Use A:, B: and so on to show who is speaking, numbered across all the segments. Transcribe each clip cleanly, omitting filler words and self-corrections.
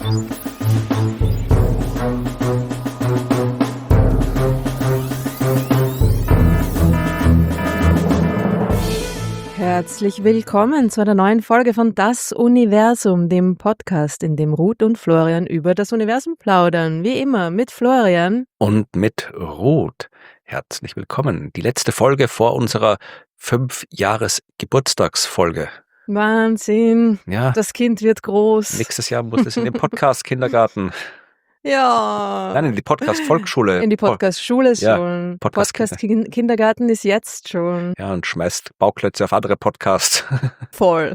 A: Herzlich willkommen zu einer neuen Folge von Das Universum, dem Podcast, in dem Ruth und Florian über das Universum plaudern. Wie immer mit Florian.
B: Und mit Ruth. Herzlich willkommen. Die letzte Folge vor unserer 5-Jahres-Geburtstagsfolge.
A: Wahnsinn.
B: Ja,
A: Das Kind wird groß.
B: nächstes Jahr muss es in den Podcast-Kindergarten.
A: Ja.
B: Nein, in die Podcast-Volksschule.
A: In die Podcast-Schule
B: Ja,
A: schon.
B: Podcast-
A: Podcast-Kindergarten ist jetzt schon
B: Ja, und schmeißt Bauklötze auf andere Podcasts.
A: voll.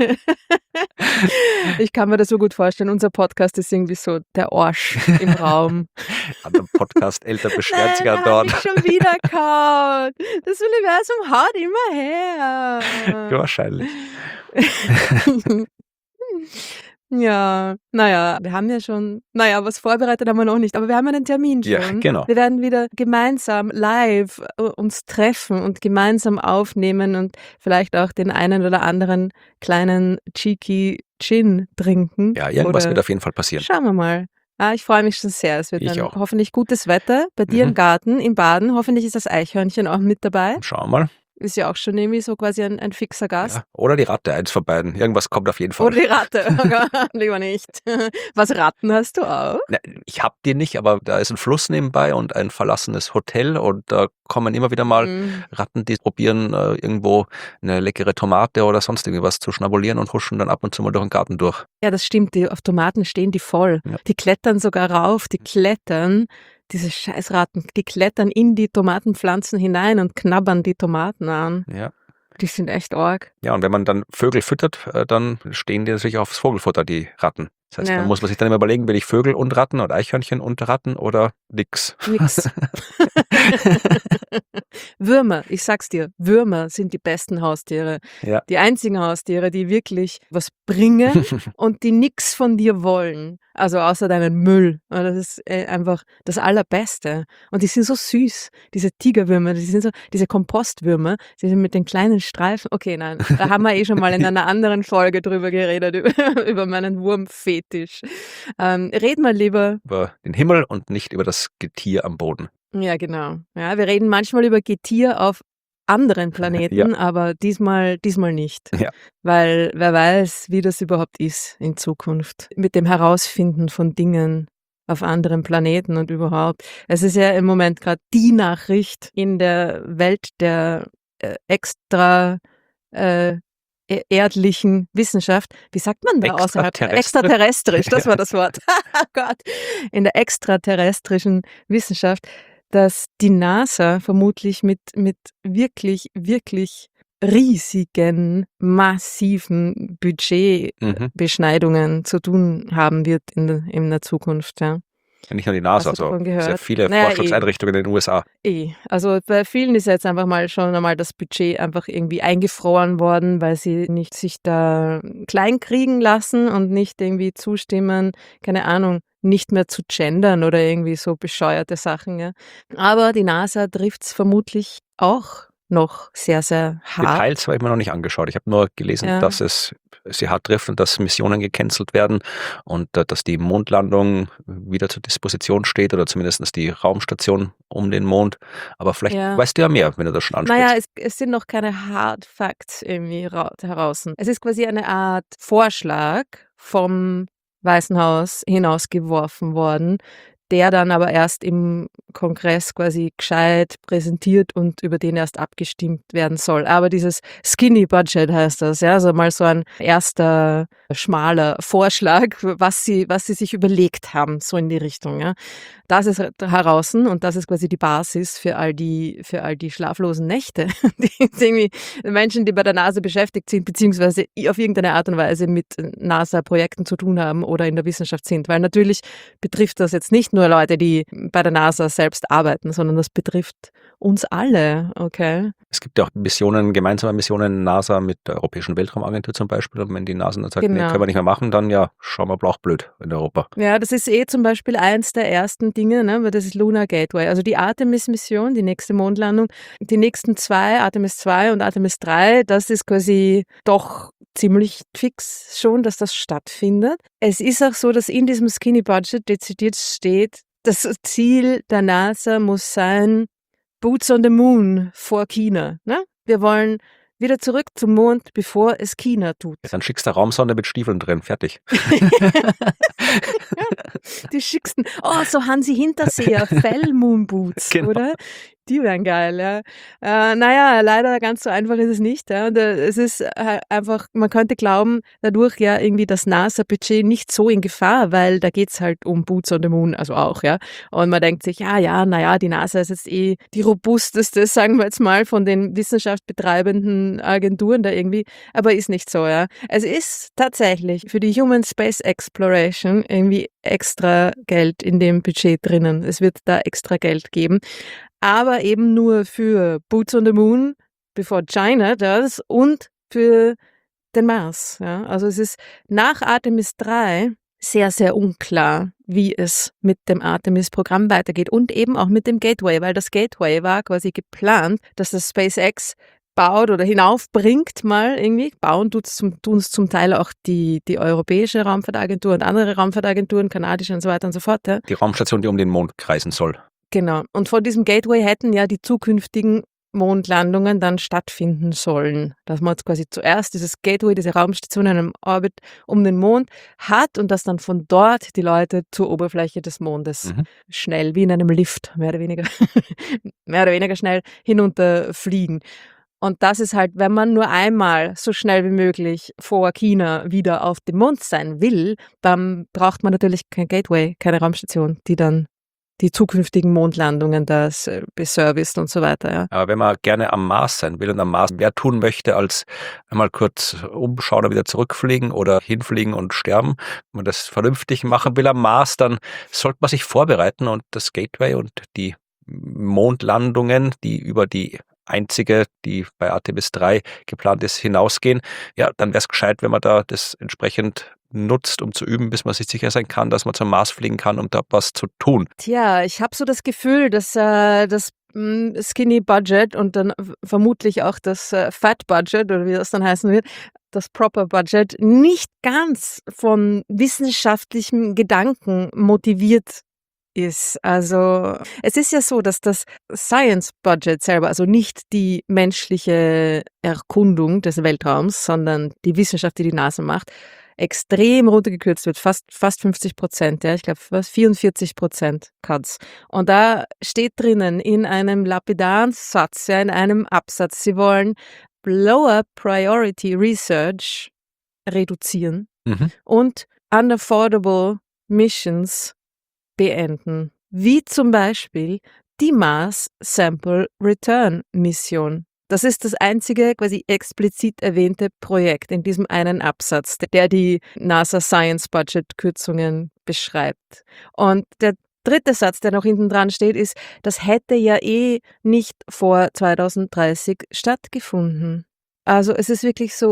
A: Ich kann mir das so gut vorstellen. Unser Podcast ist irgendwie so der Arsch im Raum.
B: Andere Podcast-Eltern beschweren sich
A: Nein,
B: auch dort.
A: mich schon wieder kaut. Das Universum haut immer her.
B: Ja, wahrscheinlich.
A: Ja, naja, wir haben ja schon, was vorbereitet haben wir noch nicht, aber wir haben einen Termin schon.
B: Ja, genau.
A: Wir werden wieder gemeinsam live uns treffen und gemeinsam aufnehmen und vielleicht auch den einen oder anderen kleinen cheeky Gin trinken.
B: Ja, irgendwas
A: Oder
B: wird auf jeden Fall passieren.
A: schauen wir mal. Ah, ich freue mich schon sehr. Es wird
B: Ich
A: dann
B: auch.
A: hoffentlich gutes Wetter bei dir im Garten, im Baden. Hoffentlich ist das Eichhörnchen auch mit dabei.
B: Schauen wir mal.
A: Ist ja auch schon irgendwie so quasi ein fixer Gast.
B: Ja. Oder die Ratte, eins von beiden. Irgendwas kommt auf jeden Fall.
A: Oder die Ratte. Oh Gott, lieber nicht. Was, Ratten hast du auch?
B: Na, ich hab die nicht, aber da ist ein Fluss nebenbei und ein verlassenes Hotel und da kommen immer wieder mal Ratten, die probieren, irgendwo eine leckere Tomate oder sonst irgendwas zu schnabulieren und huschen dann ab und zu mal durch den Garten durch.
A: Ja, das stimmt. Auf Tomaten stehen die voll.
B: Ja.
A: Die klettern sogar rauf. Diese Scheißratten, die klettern in die Tomatenpflanzen hinein und knabbern die Tomaten an.
B: Ja.
A: Die sind echt arg.
B: Ja, und wenn man dann Vögel füttert, dann stehen die natürlich aufs Vogelfutter, die Ratten. Das heißt,
A: Ja.
B: dann muss man sich dann immer überlegen, will ich Vögel und Ratten oder Eichhörnchen und Ratten oder nix.
A: Nix. Würmer, ich sag's dir, Würmer sind die besten Haustiere.
B: Ja.
A: Die einzigen Haustiere, die wirklich was bringen und die nix von dir wollen. Also außer deinen Müll. Und das ist einfach das Allerbeste. Und die sind so süß, diese Tigerwürmer, diese Kompostwürmer, die sind mit den kleinen Streifen. Okay, nein, da haben wir schon mal in einer anderen Folge drüber geredet, über meinen Wurmfetisch. Red mal lieber.
B: Über den Himmel und nicht über das Getier am Boden.
A: Ja, genau. Ja, wir reden manchmal über Getier auf anderen Planeten, aber diesmal nicht.
B: Ja.
A: Weil wer weiß, wie das überhaupt ist in Zukunft. Mit dem Herausfinden von Dingen auf anderen Planeten und überhaupt. Es ist ja im Moment gerade die Nachricht in der Welt der erdlichen Wissenschaft. Wie sagt man da außerhalb? Extraterrestrisch, das war das Wort. Oh Gott. In der extraterrestrischen Wissenschaft, dass die NASA vermutlich mit wirklich, wirklich riesigen, massiven Budgetbeschneidungen zu tun haben wird in der Zukunft. Ja.
B: Nicht nur die NASA,
A: Hast du davon
B: also
A: gehört?
B: sehr viele Forschungseinrichtungen in den USA.
A: Also bei vielen ist jetzt einfach mal schon einmal das Budget einfach irgendwie eingefroren worden, weil sie nicht sich da klein kriegen lassen und nicht irgendwie zustimmen, keine Ahnung, nicht mehr zu gendern oder irgendwie so bescheuerte Sachen. Ja. Aber die NASA trifft's vermutlich auch noch sehr, sehr hart.
B: Details habe ich mir noch nicht angeschaut. Ich habe nur gelesen, dass es sie hart trifft und dass Missionen gecancelt werden und dass die Mondlandung wieder zur Disposition steht oder zumindest die Raumstation um den Mond. Aber vielleicht weißt du ja mehr, wenn du das schon ansprichst.
A: Naja, es sind noch keine Hard Facts irgendwie heraus. Es ist quasi eine Art Vorschlag vom Weißen Haus hinausgeworfen worden, der dann aber erst im Kongress quasi gescheit präsentiert und über den erst abgestimmt werden soll. Aber dieses Skinny Budget heißt das, ja, also mal so ein erster schmaler Vorschlag, was sie sich überlegt haben, so in die Richtung, ja. Das ist heraus und das ist quasi die Basis für all die schlaflosen Nächte, die irgendwie Menschen, die bei der NASA beschäftigt sind, beziehungsweise auf irgendeine Art und Weise mit NASA-Projekten zu tun haben oder in der Wissenschaft sind. Weil natürlich betrifft das jetzt nicht nur Leute, die bei der NASA selbst arbeiten, sondern das betrifft uns alle, okay? Es gibt ja auch gemeinsame Missionen NASA mit der Europäischen Weltraumagentur zum Beispiel. Und wenn die NASA dann sagt, nee, können wir nicht mehr machen, dann schauen wir blauch-blöd in Europa. Ja, das ist zum Beispiel eins der ersten Dinge, ne, weil das ist Lunar Gateway. Also die Artemis-Mission, die nächste Mondlandung, die nächsten 2, Artemis 2 und Artemis 3, das ist quasi doch ziemlich fix schon, dass das stattfindet. es ist auch so, dass in diesem Skinny Budget dezidiert steht, das Ziel der NASA muss sein, Boots on the Moon vor China. Ne? Wir wollen wieder zurück zum Mond, bevor es China tut.
B: Ja, dann schickst du eine Raumsonde mit Stiefeln drin, fertig.
A: Die schicksten, so Hansi Hinterseher, Fell-Moonboots,
B: Genau.
A: oder? Die wären geil, ja. Naja, leider ganz so einfach ist es nicht. Ja. Und, es ist einfach, man könnte glauben, dadurch ja irgendwie das NASA-Budget nicht so in Gefahr, weil da geht's halt um Boots on the Moon, also auch, ja. Und man denkt sich, naja, die NASA ist jetzt die robusteste, sagen wir jetzt mal, von den wissenschaftsbetreibenden Agenturen da irgendwie, aber ist nicht so, ja. Es ist tatsächlich für die Human Space Exploration irgendwie extra Geld in dem Budget drinnen. Es wird da extra Geld geben. Aber eben nur für Boots on the Moon, bevor China das, und für den Mars. Ja. Also es ist nach Artemis 3 sehr, sehr unklar, wie es mit dem Artemis-Programm weitergeht und eben auch mit dem Gateway, weil das Gateway war quasi geplant, dass das SpaceX baut oder hinaufbringt mal irgendwie. Bauen tun es zum Teil auch die Europäische Raumfahrtagentur und andere Raumfahrtagenturen, kanadische und so weiter und so fort. Ja.
B: Die Raumstation, die um den Mond kreisen soll.
A: Genau. Und von diesem Gateway hätten ja die zukünftigen Mondlandungen dann stattfinden sollen. Dass man jetzt quasi zuerst dieses Gateway, diese Raumstation in einem Orbit um den Mond hat und dass dann von dort die Leute zur Oberfläche des Mondes schnell, wie in einem Lift, mehr oder weniger schnell hinunterfliegen. Und das ist halt, wenn man nur einmal so schnell wie möglich vor China wieder auf dem Mond sein will, dann braucht man natürlich kein Gateway, keine Raumstation, die dann die zukünftigen Mondlandungen da beserviced und so weiter. Ja.
B: Aber wenn man gerne am Mars sein will und am Mars mehr tun möchte, als einmal kurz umschauen und wieder zurückfliegen oder hinfliegen und sterben, wenn man das vernünftig machen will am Mars, dann sollte man sich vorbereiten und das Gateway und die Mondlandungen, die über die einzige, die bei Artemis 3 geplant ist, hinausgehen, ja, dann wäre es gescheit, wenn man da das entsprechend nutzt, um zu üben, bis man sich sicher sein kann, dass man zum Mars fliegen kann, um da was zu tun.
A: Tja, ich habe so das Gefühl, dass das Skinny Budget und dann vermutlich auch das Fat Budget, oder wie das dann heißen wird, das Proper Budget, nicht ganz von wissenschaftlichem Gedanken motiviert ist. Also es ist ja so, dass das Science Budget selber, also nicht die menschliche Erkundung des Weltraums, sondern die Wissenschaft, die die NASA macht, extrem runtergekürzt wird, fast 50%, ja, ich glaube 44% Cuts. Und da steht drinnen in einem lapidaren Satz, ja, in einem Absatz, sie wollen Lower Priority Research reduzieren und Unaffordable Missions beenden, wie zum Beispiel die Mars Sample Return Mission. Das ist das einzige quasi explizit erwähnte Projekt in diesem einen Absatz, der die NASA Science Budget Kürzungen beschreibt. Und der dritte Satz, der noch hinten dran steht, ist, das hätte ja nicht vor 2030 stattgefunden. Also es ist wirklich so,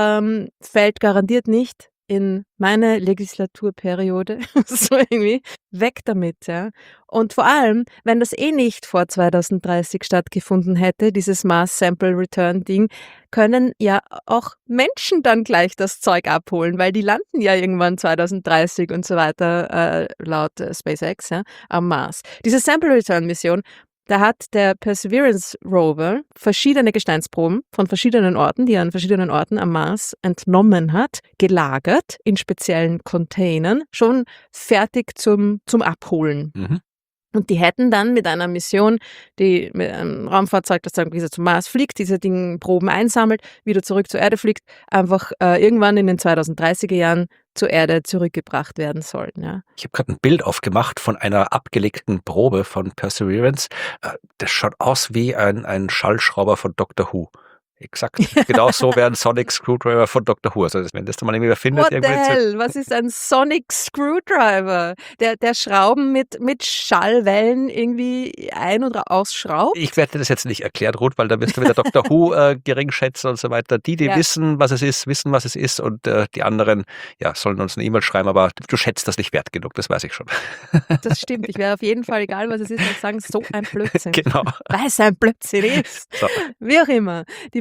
A: fällt garantiert nicht in meine Legislaturperiode, so irgendwie, weg damit, ja. Und vor allem, wenn das nicht vor 2030 stattgefunden hätte, dieses Mars Sample Return Ding, können ja auch Menschen dann gleich das Zeug abholen, weil die landen ja irgendwann 2030 und so weiter, laut SpaceX, ja, am Mars. Diese Sample Return Mission, da hat der Perseverance Rover verschiedene Gesteinsproben von verschiedenen Orten, die er an verschiedenen Orten am Mars entnommen hat, gelagert in speziellen Containern, schon fertig zum Abholen. Und die hätten dann mit einer Mission, die mit einem Raumfahrzeug, das dann zum Mars fliegt, diese Proben einsammelt, wieder zurück zur Erde fliegt, einfach irgendwann in den 2030er Jahren zur Erde zurückgebracht werden sollen. Ja.
B: Ich habe gerade ein Bild aufgemacht von einer abgelegten Probe von Perseverance. Das schaut aus wie ein Schallschrauber von Doctor Who. Exakt. Genau so wäre ein Sonic Screwdriver von Dr. Who. Also wenn das dann mal irgendwie findet.
A: What the hell? Was ist ein Sonic Screwdriver? Der Schrauben mit Schallwellen irgendwie ein- und ausschraubt?
B: Ich werde dir das jetzt nicht erklären, Ruth, weil da wirst du wieder Dr. Who gering schätzen und so weiter. Die wissen, was es ist, wissen, was es ist, und die anderen, ja, sollen uns eine E-Mail schreiben, aber du schätzt das nicht wert genug, das weiß ich schon.
A: Das stimmt. Ich werde auf jeden Fall, egal was es ist, sagen, so ein Blödsinn.
B: Genau.
A: Weil es ein Blödsinn ist.
B: So.
A: Wie auch immer. Die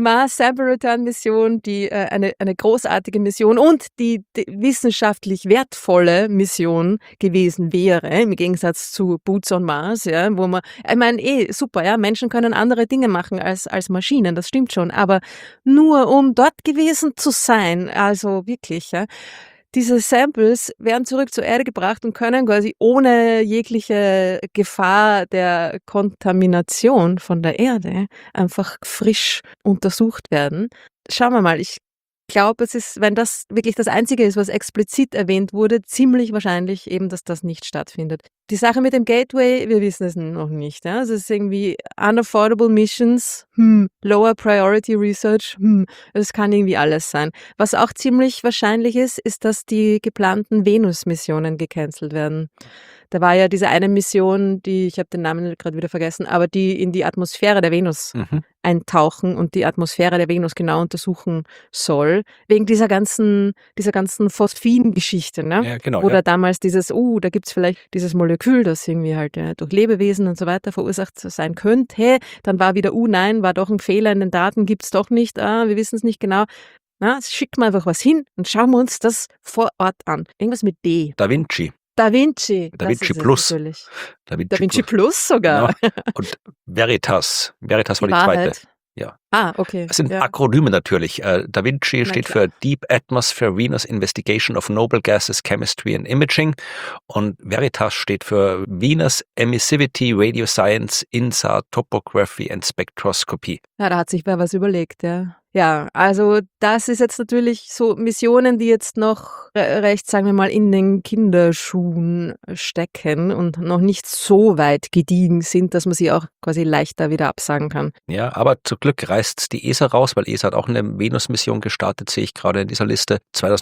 A: Mars Sample Return Mission, die eine großartige Mission und die wissenschaftlich wertvolle Mission gewesen wäre, im Gegensatz zu Boots on Mars, ja, wo man, ich meine, super, ja, Menschen können andere Dinge machen als Maschinen, das stimmt schon, aber nur um dort gewesen zu sein, also wirklich, ja. Diese Samples werden zurück zur Erde gebracht und können quasi ohne jegliche Gefahr der Kontamination von der Erde einfach frisch untersucht werden. Schauen wir mal, ich glaube, es ist, wenn das wirklich das Einzige ist, was explizit erwähnt wurde, ziemlich wahrscheinlich eben, dass das nicht stattfindet. Die Sache mit dem Gateway, wir wissen es noch nicht. Ja? Es ist irgendwie unaffordable missions, lower priority research, es kann irgendwie alles sein. Was auch ziemlich wahrscheinlich ist, dass die geplanten Venus-Missionen gecancelt werden. Da war ja diese eine Mission, ich habe den Namen gerade wieder vergessen, aber die in die Atmosphäre der Venus eintauchen und die Atmosphäre der Venus genau untersuchen soll, wegen dieser ganzen Phosphin-Geschichte, ne?
B: Ja, genau.
A: Oder damals da gibt's vielleicht dieses Molekül, das irgendwie halt durch Lebewesen und so weiter verursacht sein könnte. Dann war wieder, nein, war doch ein Fehler in den Daten, gibt's doch nicht, wir wissen es nicht genau. Na, schicken wir einfach was hin und schauen wir uns das vor Ort an. Irgendwas mit D.
B: Da Vinci.
A: Da Vinci.
B: Da Vinci Plus.
A: Natürlich.
B: Da
A: Vinci Plus sogar.
B: Ja. Und Veritas. Veritas war die
A: Wahrheit.
B: zweite. Ja.
A: Okay.
B: Das sind
A: ja.
B: Akronyme natürlich. Da Vinci steht
A: klar.
B: für Deep Atmosphere Venus Investigation of Noble Gases, Chemistry and Imaging. Und Veritas steht für Venus Emissivity Radio Science, INSA, Topography and Spectroscopy.
A: Ja, da hat sich wer was überlegt, ja. Ja, also das ist jetzt natürlich so Missionen, die jetzt noch recht, sagen wir mal, in den Kinderschuhen stecken und noch nicht so weit gediegen sind, dass man sie auch quasi leichter wieder absagen kann.
B: Ja, aber zum Glück reißt die ESA raus, weil ESA hat auch eine Venus-Mission gestartet, sehe ich gerade in dieser Liste.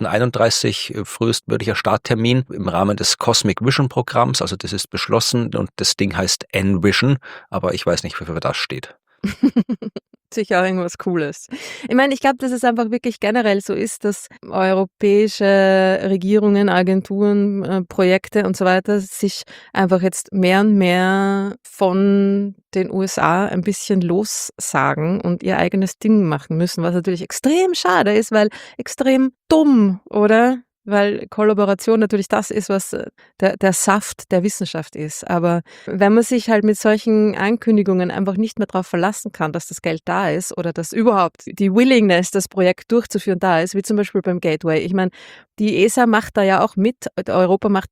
B: 2031 frühestmöglicher Starttermin im Rahmen des Cosmic Vision Programms, also das ist beschlossen und das Ding heißt Envision, aber ich weiß nicht, wofür das steht.
A: Sicher auch irgendwas Cooles. Ich meine, ich glaube, dass es einfach wirklich generell so ist, dass europäische Regierungen, Agenturen, Projekte und so weiter sich einfach jetzt mehr und mehr von den USA ein bisschen lossagen und ihr eigenes Ding machen müssen, was natürlich extrem schade ist, weil extrem dumm, oder? Weil Kollaboration natürlich das ist, was der Saft der Wissenschaft ist. Aber wenn man sich halt mit solchen Ankündigungen einfach nicht mehr darauf verlassen kann, dass das Geld da ist oder dass überhaupt die Willingness, das Projekt durchzuführen, da ist, wie zum Beispiel beim Gateway. Ich meine, die ESA macht da ja auch mit. Europa macht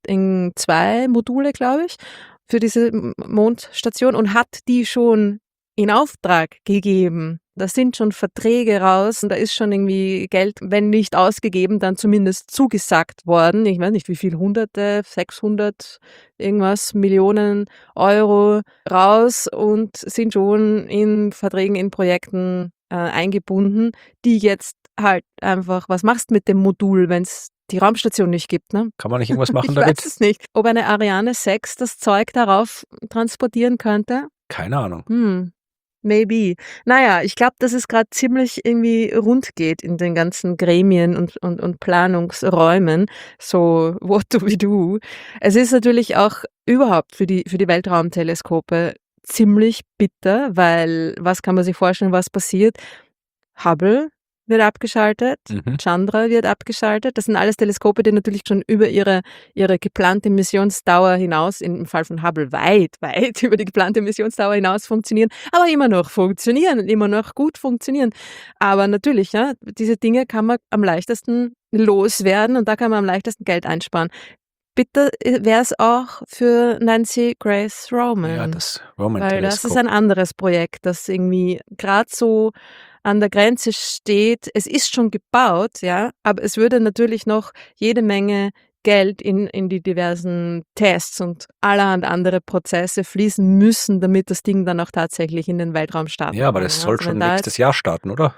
A: 2 Module, glaube ich, für diese Mondstation und hat die schon in Auftrag gegeben. Da sind schon Verträge raus und da ist schon irgendwie Geld, wenn nicht ausgegeben, dann zumindest zugesagt worden. Ich weiß nicht, wie viel, Hunderte, 600 irgendwas Millionen Euro raus und sind schon in Verträgen, in Projekten eingebunden, die jetzt halt einfach, was machst du mit dem Modul, wenn es die Raumstation nicht gibt, ne?
B: Kann man nicht irgendwas machen
A: ich
B: damit?
A: weiß es nicht. Ob eine Ariane 6 das Zeug darauf transportieren könnte?
B: Keine Ahnung.
A: Maybe. Naja, ich glaube, dass es gerade ziemlich irgendwie rund geht in den ganzen Gremien und Planungsräumen, so what do we do? Es ist natürlich auch überhaupt für die Weltraumteleskope ziemlich bitter, weil was kann man sich vorstellen, was passiert? Hubble wird abgeschaltet, Chandra wird abgeschaltet. Das sind alles Teleskope, die natürlich schon über ihre geplante Missionsdauer hinaus, im Fall von Hubble weit über die geplante Missionsdauer hinaus funktionieren, aber immer noch funktionieren und immer noch gut funktionieren. Aber natürlich, ja, diese Dinge kann man am leichtesten loswerden und da kann man am leichtesten Geld einsparen. Bitte wäre es auch für Nancy Grace Roman.
B: Ja, das Roman
A: Weil
B: Teleskop.
A: das ist ein anderes Projekt, das irgendwie gerade so an der Grenze steht. Es ist schon gebaut, ja, aber es würde natürlich noch jede Menge Geld in die diversen Tests und allerhand andere Prozesse fließen müssen, damit das Ding dann auch tatsächlich in den Weltraum starten
B: Ja, aber
A: kann.
B: das soll
A: Also
B: schon
A: wenn da
B: nächstes Jahr starten, oder?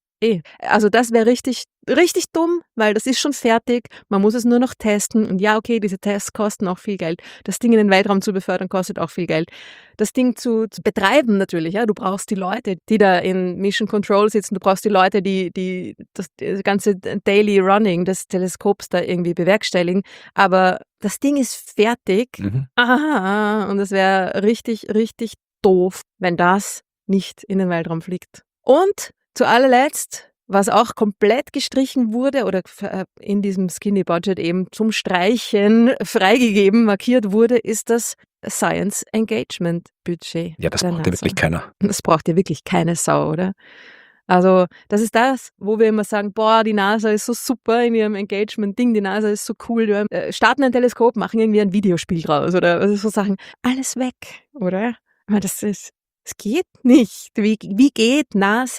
A: Also das wäre richtig dumm, weil das ist schon fertig. Man muss es nur noch testen. Und ja, okay, diese Tests kosten auch viel Geld. Das Ding in den Weltraum zu befördern, kostet auch viel Geld. Das Ding zu betreiben natürlich, ja. Du brauchst die Leute, die da in Mission Control sitzen. Du brauchst die Leute, die das ganze Daily Running des Teleskops da irgendwie bewerkstelligen. Aber das Ding ist fertig. Und es wäre richtig, richtig doof, wenn das nicht in den Weltraum fliegt. Und zu allerletzt, was auch komplett gestrichen wurde oder in diesem Skinny Budget eben zum Streichen freigegeben, markiert wurde, ist das Science Engagement Budget.
B: Ja, das
A: der
B: braucht ja
A: NASA.
B: wirklich keiner.
A: Das braucht ja wirklich keine Sau, oder? Also das ist das, wo wir immer sagen, boah, die NASA ist so super in ihrem Engagement-Ding, die NASA ist so cool, wir starten ein Teleskop, machen irgendwie ein Videospiel draus oder so Sachen. Alles weg, oder? Aber das geht nicht. Wie geht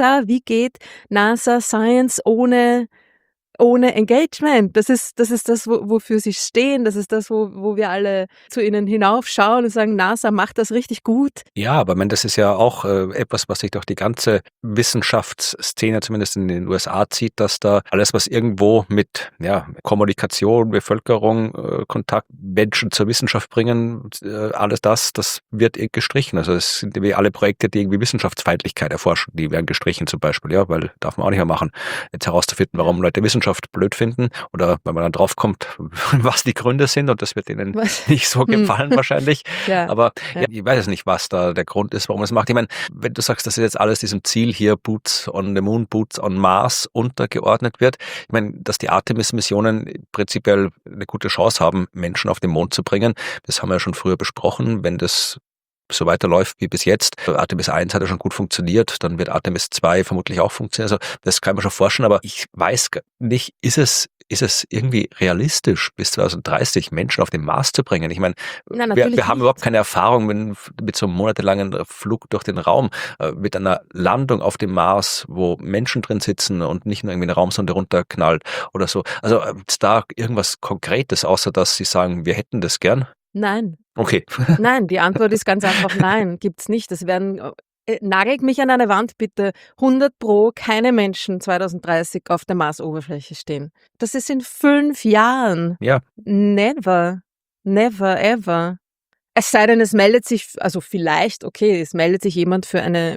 A: NASA Science ohne Engagement? Das ist das, wofür sie stehen. Das ist das, wo wir alle zu ihnen hinaufschauen und sagen, NASA macht das richtig gut.
B: Ja, aber ich meine, das ist ja auch etwas, was sich durch die ganze Wissenschaftsszene, zumindest in den USA, zieht, dass da alles, was irgendwo mit Kommunikation, Bevölkerung, Kontakt, Menschen zur Wissenschaft bringen, alles das wird gestrichen. Also es sind irgendwie alle Projekte, die irgendwie Wissenschaftsfeindlichkeit erforschen, die werden gestrichen zum Beispiel, ja, weil darf man auch nicht mehr machen. Jetzt herauszufinden, warum Leute Wissenschaft blöd finden oder wenn man dann draufkommt, was die Gründe sind und das wird ihnen nicht so gefallen wahrscheinlich.
A: Ja.
B: Aber ich weiß nicht, was da der Grund ist, warum es macht. Ich meine, wenn du sagst, dass jetzt alles diesem Ziel hier Boots on the Moon, Boots on Mars untergeordnet wird, ich meine, dass die Artemis-Missionen prinzipiell eine gute Chance haben, Menschen auf den Mond zu bringen, das haben wir ja schon früher besprochen. Wenn das so weiterläuft wie bis jetzt. Artemis 1 hat ja schon gut funktioniert, dann wird Artemis 2 vermutlich auch funktionieren. Also das kann man schon forschen, aber ich weiß nicht, ist es irgendwie realistisch, bis 2030 Menschen auf den Mars zu bringen? Ich meine, wir haben überhaupt keine Erfahrung mit so einem monatelangen Flug durch den Raum, mit einer Landung auf dem Mars, wo Menschen drin sitzen und nicht nur irgendwie eine Raumsonde runterknallt oder so. Also ist da irgendwas Konkretes, außer dass Sie sagen, wir hätten das gern?
A: Nein.
B: Okay.
A: Nein, die Antwort ist ganz einfach nein, gibt's nicht. Das werden nagelt mich an eine Wand bitte. 100% keine Menschen 2030 auf der Marsoberfläche stehen. Das ist in 5 Jahren.
B: Ja.
A: Never ever. Es sei denn, es meldet sich, also vielleicht, okay, es meldet sich jemand für eine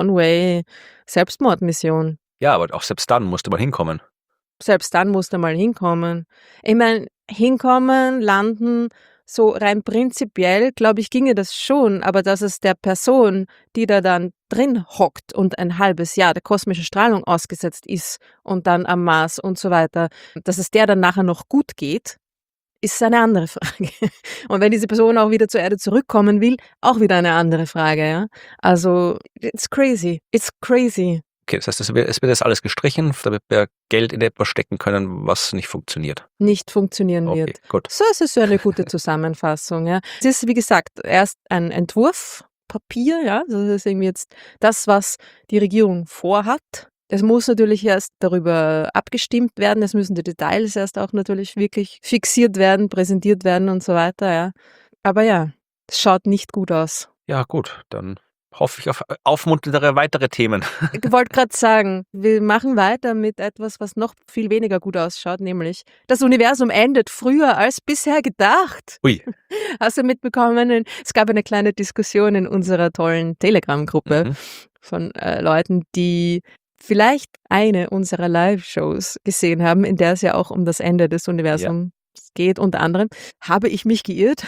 A: One-Way-Selbstmordmission.
B: Ja, aber auch selbst dann musste man hinkommen.
A: Selbst dann musste mal hinkommen. Ich meine, hinkommen, landen, so rein prinzipiell, glaube ich, ginge das schon, aber dass es der Person, die da dann drin hockt und ein halbes Jahr der kosmischen Strahlung ausgesetzt ist und dann am Mars und so weiter, dass es der dann nachher noch gut geht, ist eine andere Frage. Und wenn diese Person auch wieder zur Erde zurückkommen will, auch wieder eine andere Frage. Ja? Also, it's crazy.
B: Okay, das heißt, es wird jetzt alles gestrichen, damit wir Geld in etwas stecken können, was nicht funktioniert.
A: Nicht funktionieren
B: Okay,
A: wird.
B: gut.
A: So ist es so eine gute Zusammenfassung. Ja. Es ist, wie gesagt, erst ein Entwurfpapier. Ja. Also das ist irgendwie jetzt das, was die Regierung vorhat. Es muss natürlich erst darüber abgestimmt werden. Es müssen die Details erst auch natürlich wirklich fixiert werden, präsentiert werden und so weiter. Ja. Aber ja, es schaut nicht gut aus.
B: Ja, gut, dann hoffe ich auf aufmunterndere weitere Themen.
A: Ich wollte gerade sagen, wir machen weiter mit etwas, was noch viel weniger gut ausschaut, nämlich das Universum endet früher als bisher gedacht.
B: Ui.
A: Hast du mitbekommen? Es gab eine kleine Diskussion in unserer tollen Telegram-Gruppe von Leuten, die vielleicht eine unserer Live-Shows gesehen haben, in der es ja auch um das Ende des Universums geht, unter anderem, habe ich mich geirrt.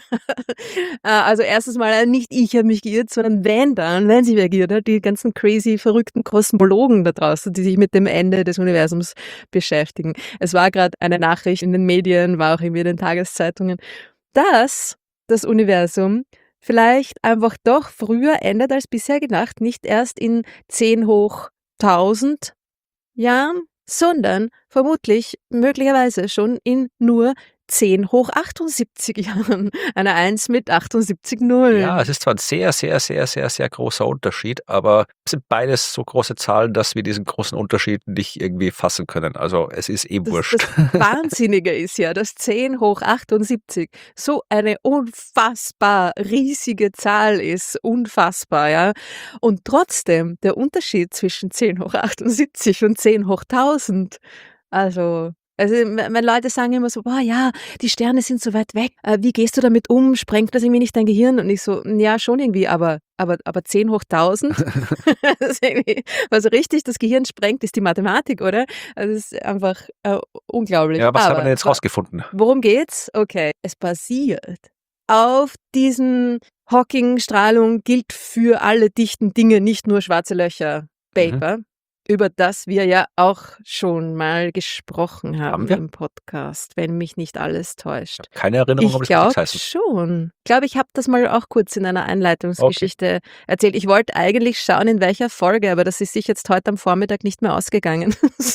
A: Also erstens mal, nicht ich habe mich geirrt, sondern wenn sich wer geirrt hat, die ganzen crazy, verrückten Kosmologen da draußen, die sich mit dem Ende des Universums beschäftigen. Es war gerade eine Nachricht in den Medien, war auch irgendwie in den Tageszeitungen, dass das Universum vielleicht einfach doch früher endet als bisher gedacht, nicht erst in 10 hoch 1000 Jahren, sondern vermutlich, möglicherweise schon in nur 10 hoch 78 Jahren. Eine 1 mit 78 Nullen.
B: Ja, es ist zwar ein sehr, sehr, sehr, sehr, sehr großer Unterschied, aber es sind beides so große Zahlen, dass wir diesen großen Unterschied nicht irgendwie fassen können. Also es ist wurscht.
A: Das Wahnsinnige ist ja, dass 10 hoch 78 so eine unfassbar riesige Zahl ist. Unfassbar, ja. Und trotzdem der Unterschied zwischen 10 hoch 78 und 10 hoch 1000, also wenn Leute sagen immer so, boah, ja, die Sterne sind so weit weg, wie gehst du damit um? Sprengt das irgendwie nicht dein Gehirn? Und ich so, ja, schon irgendwie, aber 10 hoch 1000? Was richtig das Gehirn sprengt, ist die Mathematik, oder? Also das ist einfach unglaublich.
B: Ja, was haben wir denn jetzt rausgefunden?
A: Worum geht's? Okay, es basiert auf diesen Hawking-Strahlung gilt für alle dichten Dinge, nicht nur schwarze Löcher. Paper. über das wir ja auch schon mal gesprochen haben
B: Haben wir?
A: im Podcast, wenn mich nicht alles täuscht.
B: Keine Erinnerung,
A: Ich
B: aber das wird nichts
A: glaube
B: heißen.
A: schon. Ich glaube, ich habe das mal auch kurz in einer Einleitungsgeschichte erzählt. Ich wollte eigentlich schauen, in welcher Folge, aber das ist sich jetzt heute am Vormittag nicht mehr ausgegangen.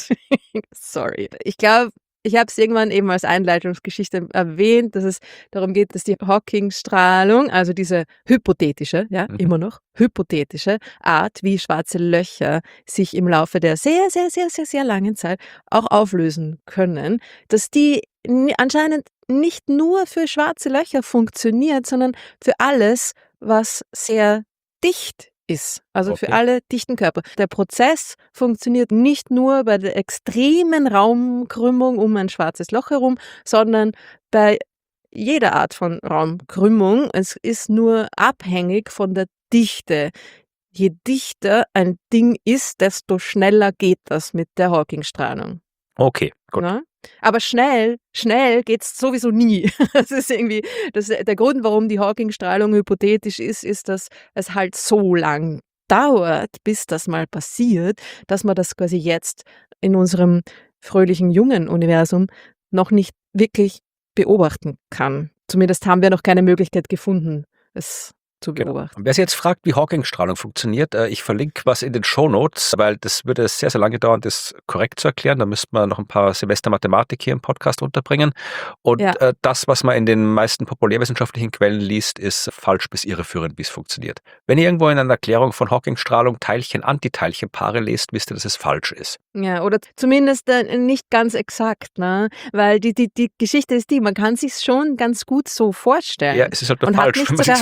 A: Sorry. Ich glaube, ich habe es irgendwann eben als Einleitungsgeschichte erwähnt, dass es darum geht, dass die Hawking-Strahlung, also diese hypothetische, ja, immer noch hypothetische Art, wie schwarze Löcher sich im Laufe der sehr, sehr, sehr, sehr, sehr langen Zeit auch auflösen können, dass die anscheinend nicht nur für schwarze Löcher funktioniert, sondern für alles, was sehr dicht ist, also für
B: Okay.
A: alle dichten Körper. Der Prozess funktioniert nicht nur bei der extremen Raumkrümmung um ein schwarzes Loch herum, sondern bei jeder Art von Raumkrümmung. Es ist nur abhängig von der Dichte. Je dichter ein Ding ist, desto schneller geht das mit der Hawking-Strahlung.
B: Okay, gut.
A: Ne? Aber schnell geht's sowieso nie. Das ist irgendwie der Grund, warum die Hawking-Strahlung hypothetisch ist, dass es halt so lang dauert, bis das mal passiert, dass man das quasi jetzt in unserem fröhlichen jungen Universum noch nicht wirklich beobachten kann. Zumindest haben wir noch keine Möglichkeit gefunden, es zu
B: Genau.
A: beobachten.
B: Und wer sich jetzt fragt, wie Hawking-Strahlung funktioniert, ich verlinke was in den Shownotes, weil das würde sehr, sehr lange dauern, das korrekt zu erklären. Da müsste man noch ein paar Semester Mathematik hier im Podcast unterbringen. Und
A: Ja.
B: Das, was man in den meisten populärwissenschaftlichen Quellen liest, ist falsch bis irreführend, wie es funktioniert. Wenn ihr irgendwo in einer Erklärung von Hawking-Strahlung Teilchen-Antiteilchen-Paare lest, wisst ihr, dass es falsch ist.
A: Ja, oder zumindest nicht ganz exakt, ne? Weil die Geschichte ist die, man kann sich's schon ganz gut so vorstellen.
B: Ja, es ist halt nur
A: Und
B: falsch, wenn man sich's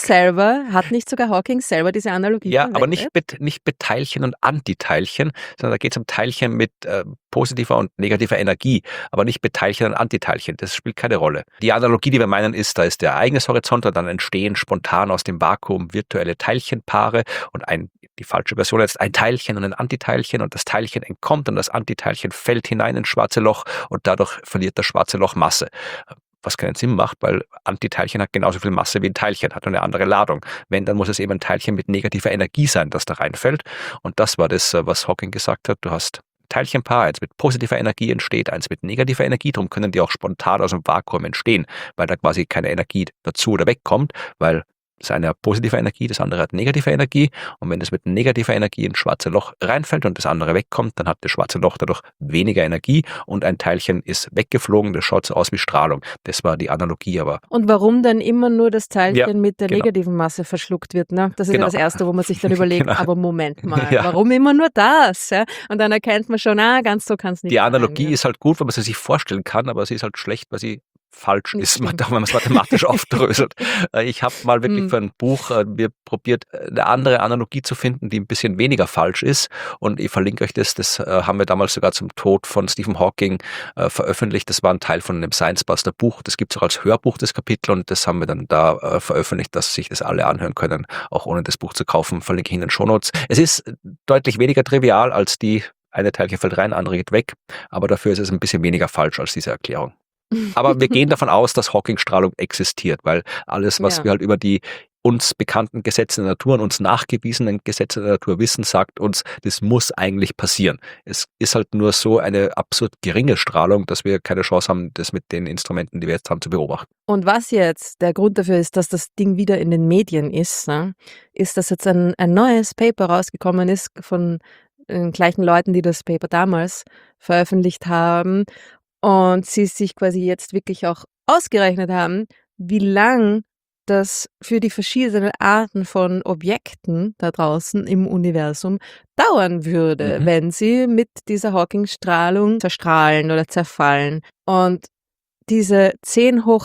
A: hat nicht sogar Hawking selber diese Analogie
B: Ja, aber
A: verwendet?
B: nicht mit Teilchen und Antiteilchen, sondern da geht es um Teilchen mit positiver und negativer Energie, aber nicht mit Teilchen und Antiteilchen. Das spielt keine Rolle. Die Analogie, die wir meinen, ist, da ist der Ereignishorizont und dann entstehen spontan aus dem Vakuum virtuelle Teilchenpaare und die falsche Version jetzt, ein Teilchen und ein Antiteilchen und das Teilchen entkommt und das Antiteilchen fällt hinein ins schwarze Loch und dadurch verliert das schwarze Loch Masse. Was keinen Sinn macht, weil Antiteilchen hat genauso viel Masse wie ein Teilchen, hat nur eine andere Ladung. Wenn, dann muss es eben ein Teilchen mit negativer Energie sein, das da reinfällt. Und das war das, was Hawking gesagt hat. Du hast ein Teilchenpaar, eins mit positiver Energie entsteht, eins mit negativer Energie. Darum können die auch spontan aus dem Vakuum entstehen, weil da quasi keine Energie dazu oder wegkommt, weil das eine hat positive Energie, das andere hat negative Energie. Und wenn es mit negativer Energie ins schwarze Loch reinfällt und das andere wegkommt, dann hat das schwarze Loch dadurch weniger Energie und ein Teilchen ist weggeflogen. Das schaut so aus wie Strahlung. Das war die Analogie, aber.
A: Und warum dann immer nur das Teilchen mit der
B: genau.
A: negativen Masse verschluckt wird, ne? Das ist ja
B: Genau.
A: das Erste, wo man sich dann überlegt,
B: Genau.
A: aber Moment mal,
B: Ja.
A: warum immer nur das? Ja? Und dann erkennt man schon, ganz so kann es nicht
B: Die
A: sein.
B: Analogie
A: Ja.
B: ist halt gut, wenn man sie sich vorstellen kann, aber sie ist halt schlecht, weil sie falsch
A: Nicht
B: ist,
A: stimmt.
B: wenn man es mathematisch aufdröselt. Ich habe mal wirklich für ein Buch mir probiert, eine andere Analogie zu finden, die ein bisschen weniger falsch ist. Und ich verlinke euch das. Das haben wir damals sogar zum Tod von Stephen Hawking veröffentlicht. Das war ein Teil von einem Science Buster Buch. Das gibt es auch als Hörbuch, das Kapitel. Und das haben wir dann da veröffentlicht, dass sich das alle anhören können, auch ohne das Buch zu kaufen. Verlinke ich in den Shownotes. Es ist deutlich weniger trivial als die eine Teilchen fällt rein, andere geht weg. Aber dafür ist es ein bisschen weniger falsch als diese Erklärung. Aber wir gehen davon aus, dass Hawking-Strahlung existiert, weil alles, was
A: Ja.
B: wir halt über die uns bekannten Gesetze der Natur und uns nachgewiesenen Gesetze der Natur wissen, sagt uns, das muss eigentlich passieren. Es ist halt nur so eine absurd geringe Strahlung, dass wir keine Chance haben, das mit den Instrumenten, die wir jetzt haben, zu beobachten.
A: Und was jetzt der Grund dafür ist, dass das Ding wieder in den Medien ist, ne, ist, dass jetzt ein neues Paper rausgekommen ist von den gleichen Leuten, die das Paper damals veröffentlicht haben und sie sich quasi jetzt wirklich auch ausgerechnet haben, wie lang das für die verschiedenen Arten von Objekten da draußen im Universum dauern würde, wenn sie mit dieser Hawking-Strahlung zerstrahlen oder zerfallen. Und diese 10 hoch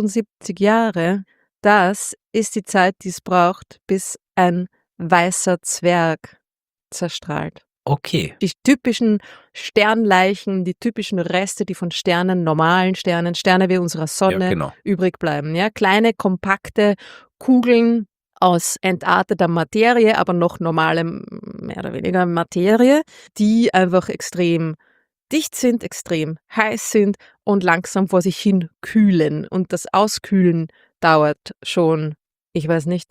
A: 78 Jahre, das ist die Zeit, die es braucht, bis ein weißer Zwerg zerstrahlt.
B: Okay.
A: Die typischen Sternleichen, die typischen Reste, die von Sternen, normalen Sternen, Sterne wie unserer Sonne
B: Ja, genau.
A: übrig bleiben. Ja? Kleine, kompakte Kugeln aus entarteter Materie, aber noch normalem, mehr oder weniger Materie, die einfach extrem dicht sind, extrem heiß sind und langsam vor sich hin kühlen. Und das Auskühlen dauert schon, ich weiß nicht,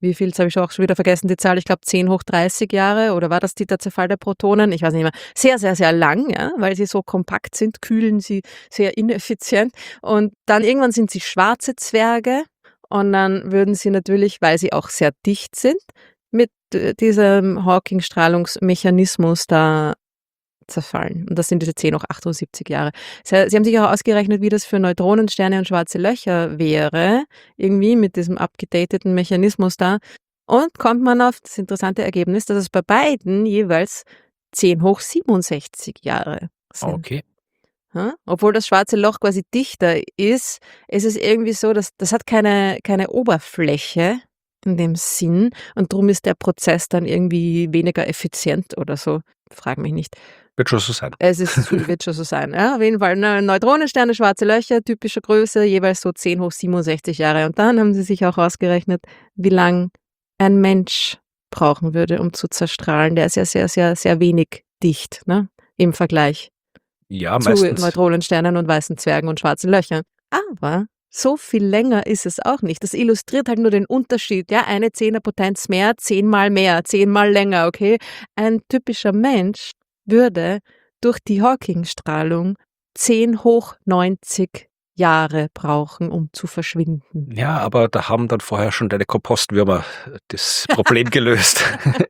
A: wie viel, jetzt habe ich auch schon wieder vergessen, die Zahl, ich glaube 10 hoch 30 Jahre, oder war das der Zerfall der Protonen? Ich weiß nicht mehr. Sehr, sehr, sehr lang, ja, weil sie so kompakt sind, kühlen sie sehr ineffizient. Und dann irgendwann sind sie schwarze Zwerge und dann würden sie natürlich, weil sie auch sehr dicht sind, mit diesem Hawking-Strahlungsmechanismus da zerfallen. Und das sind diese 10 hoch 78 Jahre. Sie haben sich auch ausgerechnet, wie das für Neutronensterne und schwarze Löcher wäre, irgendwie mit diesem abgedateten Mechanismus da. Und kommt man auf das interessante Ergebnis, dass es bei beiden jeweils 10 hoch 67 Jahre sind.
B: Okay.
A: Ja? Obwohl das schwarze Loch quasi dichter ist es irgendwie so, dass das hat keine Oberfläche in dem Sinn und darum ist der Prozess dann irgendwie weniger effizient oder so. Frag mich nicht.
B: Wird schon so sein.
A: Wird schon so sein. Ja, auf jeden Fall Neutronensterne, schwarze Löcher, typische Größe, jeweils so 10 hoch 67 Jahre. Und dann haben sie sich auch ausgerechnet, wie lang ein Mensch brauchen würde, um zu zerstrahlen. Der ist ja sehr, sehr, sehr wenig dicht, ne? Im Vergleich
B: Ja,
A: zu
B: meistens.
A: Neutronensternen und weißen Zwergen und schwarzen Löchern. Aber so viel länger ist es auch nicht. Das illustriert halt nur den Unterschied. Ja, eine Zehnerpotenz mehr, 10-mal mehr, 10-mal länger, okay? Ein typischer Mensch würde durch die Hawking-Strahlung 10 hoch 90 Jahre brauchen, um zu verschwinden.
B: Ja, aber da haben dann vorher schon deine Kompostwürmer das Problem gelöst.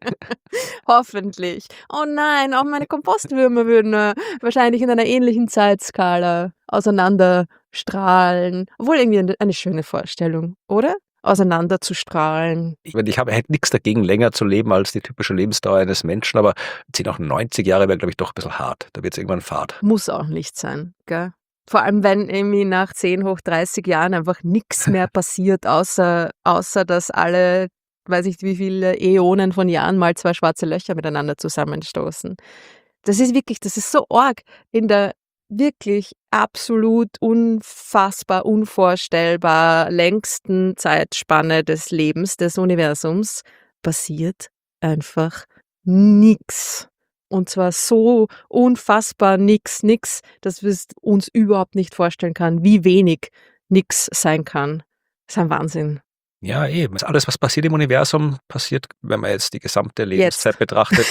A: Hoffentlich. Oh nein, auch meine Kompostwürmer würden wahrscheinlich in einer ähnlichen Zeitskala auseinanderstrahlen. Obwohl irgendwie eine schöne Vorstellung, oder? Auseinander zu strahlen.
B: Ich hätte nichts dagegen, länger zu leben als die typische Lebensdauer eines Menschen, aber 10 auch 90 Jahre wäre, glaube ich, doch ein bisschen hart. Da wird es irgendwann fad.
A: Muss auch nicht sein, gell? Vor allem, wenn irgendwie nach 10 hoch 30 Jahren einfach nichts mehr passiert, außer dass alle, weiß ich wie viele Äonen von Jahren mal zwei schwarze Löcher miteinander zusammenstoßen. Das ist so arg in der wirklich absolut unfassbar, unvorstellbar längsten Zeitspanne des Lebens, des Universums, passiert einfach nix. Und zwar so unfassbar nix, dass wir es uns überhaupt nicht vorstellen können, wie wenig nix sein kann. Das ist ein Wahnsinn.
B: Ja, eben. Alles, was passiert im Universum, passiert, wenn man jetzt die gesamte Lebenszeit betrachtet.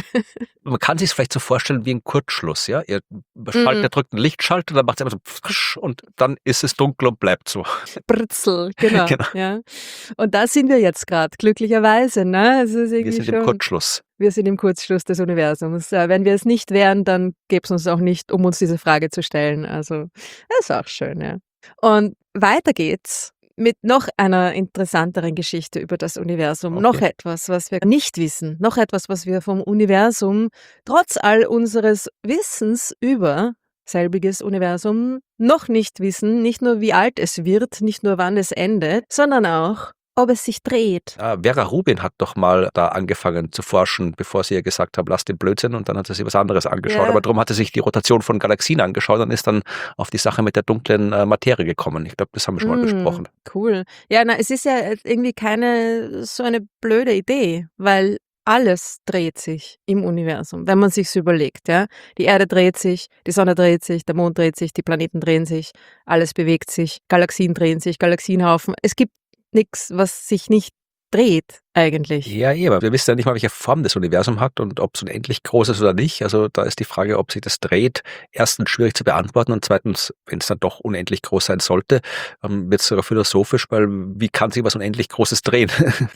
B: Man kann sich es vielleicht so vorstellen wie ein Kurzschluss. Ja? Ihr drückt einen Lichtschalter, dann macht es einfach so und dann ist es dunkel und bleibt so.
A: Britzel, genau. Ja. Und da sind wir jetzt gerade, glücklicherweise. Ne? Es ist
B: Wir sind im Kurzschluss.
A: Wir sind im Kurzschluss des Universums. Wenn wir es nicht wären, dann gäbe es uns auch nicht, um uns diese Frage zu stellen. Also, das ist auch schön, ja. Und weiter geht's mit noch einer interessanteren Geschichte über das Universum.
B: Okay.
A: Noch etwas, was wir nicht wissen. Noch etwas, was wir vom Universum, trotz all unseres Wissens über selbiges Universum, noch nicht wissen. Nicht nur, wie alt es wird, nicht nur, wann es endet, sondern auch, ob es sich dreht.
B: Vera Rubin hat doch mal da angefangen zu forschen, bevor sie ihr gesagt hat, lass den Blödsinn, und dann hat sie sich was anderes angeschaut.
A: Ja.
B: Aber darum hat sie sich die Rotation von Galaxien angeschaut und ist dann auf die Sache mit der dunklen Materie gekommen. Ich glaube, das haben wir schon mal besprochen.
A: Cool. Ja, es ist ja irgendwie keine so eine blöde Idee, weil alles dreht sich im Universum, wenn man sich's überlegt, ja. Die Erde dreht sich, die Sonne dreht sich, der Mond dreht sich, die Planeten drehen sich, alles bewegt sich, Galaxien drehen sich, Galaxienhaufen. Es gibt nichts, was sich nicht dreht eigentlich.
B: Ja, aber wir wissen ja nicht mal, welche Form das Universum hat und ob es unendlich groß ist oder nicht. Also da ist die Frage, ob sich das dreht, erstens schwierig zu beantworten und zweitens, wenn es dann doch unendlich groß sein sollte, wird es sogar philosophisch, weil wie kann sich was unendlich Großes drehen?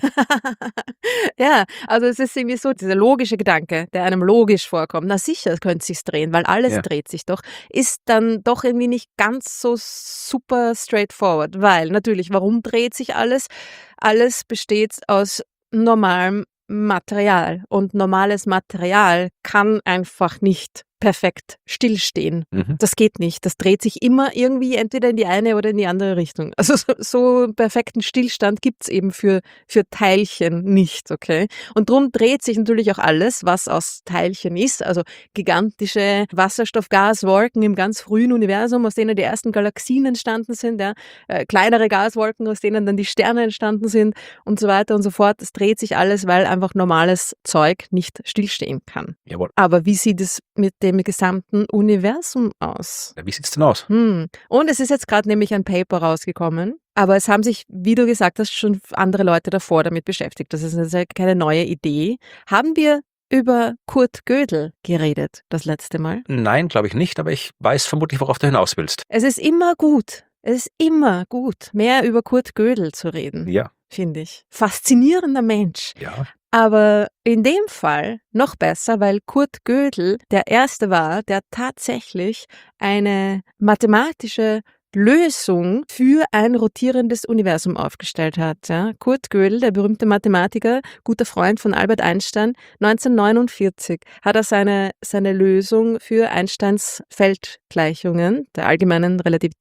A: Ja, also es ist irgendwie so, dieser logische Gedanke, der einem logisch vorkommt, na sicher könnte es sich drehen, weil alles dreht sich doch, ist dann doch irgendwie nicht ganz so super straightforward, weil natürlich, warum dreht sich alles? Alles besteht aus normalem Material und normales Material kann einfach nicht perfekt stillstehen. Das geht nicht. Das dreht sich immer irgendwie entweder in die eine oder in die andere Richtung. Also so perfekten Stillstand gibt's eben für Teilchen nicht, okay? Und drum dreht sich natürlich auch alles, was aus Teilchen ist, also gigantische Wasserstoffgaswolken im ganz frühen Universum, aus denen die ersten Galaxien entstanden sind, ja? Kleinere Gaswolken, aus denen dann die Sterne entstanden sind und so weiter und so fort. Es dreht sich alles, weil einfach normales Zeug nicht stillstehen kann.
B: Jawohl.
A: Aber wie sieht es mit dem gesamten Universum aus?
B: Ja, wie sieht's denn aus?
A: Und es ist jetzt gerade nämlich ein Paper rausgekommen, Aber es haben sich, wie du gesagt hast, schon andere Leute davor damit beschäftigt. Das ist also keine neue Idee. Haben wir über Kurt Gödel geredet das letzte Mal?
B: Nein, glaube ich nicht, aber ich weiß vermutlich, worauf du hinaus willst.
A: Es ist immer gut, mehr über Kurt Gödel zu reden,
B: Ja.
A: finde ich. Faszinierender Mensch.
B: Ja.
A: Aber in dem Fall noch besser, weil Kurt Gödel der Erste war, der tatsächlich eine mathematische Lösung für ein rotierendes Universum aufgestellt hat. Ja. Kurt Gödel, der berühmte Mathematiker, guter Freund von Albert Einstein, 1949 hat er seine Lösung für Einsteins Feldgleichungen der allgemeinen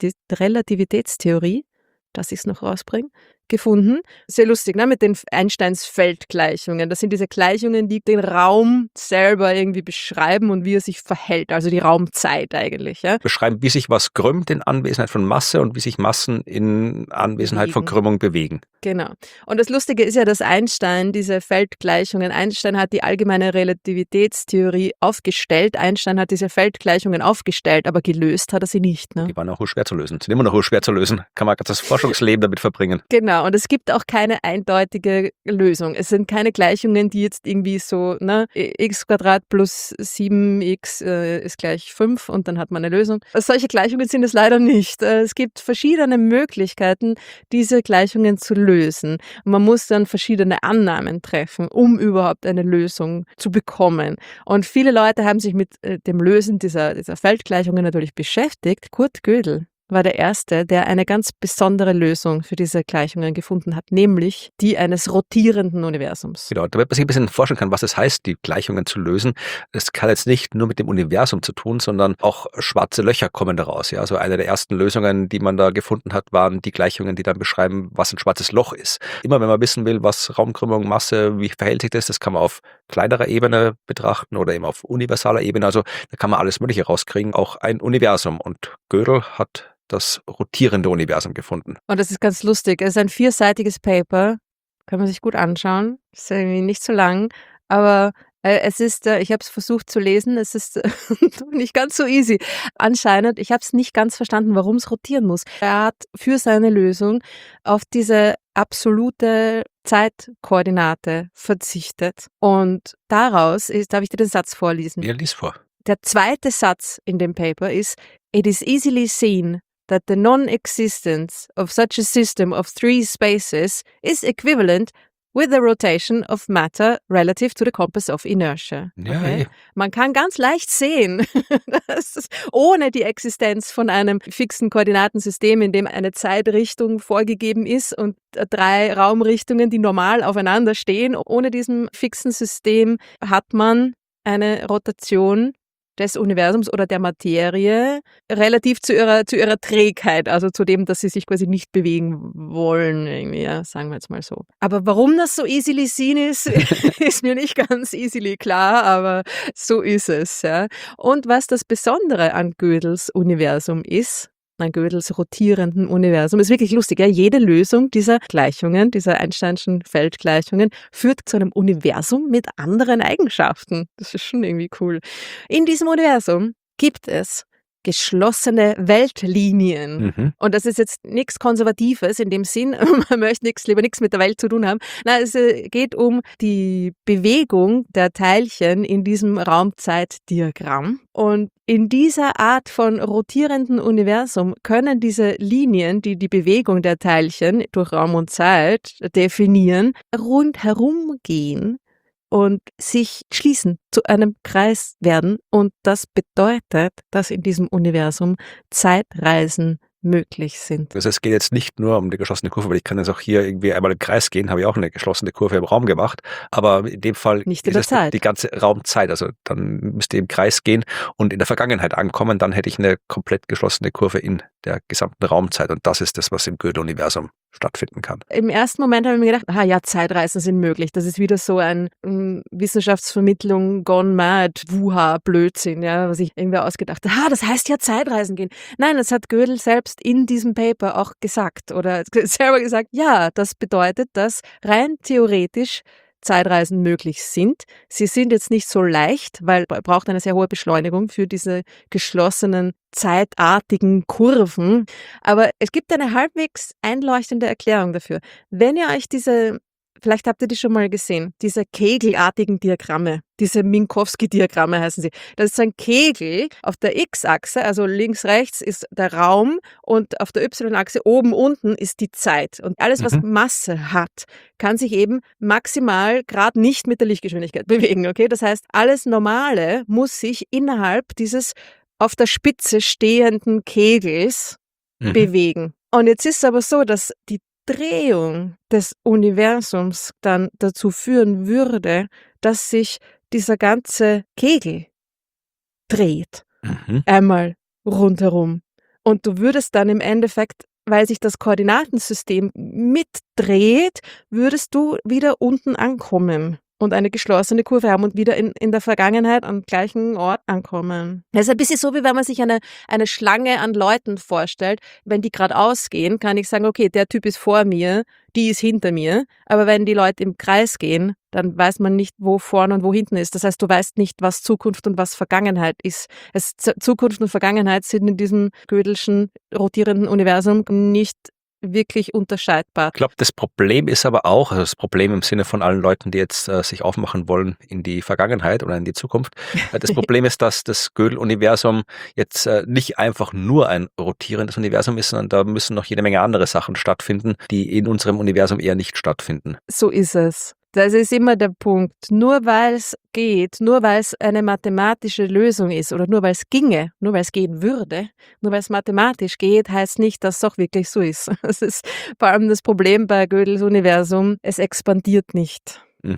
A: Relativitätstheorie, dass ich es noch rausbringe, gefunden. Sehr lustig, ne? Mit den Einsteins Feldgleichungen. Das sind diese Gleichungen, die den Raum selber irgendwie beschreiben und wie er sich verhält, also die Raumzeit eigentlich. Ja?
B: Beschreiben, wie sich was krümmt in Anwesenheit von Masse und wie sich Massen in Anwesenheit von Krümmung bewegen.
A: Genau. Und das Lustige ist ja, dass Einstein diese Feldgleichungen, Einstein hat die allgemeine Relativitätstheorie aufgestellt, Einstein hat diese Feldgleichungen aufgestellt, aber gelöst hat er sie nicht. Ne?
B: Die waren auch schwer zu lösen, sind immer noch schwer zu lösen. Kann man das Forschungsleben damit verbringen.
A: Genau, und es gibt auch keine eindeutige Lösung. Es sind keine Gleichungen, die jetzt irgendwie so, ne, x² plus 7x ist gleich 5 und dann hat man eine Lösung. Solche Gleichungen sind es leider nicht. Es gibt verschiedene Möglichkeiten, diese Gleichungen zu lösen. Und man muss dann verschiedene Annahmen treffen, um überhaupt eine Lösung zu bekommen. Und viele Leute haben sich mit dem Lösen dieser Feldgleichungen natürlich beschäftigt. Kurt Gödel war der Erste, der eine ganz besondere Lösung für diese Gleichungen gefunden hat, nämlich die eines rotierenden Universums.
B: Genau, damit man sich ein bisschen vorstellen kann, was es heißt, die Gleichungen zu lösen. Es kann jetzt nicht nur mit dem Universum zu tun, sondern auch schwarze Löcher kommen daraus. Ja? Also eine der ersten Lösungen, die man da gefunden hat, waren die Gleichungen, die dann beschreiben, was ein schwarzes Loch ist. Immer wenn man wissen will, was Raumkrümmung, Masse, wie verhält sich das kann man auf kleinerer Ebene betrachten oder eben auf universaler Ebene. Also da kann man alles Mögliche rauskriegen, auch ein Universum. Und Gödel hat das rotierende Universum gefunden.
A: Und das ist ganz lustig. Es ist ein 4-seitiges Paper, kann man sich gut anschauen. Ist irgendwie nicht so lang, aber es ist, ich habe es versucht zu lesen, es ist nicht ganz so easy. Anscheinend, ich habe es nicht ganz verstanden, warum es rotieren muss. Er hat für seine Lösung auf diese absolute Zeitkoordinate verzichtet. Und daraus darf ich dir den Satz vorlesen?
B: Ja, lies vor.
A: Der zweite Satz in dem Paper ist, "It is easily seen that the non-existence of such a system of 3 spaces is equivalent with the rotation of matter relative to the compass of inertia." Okay?
B: Ja.
A: Man kann ganz leicht sehen, dass ohne die Existenz von einem fixen Koordinatensystem, in dem eine Zeitrichtung vorgegeben ist und 3 Raumrichtungen, die normal aufeinander stehen, ohne diesem fixen System hat man eine Rotation des Universums oder der Materie relativ zu ihrer Trägheit, also zu dem, dass sie sich quasi nicht bewegen wollen, irgendwie, ja, sagen wir jetzt mal so. Aber warum das so easily seen ist, ist mir nicht ganz easily klar, aber so ist es. Ja. Und was das Besondere an Gödels Universum ist, an Gödels rotierenden Universum, ist wirklich lustig. Ja? Jede Lösung dieser Gleichungen, dieser Einsteinschen Feldgleichungen, führt zu einem Universum mit anderen Eigenschaften. Das ist schon irgendwie cool. In diesem Universum gibt es geschlossene Weltlinien.
B: Mhm.
A: Und das ist jetzt nichts Konservatives in dem Sinn, man möchte lieber nichts mit der Welt zu tun haben. Nein, es geht um die Bewegung der Teilchen in diesem Raumzeitdiagramm. Und in dieser Art von rotierenden Universum können diese Linien, die die Bewegung der Teilchen durch Raum und Zeit definieren, rundherum gehen und sich schließen, zu einem Kreis werden. Und das bedeutet, dass in diesem Universum Zeitreisen möglich sind.
B: Also es geht jetzt nicht nur um die geschlossene Kurve, weil ich kann jetzt auch hier irgendwie einmal im Kreis gehen, habe ich auch eine geschlossene Kurve im Raum gemacht, aber in dem Fall
A: nicht in der Zeit.
B: Die ganze Raumzeit, also dann müsste ich im Kreis gehen und in der Vergangenheit ankommen, dann hätte ich eine komplett geschlossene Kurve in der gesamten Raumzeit und das ist das, was im Gödel-Universum stattfinden kann.
A: Im ersten Moment habe ich mir gedacht, ja, Zeitreisen sind möglich. Das ist wieder so ein Wissenschaftsvermittlung gone mad, Wuha, Blödsinn, ja, was ich irgendwie ausgedacht habe. Das heißt ja Zeitreisen gehen. Nein, das hat Gödel selbst in diesem Paper auch gesagt oder selber gesagt, ja, das bedeutet, dass rein theoretisch Zeitreisen möglich sind. Sie sind jetzt nicht so leicht, weil man braucht eine sehr hohe Beschleunigung für diese geschlossenen, zeitartigen Kurven. Aber es gibt eine halbwegs einleuchtende Erklärung dafür. Wenn ihr euch vielleicht habt ihr die schon mal gesehen, diese kegelartigen Diagramme, diese Minkowski-Diagramme heißen sie. Das ist ein Kegel auf der X-Achse, also links, rechts ist der Raum und auf der Y-Achse oben, unten ist die Zeit. Und alles, was Masse hat, kann sich eben maximal gerade nicht mit der Lichtgeschwindigkeit bewegen. Okay? Das heißt, alles Normale muss sich innerhalb dieses auf der Spitze stehenden Kegels bewegen. Und jetzt ist es aber so, dass die Drehung des Universums dann dazu führen würde, dass sich dieser ganze Kegel dreht. Einmal rundherum. Und du würdest dann im Endeffekt, weil sich das Koordinatensystem mitdreht, würdest du wieder unten ankommen und eine geschlossene Kurve haben und wieder in der Vergangenheit am gleichen Ort ankommen. Das ist ein bisschen so, wie wenn man sich eine Schlange an Leuten vorstellt. Wenn die geradeaus gehen, kann ich sagen, okay, der Typ ist vor mir, die ist hinter mir. Aber wenn die Leute im Kreis gehen, dann weiß man nicht, wo vorne und wo hinten ist. Das heißt, du weißt nicht, was Zukunft und was Vergangenheit ist. Zukunft und Vergangenheit sind in diesem Gödelschen rotierenden Universum nicht wirklich unterscheidbar.
B: Ich glaube, das Problem ist aber auch, also das Problem im Sinne von allen Leuten, die jetzt sich aufmachen wollen in die Vergangenheit oder in die Zukunft, das Problem ist, dass das Gödel-Universum jetzt nicht einfach nur ein rotierendes Universum ist, sondern da müssen noch jede Menge andere Sachen stattfinden, die in unserem Universum eher nicht stattfinden.
A: So ist es. Das ist immer der Punkt. Nur weil es geht, nur weil es eine mathematische Lösung ist oder nur weil es ginge, nur weil es gehen würde, nur weil es mathematisch geht, heißt nicht, dass es auch wirklich so ist. Das ist vor allem das Problem bei Gödels Universum. Es expandiert nicht.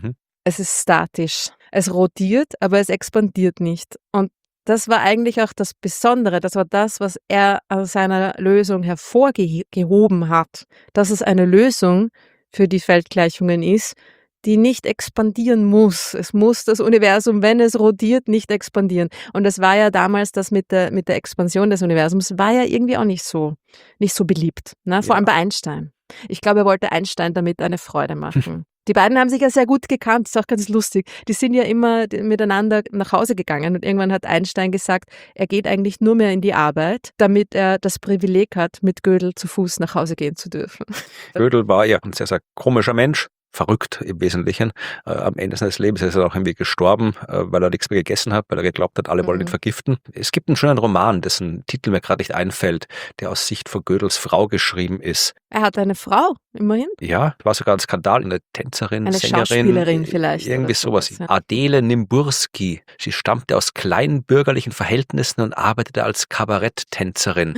A: Es ist statisch. Es rotiert, aber es expandiert nicht. Und das war eigentlich auch das Besondere. Das war das, was er aus seiner Lösung hervorgehoben hat. Dass es eine Lösung für die Feldgleichungen ist, die nicht expandieren muss. Es muss das Universum, wenn es rotiert, nicht expandieren. Und das war ja damals, das mit der Expansion des Universums, war ja irgendwie auch nicht so beliebt. Ne? Vor allem bei Einstein. Ich glaube, er wollte Einstein damit eine Freude machen. Die beiden haben sich ja sehr gut gekannt, ist auch ganz lustig. Die sind ja immer miteinander nach Hause gegangen und irgendwann hat Einstein gesagt, er geht eigentlich nur mehr in die Arbeit, damit er das Privileg hat, mit Gödel zu Fuß nach Hause gehen zu dürfen.
B: Gödel war ja ein sehr, sehr komischer Mensch. Verrückt im Wesentlichen. Am Ende seines Lebens ist er auch irgendwie gestorben, weil er nichts mehr gegessen hat, weil er geglaubt hat, alle wollen ihn vergiften. Es gibt einen schönen Roman, dessen Titel mir gerade nicht einfällt, der aus Sicht von Gödels Frau geschrieben ist.
A: Er hat eine Frau, immerhin.
B: Ja, war sogar ein Skandal, eine Tänzerin,
A: eine
B: Sängerin.
A: Schauspielerin vielleicht.
B: Irgendwie sowas. Ja. Adele Nimburski. Sie stammte aus kleinbürgerlichen Verhältnissen und arbeitete als Kabaretttänzerin.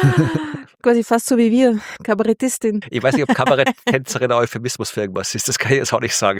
A: Quasi fast so wie wir, Kabarettistin.
B: Ich weiß nicht, ob Kabaretttänzerin ein Euphemismus für irgendwas ist, das kann ich jetzt auch nicht sagen.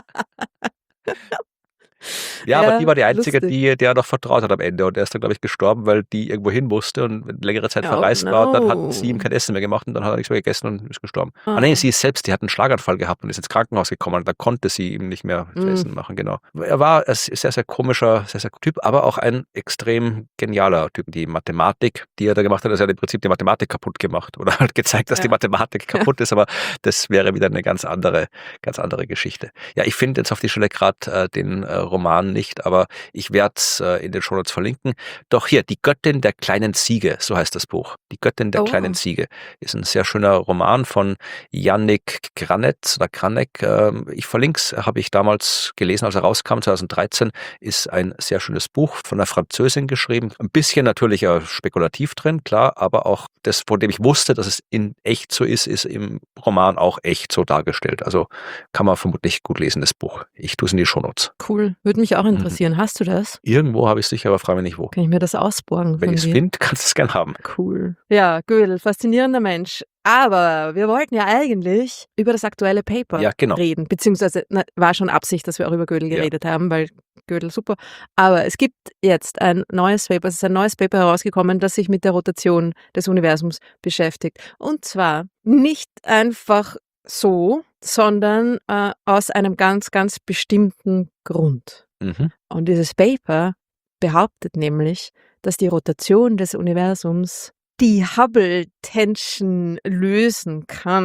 B: Ja, aber die war die Einzige, der noch vertraut hat am Ende. Und er ist dann, glaube ich, gestorben, weil die irgendwo hin musste und längere Zeit verreist war. Und dann hat sie ihm kein Essen mehr gemacht und dann hat er nichts mehr gegessen und ist gestorben. Ah, nein, sie ist selbst, die hat einen Schlaganfall gehabt und ist ins Krankenhaus gekommen. Und da konnte sie ihm nicht mehr zu essen machen, genau. Er war ein sehr, sehr komischer, sehr, sehr Typ, aber auch ein extrem genialer Typ. Die Mathematik, die er da gemacht hat, ist ja im Prinzip die Mathematik kaputt gemacht. Oder halt gezeigt, dass die Mathematik kaputt ist, aber das wäre wieder eine ganz andere Geschichte. Ja, ich finde jetzt auf die Stelle gerade den Roman nicht, aber ich werde es in den Shownotes verlinken. Doch hier, Die Göttin der kleinen Ziege, so heißt das Buch. Die Göttin der kleinen Ziege ist ein sehr schöner Roman von Yannick Granet oder Kranek. Ich verlinke es, habe ich damals gelesen, als er rauskam, 2013, ist ein sehr schönes Buch von einer Französin geschrieben. Ein bisschen natürlich spekulativ drin, klar, aber auch das, von dem ich wusste, dass es in echt so ist im Roman auch echt so dargestellt. Also kann man vermutlich gut lesen, das Buch. Ich tue es in die Shownotes.
A: Cool, würde mich auch interessieren. Hast du das?
B: Irgendwo habe ich es sicher, aber frage mich nicht wo.
A: Kann ich mir das ausborgen?
B: Wenn ich es finde, kannst du es gerne haben.
A: Cool. Ja, Gödel, faszinierender Mensch. Aber wir wollten ja eigentlich über das aktuelle Paper reden. Beziehungsweise war schon Absicht, dass wir auch über Gödel geredet haben, weil Gödel super. Aber es gibt jetzt ein neues Paper. Es ist ein neues Paper herausgekommen, das sich mit der Rotation des Universums beschäftigt. Und zwar nicht einfach so, sondern aus einem ganz, ganz bestimmten Grund. Und dieses Paper behauptet nämlich, dass die Rotation des Universums die Hubble-Tension lösen kann.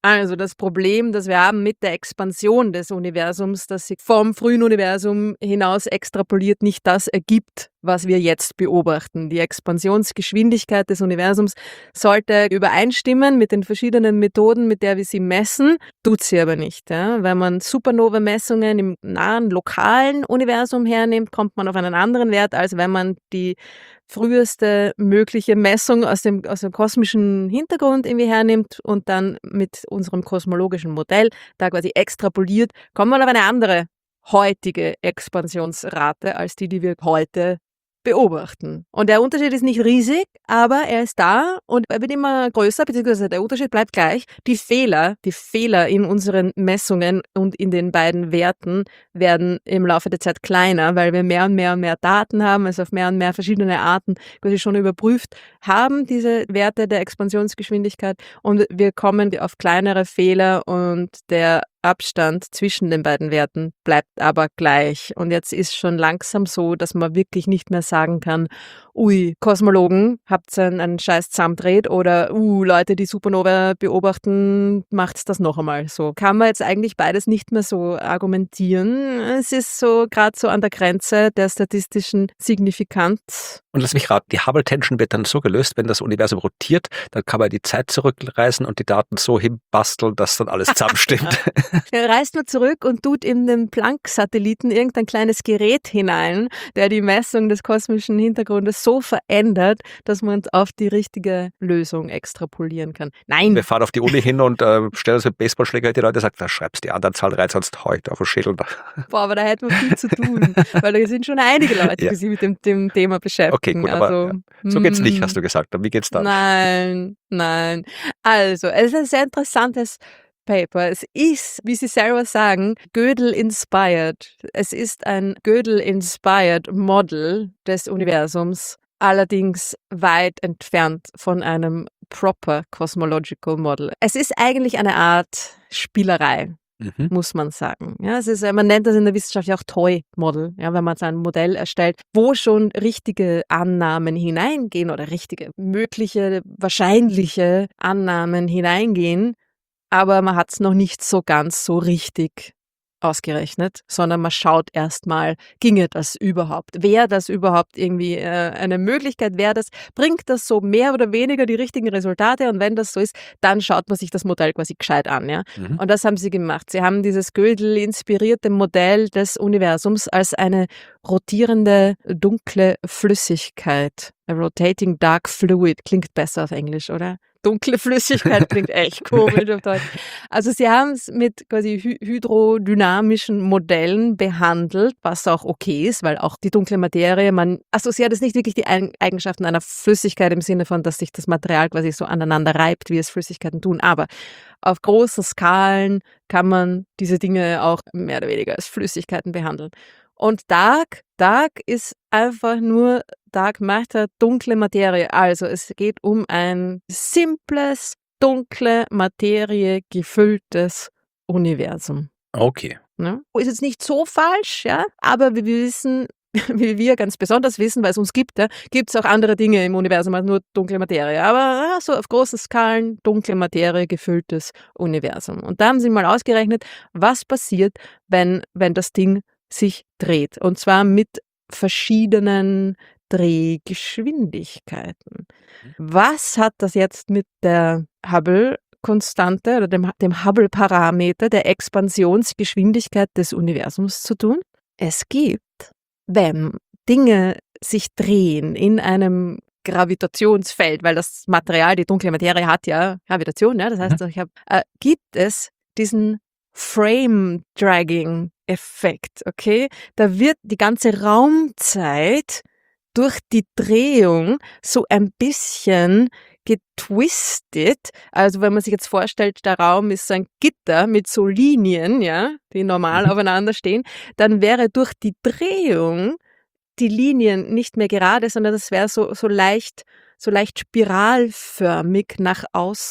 A: Also das Problem, das wir haben mit der Expansion des Universums, dass sich vom frühen Universum hinaus extrapoliert, nicht das ergibt, was wir jetzt beobachten. Die Expansionsgeschwindigkeit des Universums sollte übereinstimmen mit den verschiedenen Methoden, mit der wir sie messen, tut sie aber nicht. Ja? Wenn man Supernova-Messungen im nahen lokalen Universum hernimmt, kommt man auf einen anderen Wert, als wenn man die früheste mögliche Messung aus dem kosmischen Hintergrund irgendwie hernimmt und dann mit unserem kosmologischen Modell da quasi extrapoliert, kommt man auf eine andere heutige Expansionsrate als die wir heute beobachten. Und der Unterschied ist nicht riesig, aber er ist da und er wird immer größer, beziehungsweise der Unterschied bleibt gleich. Die Fehler in unseren Messungen und in den beiden Werten werden im Laufe der Zeit kleiner, weil wir mehr und mehr Daten haben, also auf mehr und mehr verschiedene Arten quasi schon überprüft haben, diese Werte der Expansionsgeschwindigkeit, und wir kommen auf kleinere Fehler und der Abstand zwischen den beiden Werten bleibt aber gleich. Und jetzt ist schon langsam so, dass man wirklich nicht mehr sagen kann, ui, Kosmologen, habt ihr einen Scheiß zusammendreht, oder Leute, die Supernova beobachten, macht's das noch einmal. So kann man jetzt eigentlich beides nicht mehr so argumentieren. Es ist so gerade so an der Grenze der statistischen Signifikanz.
B: Und lass mich raten, die Hubble-Tension wird dann so gelöst, wenn das Universum rotiert, dann kann man die Zeit zurückreisen und die Daten so hinbasteln, dass dann alles zusammenstimmt.
A: Er reist nur zurück und tut in den Planck-Satelliten irgendein kleines Gerät hinein, der die Messung des kosmischen Hintergrundes so verändert, dass man auf die richtige Lösung extrapolieren kann. Nein!
B: Wir fahren auf die Uni hin und stellen uns mit Baseballschläger die Leute, sagt, da schreibst die anderen Zahl rein, sonst hau ich da auf den Schädel.
A: Boah, aber da hätten wir viel zu tun, weil da sind schon einige Leute, die sich mit dem Thema beschäftigen.
B: Okay, gut, aber so geht's nicht, hast du gesagt. Wie geht's dann?
A: Nein. Also, es ist ein sehr interessantes Paper. Es ist, wie Sie selber sagen, Gödel-inspired. Es ist ein Gödel-inspired Model des Universums, allerdings weit entfernt von einem proper cosmological model. Es ist eigentlich eine Art Spielerei, muss man sagen. Ja, es ist, man nennt das in der Wissenschaft ja auch Toy-Model, ja, wenn man so ein Modell erstellt, wo schon richtige Annahmen hineingehen oder richtige, mögliche, wahrscheinliche Annahmen hineingehen, aber man hat es noch nicht so ganz so richtig ausgerechnet, sondern man schaut erstmal, ginge das überhaupt? Wäre das überhaupt irgendwie eine Möglichkeit? Bringt das so mehr oder weniger die richtigen Resultate? Und wenn das so ist, dann schaut man sich das Modell quasi gescheit an. Ja? Und das haben sie gemacht. Sie haben dieses Gödel-inspirierte Modell des Universums als eine rotierende, dunkle Flüssigkeit. A rotating dark fluid. Klingt besser auf Englisch, oder? Dunkle Flüssigkeit klingt echt komisch auf Deutsch. Also sie haben es mit quasi hydrodynamischen Modellen behandelt, was auch okay ist, weil auch die dunkle Materie, man assoziiert es nicht wirklich die Eigenschaften einer Flüssigkeit im Sinne von, dass sich das Material quasi so aneinander reibt, wie es Flüssigkeiten tun. Aber auf großen Skalen kann man diese Dinge auch mehr oder weniger als Flüssigkeiten behandeln. Und Dark ist einfach nur Dark Matter, dunkle Materie. Also es geht um ein simples, dunkle Materie gefülltes Universum.
B: Okay.
A: Ne? Ist jetzt nicht so falsch, ja, aber wir wissen, wie wir ganz besonders wissen, weil es uns gibt, ja, gibt es auch andere Dinge im Universum als nur dunkle Materie. Aber so auf großen Skalen dunkle Materie gefülltes Universum. Und da haben sie mal ausgerechnet, was passiert, wenn das Ding sich dreht. Und zwar mit verschiedenen Drehgeschwindigkeiten. Was hat das jetzt mit der Hubble-Konstante oder dem Hubble-Parameter der Expansionsgeschwindigkeit des Universums zu tun? Es gibt, wenn Dinge sich drehen in einem Gravitationsfeld, weil das Material, die dunkle Materie hat ja Gravitation, ja, das heißt, gibt es diesen Frame-Dragging-Effekt, okay? Da wird die ganze Raumzeit durch die Drehung so ein bisschen getwistet. Also wenn man sich jetzt vorstellt, der Raum ist so ein Gitter mit so Linien, ja, die normal aufeinander stehen, dann wäre durch die Drehung die Linien nicht mehr gerade, sondern das wäre so leicht spiralförmig nach außen.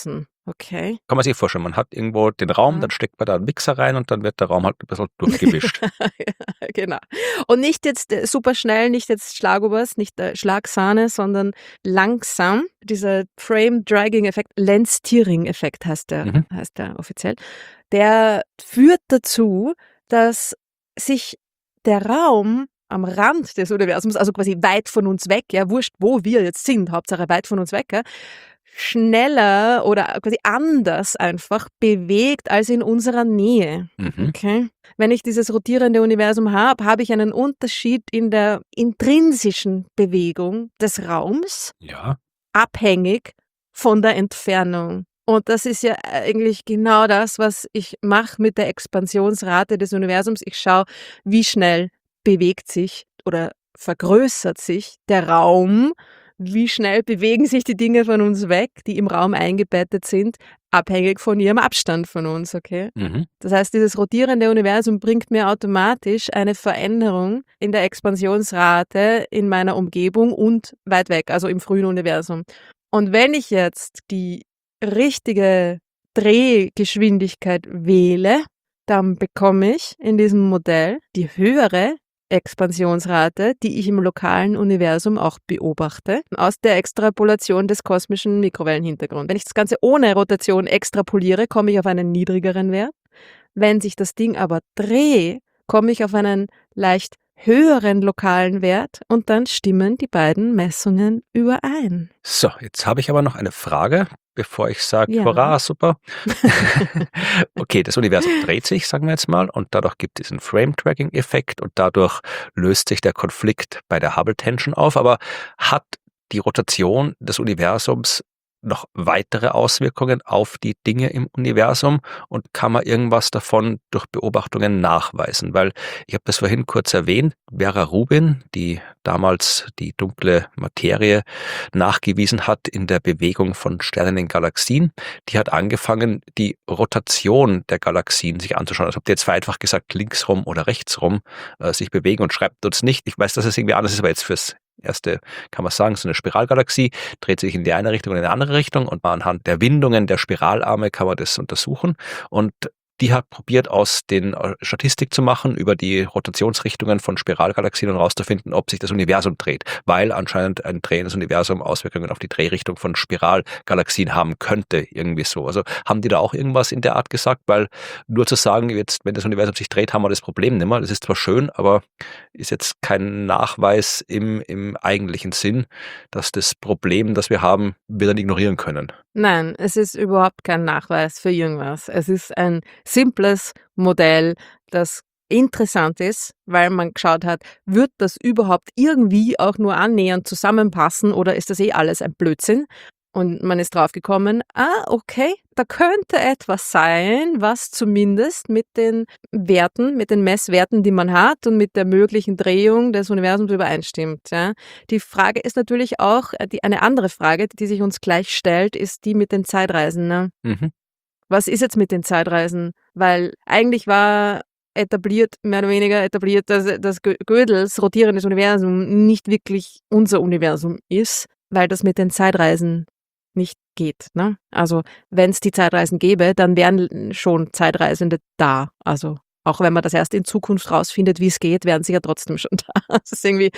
A: Okay.
B: Kann man sich vorstellen, man hat irgendwo den Raum, dann steckt man da einen Mixer rein und dann wird der Raum halt ein bisschen durchgewischt.
A: Ja, genau. Und nicht jetzt super schnell, nicht jetzt Schlagobers, nicht Schlagsahne, sondern langsam. Dieser Frame-Dragging-Effekt, Lens-Tearing-Effekt heißt der offiziell. Der führt dazu, dass sich der Raum am Rand des Universums, also quasi weit von uns weg, ja, wurscht, wo wir jetzt sind, Hauptsache weit von uns weg, ja, schneller oder quasi anders einfach bewegt als in unserer Nähe. Okay? Wenn ich dieses rotierende Universum habe, habe ich einen Unterschied in der intrinsischen Bewegung des Raums, abhängig von der Entfernung. Und das ist ja eigentlich genau das, was ich mache mit der Expansionsrate des Universums. Ich schaue, wie schnell bewegt sich oder vergrößert sich der Raum, wie schnell bewegen sich die Dinge von uns weg, die im Raum eingebettet sind, abhängig von ihrem Abstand von uns, okay? Das heißt, dieses rotierende Universum bringt mir automatisch eine Veränderung in der Expansionsrate in meiner Umgebung und weit weg, also im frühen Universum. Und wenn ich jetzt die richtige Drehgeschwindigkeit wähle, dann bekomme ich in diesem Modell die höhere Expansionsrate, die ich im lokalen Universum auch beobachte, aus der Extrapolation des kosmischen Mikrowellenhintergrunds. Wenn ich das Ganze ohne Rotation extrapoliere, komme ich auf einen niedrigeren Wert. Wenn sich das Ding aber dreht, komme ich auf einen leicht höheren lokalen Wert und dann stimmen die beiden Messungen überein.
B: So, jetzt habe ich aber noch eine Frage, bevor ich sage, hurra, super. Okay, das Universum dreht sich, sagen wir jetzt mal, und dadurch gibt es diesen Frame-Tracking-Effekt und dadurch löst sich der Konflikt bei der Hubble-Tension auf. Aber hat die Rotation des Universums noch weitere Auswirkungen auf die Dinge im Universum und kann man irgendwas davon durch Beobachtungen nachweisen? Weil ich habe das vorhin kurz erwähnt, Vera Rubin, die damals die dunkle Materie nachgewiesen hat in der Bewegung von Sternen in Galaxien, die hat angefangen, die Rotation der Galaxien sich anzuschauen. Also ob die jetzt vereinfacht gesagt linksrum oder rechtsrum sich bewegen und schreibt uns nicht. Ich weiß, dass es irgendwie anders ist, aber jetzt fürs Erste kann man sagen, so eine Spiralgalaxie dreht sich in die eine Richtung und in die andere Richtung und anhand der Windungen der Spiralarme kann man das untersuchen und die hat probiert, aus den Statistik zu machen über die Rotationsrichtungen von Spiralgalaxien und herauszufinden, ob sich das Universum dreht, weil anscheinend ein drehendes Universum Auswirkungen auf die Drehrichtung von Spiralgalaxien haben könnte, irgendwie so. Also haben die da auch irgendwas in der Art gesagt, weil nur zu sagen, jetzt, wenn das Universum sich dreht, haben wir das Problem nicht mehr. Das ist zwar schön, aber ist jetzt kein Nachweis im eigentlichen Sinn, dass das Problem, das wir haben, wir dann ignorieren können.
A: Nein, es ist überhaupt kein Nachweis für irgendwas. Es ist ein simples Modell, das interessant ist, weil man geschaut hat, wird das überhaupt irgendwie auch nur annähernd zusammenpassen oder ist das eh alles ein Blödsinn? Und man ist draufgekommen, okay, da könnte etwas sein, was zumindest mit den Werten, mit den Messwerten, die man hat und mit der möglichen Drehung des Universums übereinstimmt. Ja. Die Frage ist natürlich auch, eine andere Frage, die sich uns gleich stellt, ist die mit den Zeitreisen. Ne? Was ist jetzt mit den Zeitreisen? Weil eigentlich war mehr oder weniger etabliert, dass Gödels rotierendes Universum nicht wirklich unser Universum ist, weil das mit den Zeitreisen nicht geht. Ne? Also wenn es die Zeitreisen gäbe, dann wären schon Zeitreisende da. Also auch wenn man das erst in Zukunft rausfindet, wie es geht, wären sie ja trotzdem schon da. Das ist irgendwie,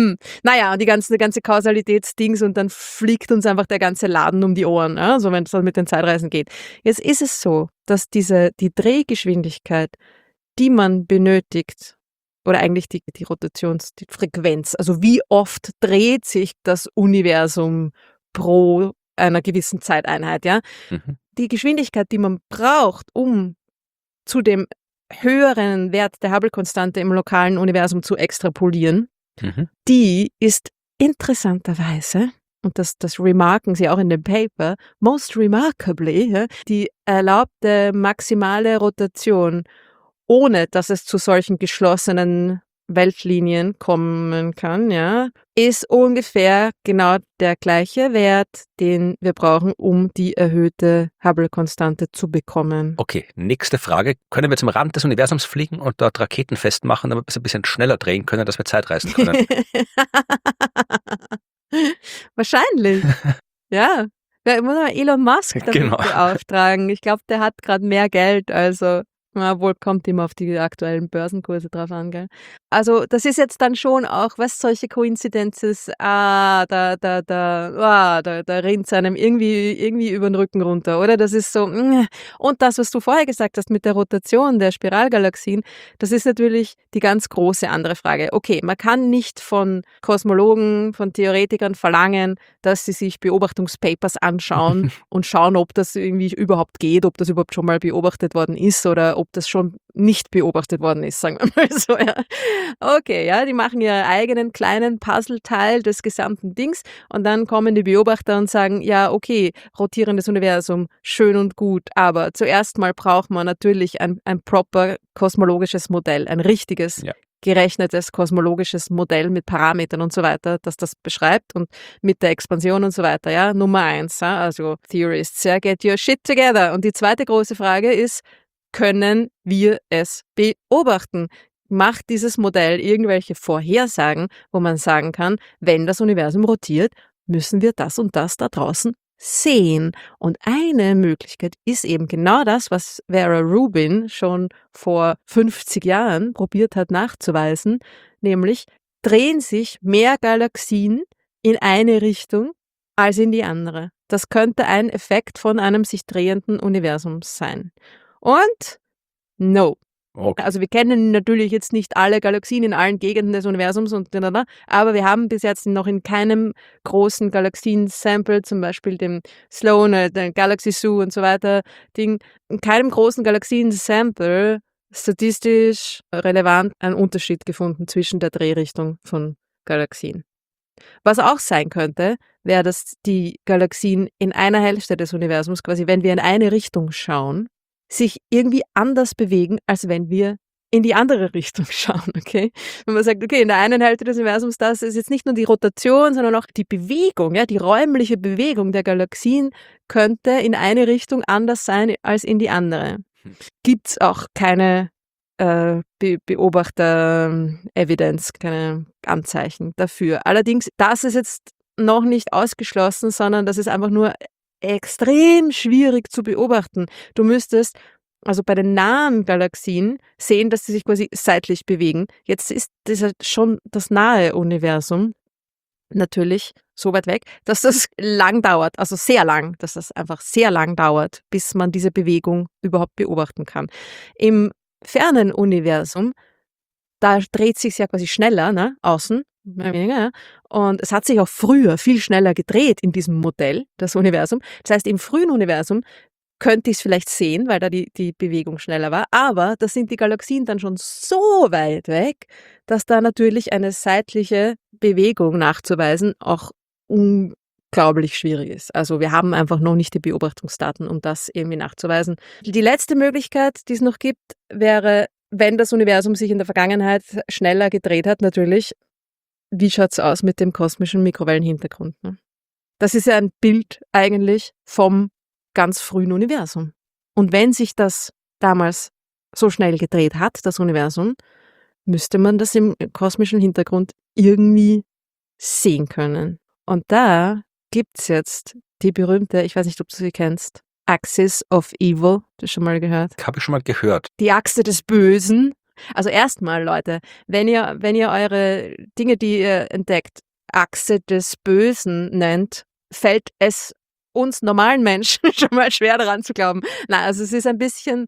A: naja, die ganze Kausalitätsdings und dann fliegt uns einfach der ganze Laden um die Ohren, so wenn es dann mit den Zeitreisen geht. Jetzt ist es so, dass die Drehgeschwindigkeit, die man benötigt, oder eigentlich die Frequenz, also wie oft dreht sich das Universum pro einer gewissen Zeiteinheit, ja. Die Geschwindigkeit, die man braucht, um zu dem höheren Wert der Hubble-Konstante im lokalen Universum zu extrapolieren, die ist interessanterweise, und das remarken sie auch in dem Paper, most remarkably, ja, die erlaubte maximale Rotation, ohne dass es zu solchen geschlossenen Weltlinien kommen kann, ja, ist ungefähr genau der gleiche Wert, den wir brauchen, um die erhöhte Hubble-Konstante zu bekommen.
B: Okay, nächste Frage. Können wir zum Rand des Universums fliegen und dort Raketen festmachen, damit wir es ein bisschen schneller drehen können, dass wir Zeitreisen können?
A: Wahrscheinlich. Ja. Ja, ich muss mal Elon Musk damit
B: Genau.
A: beauftragen. Ich glaube, der hat gerade mehr Geld, also wohl kommt immer auf die aktuellen Börsenkurse drauf an, gell? Also das ist jetzt dann schon auch, was solche Coincidences, da rinnt's einem irgendwie über den Rücken runter, oder? Das ist so, und das, was du vorher gesagt hast mit der Rotation der Spiralgalaxien, das ist natürlich die ganz große andere Frage. Okay, man kann nicht von Kosmologen, von Theoretikern verlangen, dass sie sich Beobachtungspapers anschauen und schauen, ob das irgendwie überhaupt geht, ob das überhaupt schon mal beobachtet worden ist oder ob das schon nicht beobachtet worden ist, sagen wir mal so. Ja. Okay, ja, die machen ihren eigenen kleinen Puzzleteil des gesamten Dings und dann kommen die Beobachter und sagen, ja, okay, rotierendes Universum, schön und gut, aber zuerst mal braucht man natürlich ein proper kosmologisches Modell, ein richtiges,
B: Ja.
A: gerechnetes kosmologisches Modell mit Parametern und so weiter, das das beschreibt und mit der Expansion und so weiter, ja, Nummer 1, ja, also Theorists, ja, get your shit together. Und die zweite große Frage ist, können wir es beobachten? Macht dieses Modell irgendwelche Vorhersagen, wo man sagen kann, wenn das Universum rotiert, müssen wir das und das da draußen sehen. Und eine Möglichkeit ist eben genau das, was Vera Rubin schon vor 50 Jahren probiert hat nachzuweisen, nämlich drehen sich mehr Galaxien in eine Richtung als in die andere. Das könnte ein Effekt von einem sich drehenden Universum sein. Und no.
B: Okay.
A: Also wir kennen natürlich jetzt nicht alle Galaxien in allen Gegenden des Universums aber wir haben bis jetzt noch in keinem großen Galaxien-Sample, zum Beispiel dem Sloan, der Galaxy Zoo und so weiter, in keinem großen Galaxien-Sample statistisch relevant einen Unterschied gefunden zwischen der Drehrichtung von Galaxien. Was auch sein könnte, wäre, dass die Galaxien in einer Hälfte des Universums, quasi wenn wir in eine Richtung schauen, sich irgendwie anders bewegen, als wenn wir in die andere Richtung schauen, okay? Wenn man sagt, okay, in der einen Hälfte des Universums, das ist jetzt nicht nur die Rotation, sondern auch die Bewegung, ja, die räumliche Bewegung der Galaxien könnte in eine Richtung anders sein als in die andere. Gibt's auch keine Beobachter-Evidenz, keine Anzeichen dafür. Allerdings, das ist jetzt noch nicht ausgeschlossen, sondern das ist einfach nur extrem schwierig zu beobachten. Du müsstest also bei den nahen Galaxien sehen, dass sie sich quasi seitlich bewegen. Jetzt ist das schon das nahe Universum natürlich so weit weg, dass das lang dauert, also sehr lang, dass das einfach sehr lang dauert, bis man diese Bewegung überhaupt beobachten kann. Im fernen Universum, da dreht sich ja quasi schneller, ne, außen, mehr oder weniger, ja. Und es hat sich auch früher viel schneller gedreht in diesem Modell, das Universum. Das heißt, im frühen Universum könnte ich es vielleicht sehen, weil da die Bewegung schneller war, aber da sind die Galaxien dann schon so weit weg, dass da natürlich eine seitliche Bewegung nachzuweisen auch unglaublich schwierig ist. Also wir haben einfach noch nicht die Beobachtungsdaten, um das irgendwie nachzuweisen. Die letzte Möglichkeit, die es noch gibt, wäre, wenn das Universum sich in der Vergangenheit schneller gedreht hat, natürlich, wie schaut's aus mit dem kosmischen Mikrowellenhintergrund? Ne? Das ist ja ein Bild eigentlich vom ganz frühen Universum. Und wenn sich das damals so schnell gedreht hat, das Universum, müsste man das im kosmischen Hintergrund irgendwie sehen können. Und da gibt's jetzt die berühmte, ich weiß nicht, ob du sie kennst, Axis of Evil. Hast du schon mal gehört?
B: Habe ich schon mal gehört.
A: Die Achse des Bösen. Also erstmal, Leute, wenn ihr eure Dinge, die ihr entdeckt, Achse des Bösen nennt, fällt es uns normalen Menschen schon mal schwer daran zu glauben. Nein, also es ist ein bisschen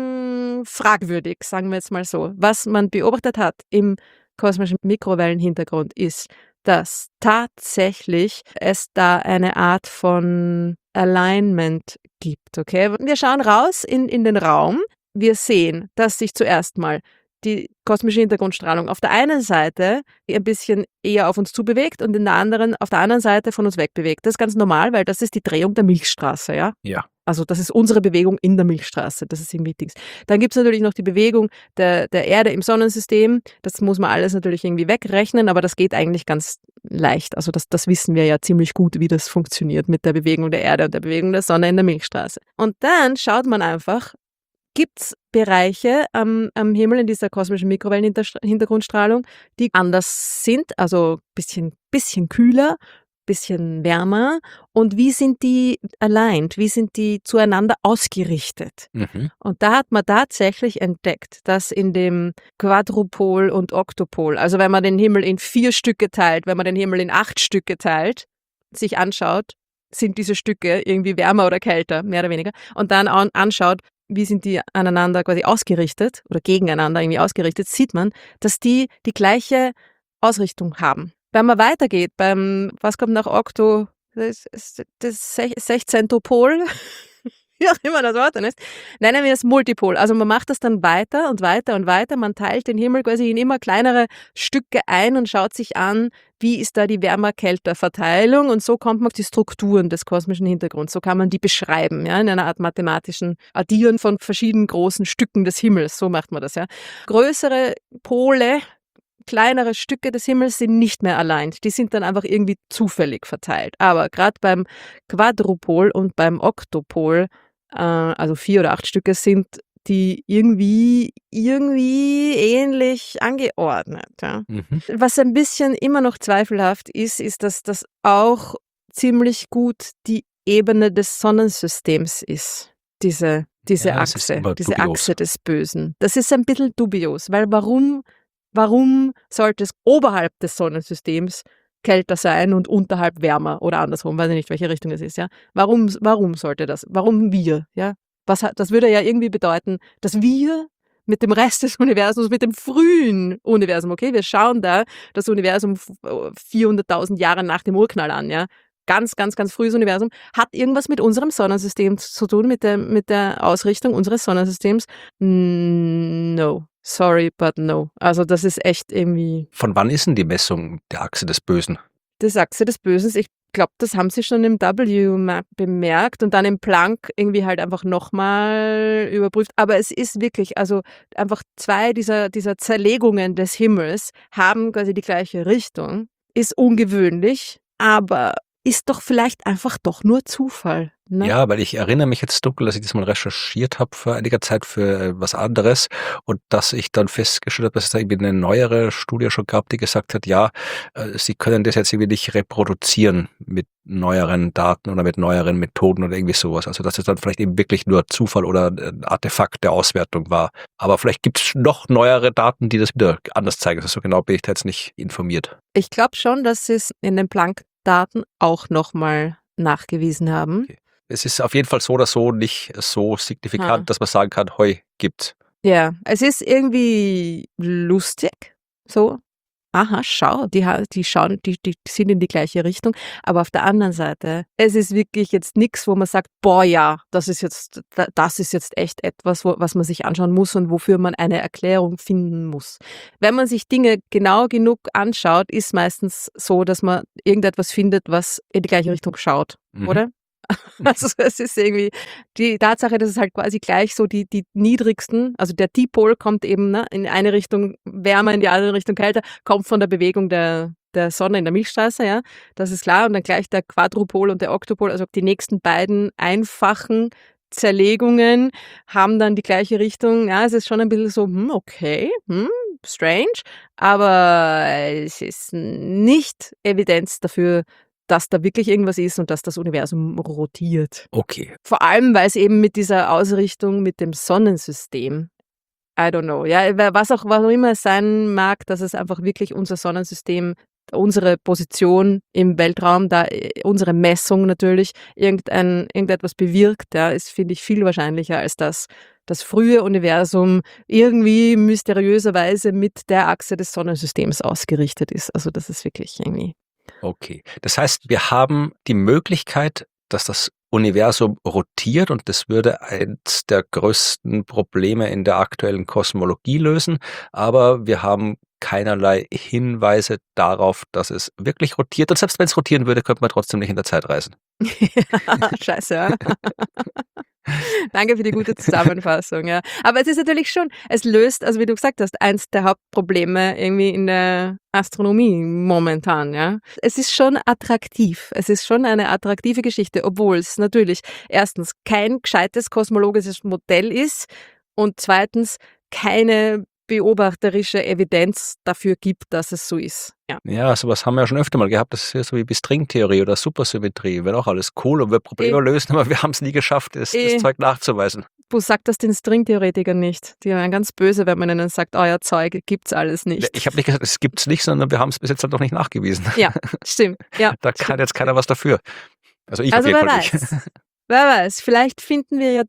A: fragwürdig, sagen wir jetzt mal so. Was man beobachtet hat im kosmischen Mikrowellenhintergrund ist, dass tatsächlich es da eine Art von Alignment gibt, okay? Wir schauen raus in den Raum. Wir sehen, dass sich zuerst mal die kosmische Hintergrundstrahlung auf der einen Seite ein bisschen eher auf uns zubewegt und auf der anderen Seite von uns wegbewegt. Das ist ganz normal, weil das ist die Drehung der Milchstraße, ja?
B: Ja.
A: Also das ist unsere Bewegung in der Milchstraße, das ist irgendwie Dings. Dann gibt es natürlich noch die Bewegung der Erde im Sonnensystem. Das muss man alles natürlich irgendwie wegrechnen, aber das geht eigentlich ganz leicht. Also das wissen wir ja ziemlich gut, wie das funktioniert mit der Bewegung der Erde und der Bewegung der Sonne in der Milchstraße. Und dann schaut man einfach, gibt es Bereiche am Himmel in dieser kosmischen Mikrowellenhintergrundstrahlung, die anders sind, also bisschen kühler, bisschen wärmer und wie sind die aligned, wie sind die zueinander ausgerichtet? Und da hat man tatsächlich entdeckt, dass in dem Quadrupol und Oktopol, also wenn man den Himmel in 4 Stücke teilt, wenn man den Himmel in 8 Stücke teilt, sich anschaut, sind diese Stücke irgendwie wärmer oder kälter, mehr oder weniger, und dann anschaut, wie sind die aneinander quasi ausgerichtet oder gegeneinander irgendwie ausgerichtet, sieht man, dass die gleiche Ausrichtung haben. Wenn man weitergeht, was kommt nach Okto, das 16. Pol, wie auch immer das Wort dann ist, nennen wir es Multipol. Also man macht das dann weiter und weiter und weiter. Man teilt den Himmel quasi in immer kleinere Stücke ein und schaut sich an, wie ist da die Wärmer-Kälter-Verteilung, und so kommt man auf die Strukturen des kosmischen Hintergrunds. So kann man die beschreiben, ja, in einer Art mathematischen Addieren von verschiedenen großen Stücken des Himmels. So macht man das, ja. Größere Pole, kleinere Stücke des Himmels sind nicht mehr allein. Die sind dann einfach irgendwie zufällig verteilt. Aber gerade beim Quadrupol und beim Oktopol, also 4 oder 8 Stücke, sind die irgendwie ähnlich angeordnet. Ja. Was ein bisschen immer noch zweifelhaft ist, dass das auch ziemlich gut die Ebene des Sonnensystems ist. Diese Achse des Bösen. Das ist ein bisschen dubios, weil warum sollte es oberhalb des Sonnensystems kälter sein und unterhalb wärmer oder andersrum, weiß ich nicht, welche Richtung es ist, ja. Warum sollte das? Warum wir, ja? Das würde ja irgendwie bedeuten, dass wir mit dem Rest des Universums, mit dem frühen Universum, okay, wir schauen da das Universum 400.000 Jahre nach dem Urknall an, ja. Ganz, ganz, ganz frühes Universum, hat irgendwas mit unserem Sonnensystem zu tun, mit der Ausrichtung unseres Sonnensystems? No. Sorry, but no. Also das ist echt irgendwie...
B: Von wann ist denn die Messung der Achse des Bösen?
A: Das Achse des Bösen, ich glaube, das haben sie schon im W bemerkt und dann im Planck irgendwie halt einfach nochmal überprüft. Aber es ist wirklich, also einfach 2 dieser Zerlegungen des Himmels haben quasi die gleiche Richtung. Ist ungewöhnlich, aber ist doch vielleicht einfach doch nur Zufall. Ne?
B: Ja, weil ich erinnere mich jetzt dunkel, dass ich das mal recherchiert habe vor einiger Zeit für was anderes und dass ich dann festgestellt habe, dass es da irgendwie eine neuere Studie schon gab, die gesagt hat, ja, sie können das jetzt irgendwie nicht reproduzieren mit neueren Daten oder mit neueren Methoden oder irgendwie sowas. Also dass es dann vielleicht eben wirklich nur Zufall oder ein Artefakt der Auswertung war. Aber vielleicht gibt es noch neuere Daten, die das wieder anders zeigen. Also so genau bin ich da jetzt nicht informiert.
A: Ich glaube schon, dass sie es in den Planck-Daten auch nochmal nachgewiesen haben.
B: Okay. Es ist auf jeden Fall so oder so nicht so signifikant, dass man sagen kann, gibt's.
A: Ja, es ist irgendwie lustig, so. Aha, schau, die sind in die gleiche Richtung. Aber auf der anderen Seite, es ist wirklich jetzt nichts, wo man sagt, boah, ja, das ist jetzt echt etwas, was man sich anschauen muss und wofür man eine Erklärung finden muss. Wenn man sich Dinge genau genug anschaut, ist meistens so, dass man irgendetwas findet, was in die gleiche Richtung schaut, oder? Also es ist irgendwie die Tatsache, dass es halt quasi gleich so die niedrigsten, also der Dipol kommt eben in eine Richtung wärmer, in die andere Richtung kälter, kommt von der Bewegung der Sonne in der Milchstraße, ja, das ist klar. Und dann gleich der Quadrupol und der Oktopol, also die nächsten beiden einfachen Zerlegungen haben dann die gleiche Richtung. Ja, es ist schon ein bisschen so, okay, strange, aber es ist nicht Evidenz dafür, dass da wirklich irgendwas ist und dass das Universum rotiert.
B: Okay.
A: Vor allem, weil es eben mit dieser Ausrichtung mit dem Sonnensystem, I don't know, ja, was auch immer es sein mag, dass es einfach wirklich unser Sonnensystem, unsere Position im Weltraum, da unsere Messung natürlich irgendetwas bewirkt, ja, ist, finde ich, viel wahrscheinlicher, als dass das frühe Universum irgendwie mysteriöserweise mit der Achse des Sonnensystems ausgerichtet ist. Also das ist wirklich irgendwie...
B: Okay. Das heißt, wir haben die Möglichkeit, dass das Universum rotiert und das würde eins der größten Probleme in der aktuellen Kosmologie lösen, aber wir haben keinerlei Hinweise darauf, dass es wirklich rotiert. Und selbst wenn es rotieren würde, könnte man trotzdem nicht in der Zeit reisen.
A: Ja, scheiße, ja. Danke für die gute Zusammenfassung, ja. Aber es ist natürlich schon, es löst, also wie du gesagt hast, eins der Hauptprobleme irgendwie in der Astronomie momentan, ja. Es ist schon attraktiv. Es ist schon eine attraktive Geschichte, obwohl es natürlich erstens kein gescheites kosmologisches Modell ist und zweitens keine beobachterische Evidenz dafür gibt, dass es so ist. Ja.
B: Ja, sowas haben wir ja schon öfter mal gehabt. Das ist ja so wie Stringtheorie oder Supersymmetrie. Wäre auch alles cool und wir Probleme lösen, aber wir haben es nie geschafft, das Zeug nachzuweisen.
A: Du sagst das den Stringtheoretikern nicht. Die werden ganz böse, wenn man ihnen sagt, euer Zeug gibt's alles nicht.
B: Ich habe nicht gesagt, es gibt's nicht, sondern wir haben es bis jetzt halt noch nicht nachgewiesen.
A: Ja, stimmt. Ja,
B: da kann jetzt keiner was dafür. Also ich
A: also
B: auf jeden
A: wer
B: Fall
A: weiß.
B: nicht.
A: Wer weiß, vielleicht finden wir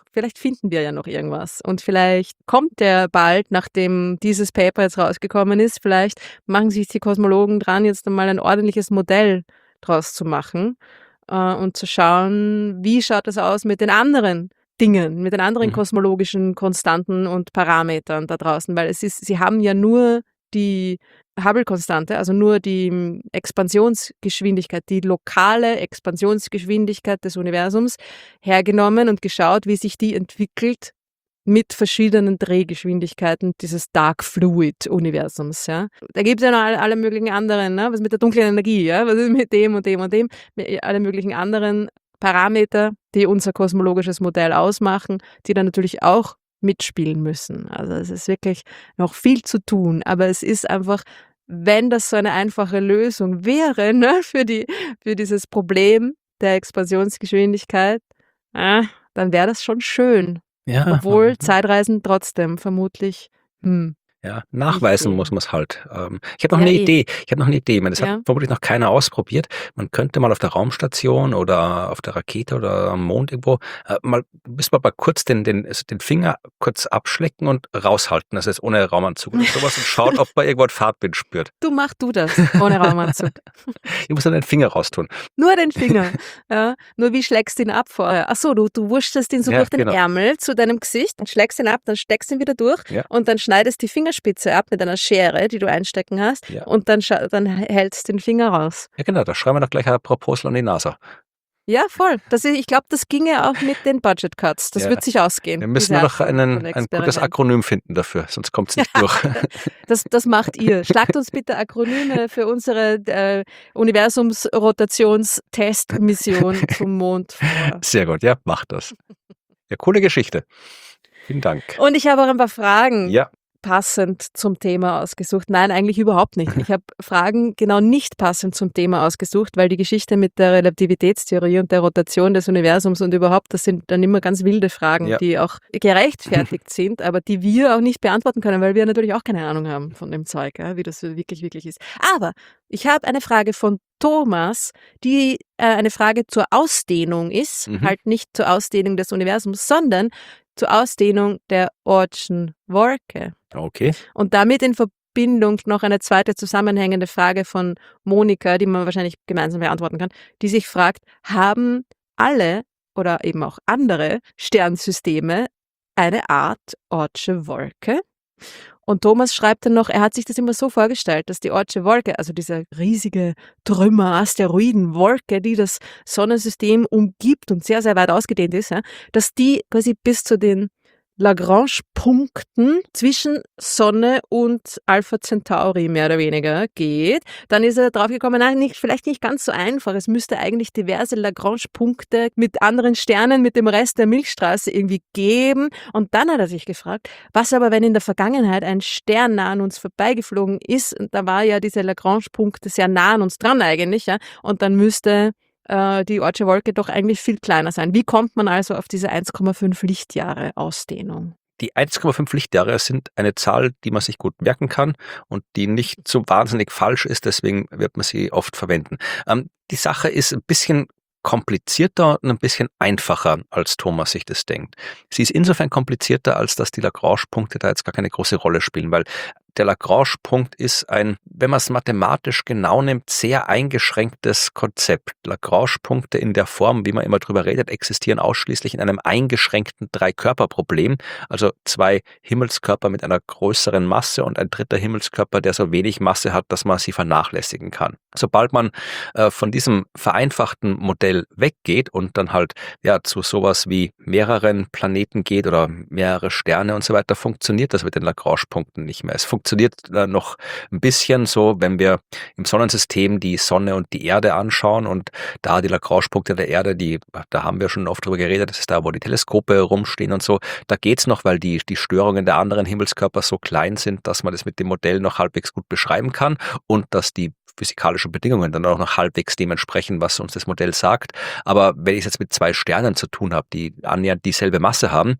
A: ja noch irgendwas. Und vielleicht kommt der bald, nachdem dieses Paper jetzt rausgekommen ist, vielleicht machen sich die Kosmologen dran, jetzt einmal ein ordentliches Modell draus zu machen und zu schauen, wie schaut es aus mit den anderen Dingen, mit den anderen kosmologischen Konstanten und Parametern da draußen, weil sie haben ja nur die Hubble-Konstante, also nur die Expansionsgeschwindigkeit, die lokale Expansionsgeschwindigkeit des Universums hergenommen und geschaut, wie sich die entwickelt mit verschiedenen Drehgeschwindigkeiten dieses Dark Fluid-Universums. Ja. Da gibt es ja noch alle möglichen anderen, ne? Was mit der dunklen Energie, ja? Was ist mit dem und dem und dem, mit alle möglichen anderen Parameter, die unser kosmologisches Modell ausmachen, die dann natürlich auch mitspielen müssen. Also es ist wirklich noch viel zu tun, aber es ist einfach, wenn das so eine einfache Lösung wäre, ne, für dieses Problem der Expansionsgeschwindigkeit, dann wäre das schon schön.
B: Ja.
A: Obwohl Zeitreisen trotzdem vermutlich
B: Ja, nachweisen muss man es halt. Ich habe noch
A: Ja,
B: eine
A: eh.
B: Idee. Ich meine, das
A: Ja.
B: hat vermutlich noch keiner ausprobiert. Man könnte mal auf der Raumstation oder auf der Rakete oder am Mond irgendwo müssen wir mal kurz den Finger kurz abschlecken und raushalten. Das heißt ohne Raumanzug oder sowas und schaut, ob man irgendwo Fahrtwind spürt.
A: Mach du das ohne Raumanzug.
B: Ich muss dann den Finger raustun.
A: Nur den Finger. Ja. Nur wie schlägst du ihn ab vorher? Achso, du wurschtelst ihn so
B: Ja,
A: durch den
B: genau.
A: Ärmel zu deinem Gesicht, dann schlägst ihn ab, dann steckst ihn wieder durch
B: Ja.
A: und dann schneidest die Fingerspitze ab mit einer Schere, die du einstecken hast
B: Ja.
A: und dann hältst den Finger raus.
B: Ja, genau, da schreiben wir doch gleich ein Proposal an die NASA.
A: Ja, voll. Ich glaube, das ginge auch mit den Budget Cuts. Das
B: Ja.
A: wird sich ausgehen.
B: Wir müssen
A: diese
B: nur noch
A: Art von
B: ein gutes
A: Experiment.
B: Akronym finden dafür, sonst kommt es nicht durch.
A: Das macht ihr. Schlagt uns bitte Akronyme für unsere Universumsrotationstestmission zum Mond vor.
B: Sehr gut, ja, macht das. Ja, coole Geschichte. Vielen Dank.
A: Und ich habe auch ein paar Fragen
B: Ja,
A: passend zum Thema ausgesucht. Nein, eigentlich überhaupt nicht. Ich habe Fragen genau nicht passend zum Thema ausgesucht, weil die Geschichte mit der Relativitätstheorie und der Rotation des Universums und überhaupt, das sind dann immer ganz wilde Fragen,
B: Ja.
A: die auch gerechtfertigt sind, aber die wir auch nicht beantworten können, weil wir natürlich auch keine Ahnung haben von dem Zeug, ja, wie das wirklich ist. Aber ich habe eine Frage von Thomas, die eine Frage zur Ausdehnung ist, halt nicht zur Ausdehnung des Universums, sondern zur Ausdehnung der Oortschen Wolke.
B: okay.
A: Und damit in Verbindung noch eine zweite zusammenhängende Frage von Monika, die man wahrscheinlich gemeinsam beantworten kann, die sich fragt, haben alle oder eben auch andere Sternsysteme eine Art Oortsche Wolke? Und Thomas schreibt dann noch, er hat sich das immer so vorgestellt, dass die Oortsche Wolke, also diese riesige Trümmer-Asteroidenwolke, die das Sonnensystem umgibt und sehr, sehr weit ausgedehnt ist, ja, dass die quasi bis zu den Lagrange-Punkten zwischen Sonne und Alpha Centauri mehr oder weniger geht. Dann ist er drauf gekommen, nein, vielleicht nicht ganz so einfach. Es müsste eigentlich diverse Lagrange-Punkte mit anderen Sternen, mit dem Rest der Milchstraße irgendwie geben. Und dann hat er sich gefragt, was aber, wenn in der Vergangenheit ein Stern nah an uns vorbeigeflogen ist, und da war ja diese Lagrange-Punkte sehr nah an uns dran eigentlich, ja, und dann müsste die Oortsche Wolke doch eigentlich viel kleiner sein. Wie kommt man also auf diese 1,5 Lichtjahre Ausdehnung?
B: Die 1,5 Lichtjahre sind eine Zahl, die man sich gut merken kann und die nicht so wahnsinnig falsch ist, deswegen wird man sie oft verwenden. Die Sache ist ein bisschen komplizierter und ein bisschen einfacher, als Thomas sich das denkt. Sie ist insofern komplizierter, als dass die Lagrange-Punkte da jetzt gar keine große Rolle spielen, weil der Lagrange-Punkt ist ein, wenn man es mathematisch genau nimmt, sehr eingeschränktes Konzept. Lagrange-Punkte in der Form, wie man immer drüber redet, existieren ausschließlich in einem eingeschränkten Dreikörperproblem, also zwei Himmelskörper mit einer größeren Masse und ein dritter Himmelskörper, der so wenig Masse hat, dass man sie vernachlässigen kann. Sobald man von diesem vereinfachten Modell weggeht und dann halt zu sowas wie mehreren Planeten geht oder mehrere Sterne und so weiter, funktioniert das mit den Lagrange-Punkten nicht mehr. Es funktioniert funktioniert noch ein bisschen so, wenn wir im Sonnensystem die Sonne und die Erde anschauen und da die Lagrange-Punkte der Erde, da haben wir schon oft drüber geredet, das ist da, wo die Teleskope rumstehen und so, da geht's noch, weil die Störungen der anderen Himmelskörper so klein sind, dass man das mit dem Modell noch halbwegs gut beschreiben kann und dass die physikalischen Bedingungen dann auch noch halbwegs dementsprechend, was uns das Modell sagt. Aber wenn ich es jetzt mit 2 Sternen zu tun habe, die annähernd dieselbe Masse haben,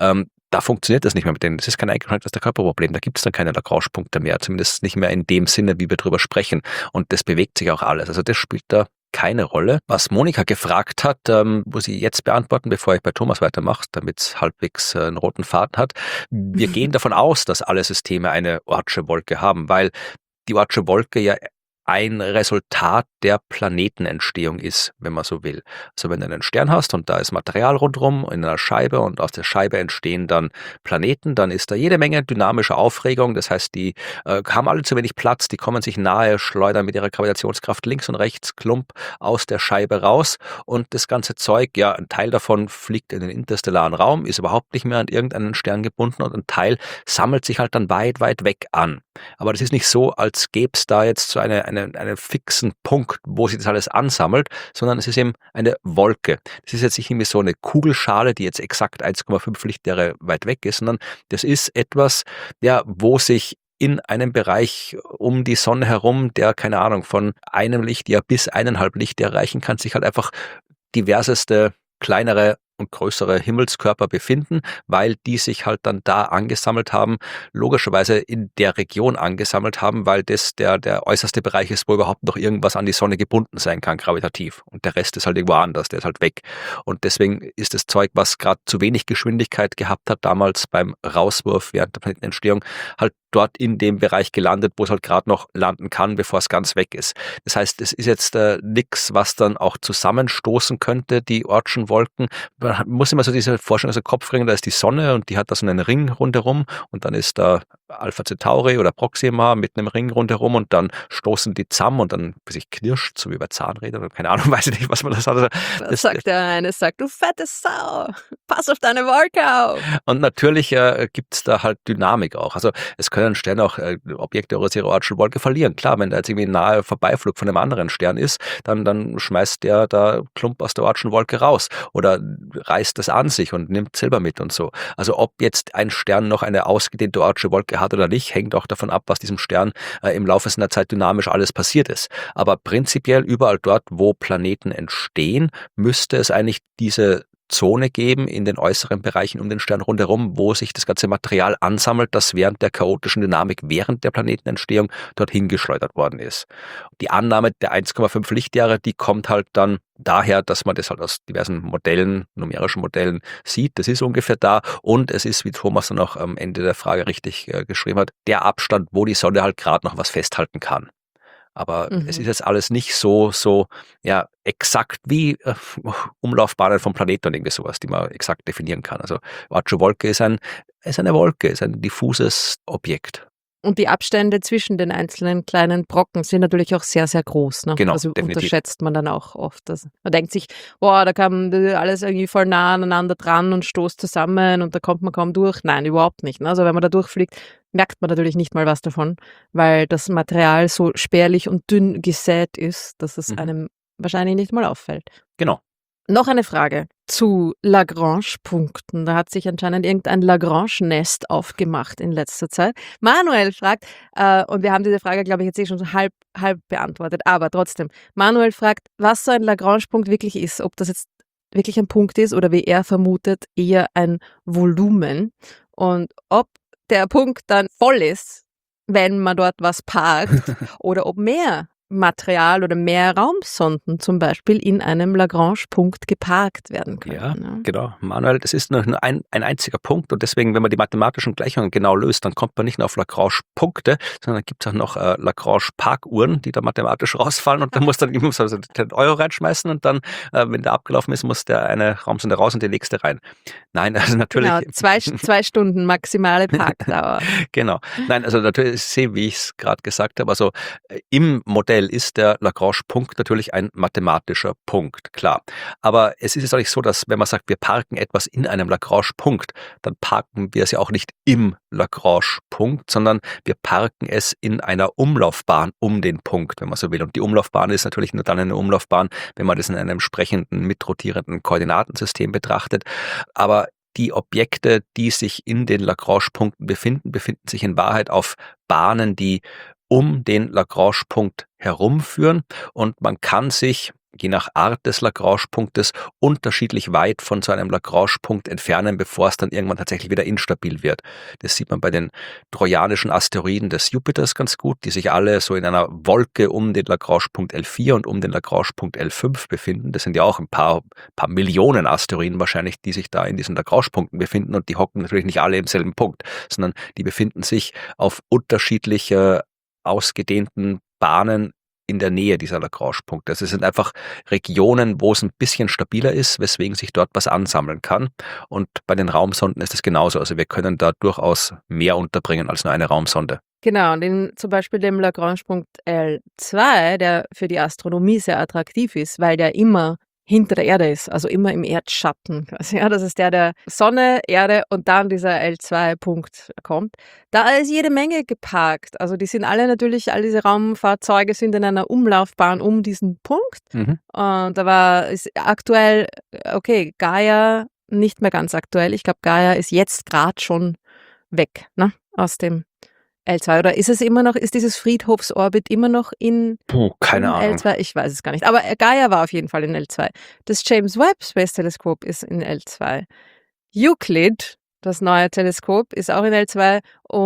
B: da funktioniert das nicht mehr mit denen. Das ist kein Eingeschränktes der Körperproblem. Da gibt es dann keine Lagrange-Punkte mehr, zumindest nicht mehr in dem Sinne, wie wir drüber sprechen. Und das bewegt sich auch alles. Also das spielt da keine Rolle. Was Monika gefragt hat, muss ich jetzt beantworten, bevor ich bei Thomas weitermache, damit es halbwegs einen roten Faden hat. Wir gehen davon aus, dass alle Systeme eine Oortsche Wolke haben, weil die Oortsche Wolke ja ein Resultat der Planetenentstehung ist, wenn man so will. Also wenn du einen Stern hast und da ist Material rundherum in einer Scheibe und aus der Scheibe entstehen dann Planeten, dann ist da jede Menge dynamische Aufregung. Das heißt, die haben alle zu wenig Platz, die kommen sich nahe, schleudern mit ihrer Gravitationskraft links und rechts klump aus der Scheibe raus und das ganze Zeug, ja, ein Teil davon fliegt in den interstellaren Raum, ist überhaupt nicht mehr an irgendeinen Stern gebunden und ein Teil sammelt sich halt dann weit, weit weg an. Aber das ist nicht so, als gäbe es da jetzt so einen fixen Punkt, wo sich das alles ansammelt, sondern es ist eben eine Wolke. Das ist jetzt nicht irgendwie so eine Kugelschale, die jetzt exakt 1,5 Lichtjahre weit weg ist, sondern das ist etwas, ja, wo sich in einem Bereich um die Sonne herum, der, keine Ahnung, von einem Lichtjahr bis 1,5 Lichtjahr reichen kann, sich halt einfach diverseste kleinere und größere Himmelskörper befinden, weil die sich halt dann da angesammelt haben, logischerweise in der Region angesammelt haben, weil das der äußerste Bereich ist, wo überhaupt noch irgendwas an die Sonne gebunden sein kann, gravitativ. Und der Rest ist halt irgendwo anders, der ist halt weg. Und deswegen ist das Zeug, was gerade zu wenig Geschwindigkeit gehabt hat, damals beim Rauswurf während der Planetenentstehung, halt dort in dem Bereich gelandet, wo es halt gerade noch landen kann, bevor es ganz weg ist. Das heißt, es ist jetzt nichts, was dann auch zusammenstoßen könnte, die Oortschen Wolken. Man muss immer so diese Vorstellung aus dem Kopf bringen, da ist die Sonne und die hat da so einen Ring rundherum und dann ist da Alpha Centauri oder Proxima mit einem Ring rundherum und dann stoßen die zusammen und dann sich knirscht, so wie bei Zahnrädern oder keine Ahnung, weiß ich nicht, was man das hat.
A: Das sagt der eine, sagt, du fette Sau, pass auf deine Wolke auf.
B: Und natürlich gibt es da halt Dynamik auch. Also es können Sterne auch Objekte aus ihrer Oortschen Wolke verlieren. Klar, wenn da jetzt irgendwie ein nahe Vorbeiflug von einem anderen Stern ist, dann schmeißt der da Klump aus der Oortschen Wolke raus oder reißt das an sich und nimmt selber mit und so. Also ob jetzt ein Stern noch eine ausgedehnte Oortsche Wolke hat oder nicht, hängt auch davon ab, was diesem Stern im Laufe seiner Zeit dynamisch alles passiert ist. Aber prinzipiell überall dort, wo Planeten entstehen, müsste es eigentlich diese Zone geben in den äußeren Bereichen um den Stern rundherum, wo sich das ganze Material ansammelt, das während der chaotischen Dynamik während der Planetenentstehung dorthin geschleudert worden ist. Die Annahme der 1,5 Lichtjahre, die kommt halt dann daher, dass man das halt aus diversen Modellen, numerischen Modellen sieht. Das ist ungefähr da und es ist, wie Thomas dann auch am Ende der Frage richtig geschrieben hat, der Abstand, wo die Sonne halt gerade noch was festhalten kann. Aber es ist jetzt alles nicht so ja, exakt wie Umlaufbahnen vom Planeten und irgendwie sowas, die man exakt definieren kann. Also Oortsche Wolke ist eine Wolke, ist ein diffuses Objekt.
A: Und die Abstände zwischen den einzelnen kleinen Brocken sind natürlich auch sehr, sehr groß. Ne?
B: Genau,
A: also
B: definitiv.
A: Unterschätzt man dann auch oft. Also man denkt sich, boah, da kam alles irgendwie voll nah aneinander dran und stoßt zusammen und da kommt man kaum durch. Nein, überhaupt nicht. Ne? Also wenn man da durchfliegt, merkt man natürlich nicht mal was davon, weil das Material so spärlich und dünn gesät ist, dass es einem wahrscheinlich nicht mal auffällt.
B: Genau.
A: Noch eine Frage zu Lagrange-Punkten. Da hat sich anscheinend irgendein Lagrange-Nest aufgemacht in letzter Zeit. Manuel fragt, und wir haben diese Frage, glaube ich, jetzt schon so halb beantwortet, aber trotzdem. Manuel fragt, was so ein Lagrange-Punkt wirklich ist, ob das jetzt wirklich ein Punkt ist oder wie er vermutet, eher ein Volumen. Und ob der Punkt dann voll ist, wenn man dort was parkt, oder ob mehr Material oder mehr Raumsonden zum Beispiel in einem Lagrange-Punkt geparkt werden können.
B: Ja, genau. Manuel, das ist nur ein einziger Punkt und deswegen, wenn man die mathematischen Gleichungen genau löst, dann kommt man nicht nur auf Lagrange-Punkte, sondern gibt es auch noch Lagrange-Parkuhren, die da mathematisch rausfallen und da muss dann immer so 10 Euro reinschmeißen und dann, wenn der abgelaufen ist, muss der eine Raumsonde raus und die nächste rein. Nein, also natürlich.
A: Genau, 2 Stunden maximale Parkdauer.
B: Genau. Nein, also natürlich sehe, wie ich es gerade gesagt habe, also im Modell Prinzipiell ist der Lagrange-Punkt natürlich ein mathematischer Punkt, klar. Aber es ist jetzt auch nicht so, dass wenn man sagt, wir parken etwas in einem Lagrange-Punkt, dann parken wir es ja auch nicht im Lagrange-Punkt, sondern wir parken es in einer Umlaufbahn um den Punkt, wenn man so will. Und die Umlaufbahn ist natürlich nur dann eine Umlaufbahn, wenn man das in einem entsprechenden mitrotierenden Koordinatensystem betrachtet. Aber die Objekte, die sich in den Lagrange-Punkten befinden sich in Wahrheit auf Bahnen, die um den Lagrange-Punkt herumführen, und man kann sich je nach Art des Lagrange-Punktes unterschiedlich weit von so einem Lagrange-Punkt entfernen, bevor es dann irgendwann tatsächlich wieder instabil wird. Das sieht man bei den trojanischen Asteroiden des Jupiters ganz gut, die sich alle so in einer Wolke um den Lagrange-Punkt L4 und um den Lagrange-Punkt L5 befinden. Das sind ja auch ein paar Millionen Asteroiden wahrscheinlich, die sich da in diesen Lagrange-Punkten befinden, und die hocken natürlich nicht alle im selben Punkt, sondern die befinden sich auf unterschiedliche ausgedehnten Bahnen in der Nähe dieser Lagrange-Punkte. Also es sind einfach Regionen, wo es ein bisschen stabiler ist, weswegen sich dort was ansammeln kann. Und bei den Raumsonden ist es genauso. Also wir können da durchaus mehr unterbringen als nur eine Raumsonde.
A: Genau, und zum Beispiel dem Lagrange-Punkt L2, der für die Astronomie sehr attraktiv ist, weil der immer hinter der Erde ist, also immer im Erdschatten quasi. Ja, das ist der Sonne, Erde und dann dieser L2-Punkt kommt. Da ist jede Menge geparkt. Also die sind alle natürlich, all diese Raumfahrzeuge sind in einer Umlaufbahn um diesen Punkt. Und ist aktuell, okay, Gaia nicht mehr ganz aktuell. Ich glaube, Gaia ist jetzt gerade schon weg, ne, aus dem L2, oder ist es immer noch, ist dieses Friedhofsorbit immer noch in
B: keine Ahnung.
A: L2? Ich weiß es gar nicht. Aber Gaia war auf jeden Fall in L2. Das James Webb Space Teleskop ist in L2. Euclid, das neue Teleskop, ist auch in L2.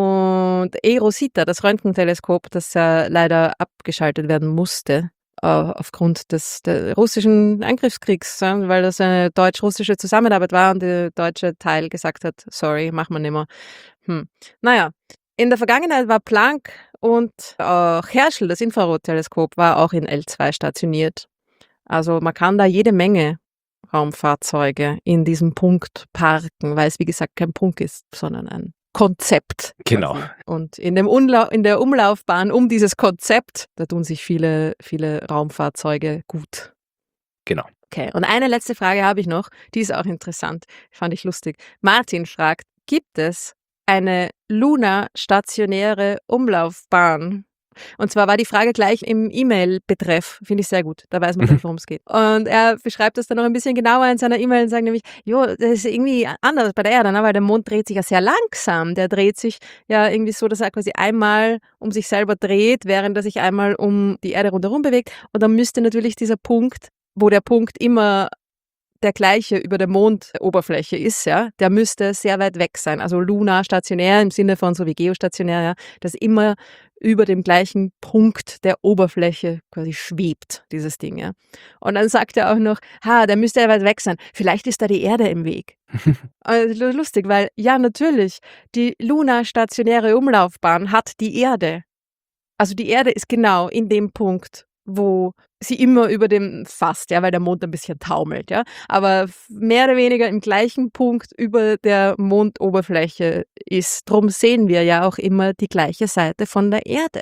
A: Und Rosita, das Röntgenteleskop, das ja leider abgeschaltet werden musste, aufgrund des russischen Angriffskriegs, weil das eine deutsch-russische Zusammenarbeit war und der deutsche Teil gesagt hat, sorry, machen wir nicht mehr. Naja. In der Vergangenheit war Planck und auch Herschel, das Infrarotteleskop, war auch in L2 stationiert. Also man kann da jede Menge Raumfahrzeuge in diesem Punkt parken, weil es wie gesagt kein Punkt ist, sondern ein Konzept.
B: Genau.
A: Quasi. Und in der Umlaufbahn um dieses Konzept, da tun sich viele, viele Raumfahrzeuge gut.
B: Genau.
A: Okay, und eine letzte Frage habe ich noch, die ist auch interessant, fand ich lustig. Martin fragt, gibt es eine lunar-stationäre Umlaufbahn? Und zwar war die Frage gleich im E-Mail-Betreff, finde ich sehr gut, da weiß man gleich, worum es geht. Und er beschreibt das dann noch ein bisschen genauer in seiner E-Mail und sagt nämlich, das ist irgendwie anders bei der Erde, ne? Weil der Mond dreht sich ja sehr langsam. Der dreht sich ja irgendwie so, dass er quasi einmal um sich selber dreht, während er sich einmal um die Erde rundherum bewegt. Und dann müsste natürlich dieser Punkt, wo der Punkt immer der gleiche über der Mondoberfläche ist, ja, der müsste sehr weit weg sein. Also lunar, stationär im Sinne von so wie geostationär, ja, das immer über dem gleichen Punkt der Oberfläche quasi schwebt, dieses Ding, ja. Und dann sagt er auch noch, der müsste ja weit weg sein. Vielleicht ist da die Erde im Weg. Also lustig, weil ja, natürlich, die lunar-stationäre Umlaufbahn hat die Erde. Also die Erde ist genau in dem Punkt, wo sie immer über dem fast, ja, weil der Mond ein bisschen taumelt, ja, aber mehr oder weniger im gleichen Punkt über der Mondoberfläche ist. Drum sehen wir ja auch immer die gleiche Seite von der Erde.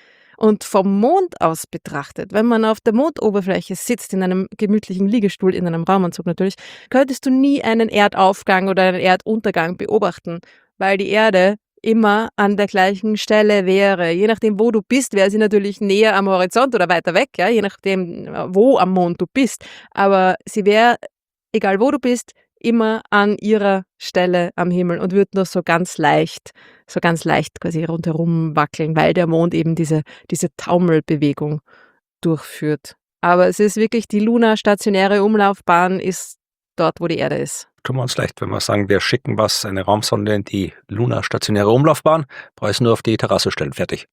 A: Und vom Mond aus betrachtet, wenn man auf der Mondoberfläche sitzt, in einem gemütlichen Liegestuhl, in einem Raumanzug natürlich, könntest du nie einen Erdaufgang oder einen Erduntergang beobachten, weil die Erde immer an der gleichen Stelle wäre. Je nachdem, wo du bist, wäre sie natürlich näher am Horizont oder weiter weg, ja, je nachdem, wo am Mond du bist. Aber sie wäre, egal wo du bist, immer an ihrer Stelle am Himmel und würde nur so ganz leicht quasi rundherum wackeln, weil der Mond eben diese Taumelbewegung durchführt. Aber es ist wirklich, die lunar-stationäre Umlaufbahn ist dort, wo die Erde ist.
B: Tun wir uns leicht, wenn wir sagen, wir schicken eine Raumsonde in die lunar-stationäre Umlaufbahn, brauche ich nur auf die Terrasse stellen, fertig.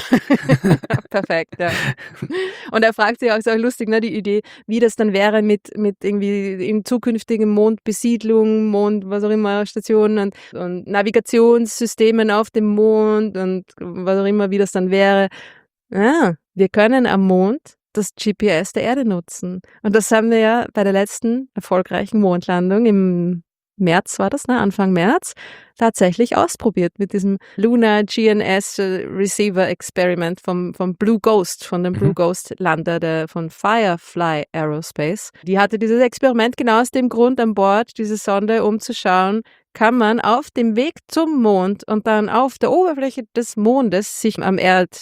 A: Perfekt, ja. Und er fragt sich auch, ist auch lustig, ne, die Idee, wie das dann wäre mit irgendwie in zukünftigen Mondbesiedlung, was auch immer, Stationen und Navigationssystemen auf dem Mond und was auch immer, wie das dann wäre. Ja, wir können am Mond das GPS der Erde nutzen. Und das haben wir ja bei der letzten erfolgreichen Mondlandung im März war das, ne? Anfang März, tatsächlich ausprobiert mit diesem Lunar GNS Receiver Experiment vom Blue Ghost, von dem Blue Ghost Lander von Firefly Aerospace. Die hatte dieses Experiment genau aus dem Grund an Bord, diese Sonde, um zu schauen, kann man auf dem Weg zum Mond und dann auf der Oberfläche des Mondes sich am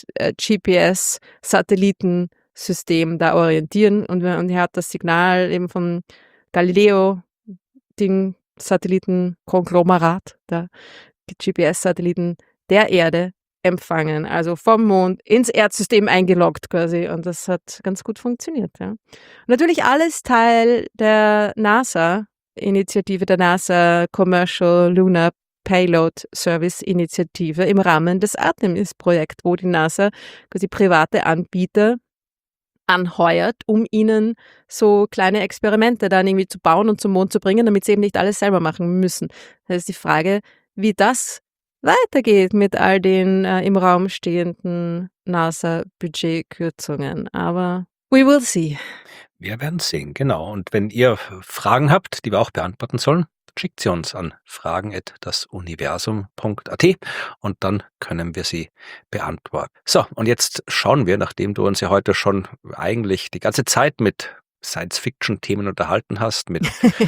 A: Erd-GPS-Satellitensystem da orientieren. Und er hat das Signal eben vom Galileo-Ding, Satellitenkonglomerat, der GPS-Satelliten der Erde empfangen, also vom Mond ins Erdsystem eingeloggt quasi, und das hat ganz gut funktioniert. Ja. Und natürlich alles Teil der NASA-Initiative, der NASA Commercial Lunar Payload Service Initiative im Rahmen des Artemis-Projekts, wo die NASA quasi private Anbieter anheuert, um ihnen so kleine Experimente dann irgendwie zu bauen und zum Mond zu bringen, damit sie eben nicht alles selber machen müssen. Das ist die Frage, wie das weitergeht mit all den im Raum stehenden NASA-Budgetkürzungen. Aber we will see.
B: Wir werden sehen, genau. Und wenn ihr Fragen habt, die wir auch beantworten sollen, schickt sie uns an fragen@dasuniversum.at und dann können wir sie beantworten. So, und jetzt schauen wir, nachdem du uns ja heute schon eigentlich die ganze Zeit mit Science-Fiction-Themen unterhalten hast, mit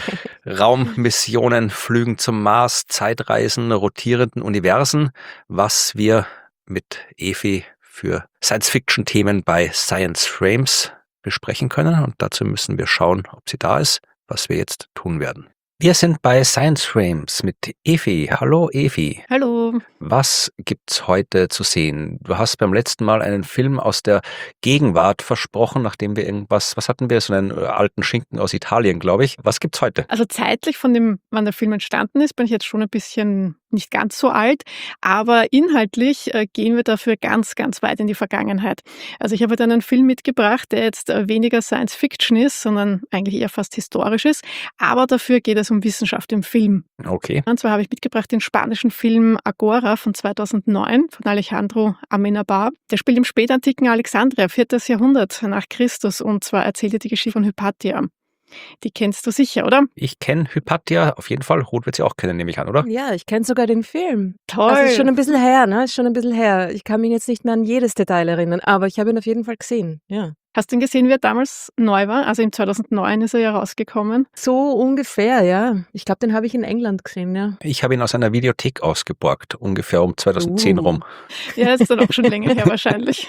B: Raummissionen, Flügen zum Mars, Zeitreisen, rotierenden Universen, was wir mit Evi für Science-Fiction-Themen bei Science Frames besprechen können. Und dazu müssen wir schauen, ob sie da ist, was wir jetzt tun werden. Wir sind bei Science Frames mit Evi. Hallo Evi.
C: Hallo.
B: Was gibt's heute zu sehen? Du hast beim letzten Mal einen Film aus der Gegenwart versprochen, nachdem wir was hatten wir? So einen alten Schinken aus Italien, glaube ich. Was gibt's heute?
C: Also zeitlich von dem, wann der Film entstanden ist, bin ich jetzt schon ein bisschen nicht ganz so alt, aber inhaltlich gehen wir dafür ganz, ganz weit in die Vergangenheit. Also ich habe heute einen Film mitgebracht, der jetzt weniger Science Fiction ist, sondern eigentlich eher fast historisch ist, aber dafür geht es um Wissenschaft im Film.
B: Okay.
C: Und zwar habe ich mitgebracht den spanischen Film Agora von 2009 von Alejandro Amenabar. Der spielt im spätantiken Alexandria, 4. Jahrhundert nach Christus, und zwar erzählt er die Geschichte von Hypatia. Die kennst du sicher, oder?
B: Ich kenne Hypatia auf jeden Fall. Ruth wird sie auch kennen, nehme ich an, oder?
A: Ja, ich kenne sogar den Film.
C: Toll.
A: Das ist schon ein bisschen her, ne? Ist schon ein bisschen her. Ich kann mich jetzt nicht mehr an jedes Detail erinnern, aber ich habe ihn auf jeden Fall gesehen, ja.
C: Hast du ihn gesehen, wie er damals neu war? Also im 2009 ist er ja rausgekommen.
A: So ungefähr, ja. Ich glaube, den habe ich in England gesehen, ja.
B: Ich habe ihn aus einer Videothek ausgeborgt, ungefähr um 2010 rum.
C: Ja, ist dann auch schon länger her wahrscheinlich.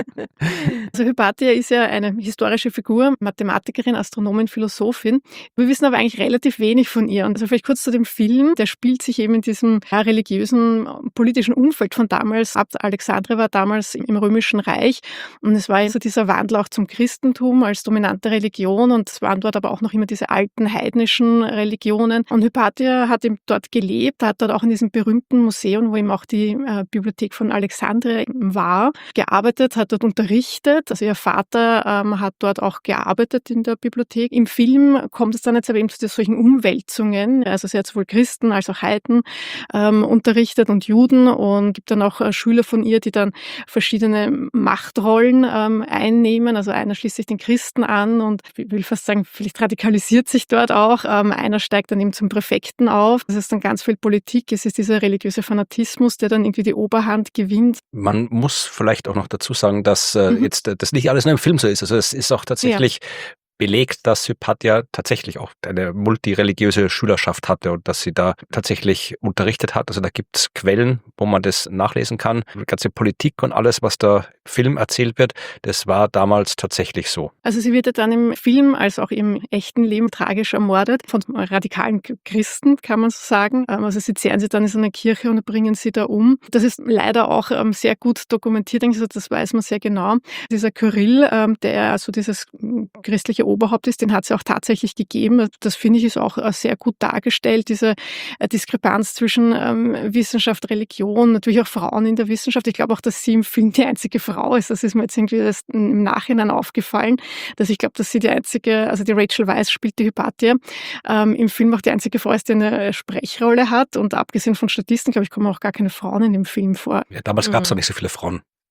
C: Also Hypatia ist ja eine historische Figur, Mathematikerin, Astronomin, Philosophin. Wir wissen aber eigentlich relativ wenig von ihr. Und also vielleicht kurz zu dem Film, der spielt sich eben in diesem religiösen, politischen Umfeld von damals ab. Alexandria war damals im Römischen Reich und es war also dieser Wandel auch zum Christentum als dominante Religion, und es waren dort aber auch noch immer diese alten heidnischen Religionen. Und Hypatia hat eben dort gelebt, hat dort auch in diesem berühmten Museum, wo eben auch die Bibliothek von Alexandria war, gearbeitet, hat dort unterrichtet. Also ihr Vater hat dort auch gearbeitet in der Bibliothek. Im Film kommt es dann jetzt aber eben zu solchen Umwälzungen. Also sie hat sowohl Christen als auch Heiden unterrichtet und Juden, und gibt dann auch Schüler von ihr, die dann verschiedene Machtrollen einnehmen. Also einer schließt sich den Christen an und ich will fast sagen, vielleicht radikalisiert sich dort auch. Einer steigt dann eben zum Präfekten auf. Das ist dann ganz viel Politik. Es ist dieser religiöse Fanatismus, der dann irgendwie die Oberhand gewinnt.
B: Man muss vielleicht auch noch dazu sagen, dass jetzt das nicht alles nur im Film so ist. Also es ist auch tatsächlich belegt, dass Hypatia tatsächlich auch eine multireligiöse Schülerschaft hatte und dass sie da tatsächlich unterrichtet hat. Also da gibt es Quellen, wo man das nachlesen kann. Die ganze Politik und alles, was da im Film erzählt wird, das war damals tatsächlich so.
C: Also sie wird ja dann im Film als auch im echten Leben tragisch ermordet von radikalen Christen, kann man so sagen. Also sie zehren sie dann in so eine Kirche und bringen sie da um. Das ist leider auch sehr gut dokumentiert, also das weiß man sehr genau. Dieser Kyrill, der also dieses christliche Oberhaupt ist, den hat es ja auch tatsächlich gegeben. Das finde ich ist auch sehr gut dargestellt, diese Diskrepanz zwischen Wissenschaft, Religion, natürlich auch Frauen in der Wissenschaft. Ich glaube auch, dass sie im Film die einzige Frau ist. Das ist mir jetzt irgendwie erst im Nachhinein aufgefallen, dass ich glaube, dass sie die einzige, also die Rachel Weisz spielt die Hypatia, im Film auch die einzige Frau ist, die eine Sprechrolle hat, und abgesehen von Statisten, glaube ich, kommen auch gar keine Frauen in dem Film vor.
B: Ja, damals gab es auch nicht so viele Frauen.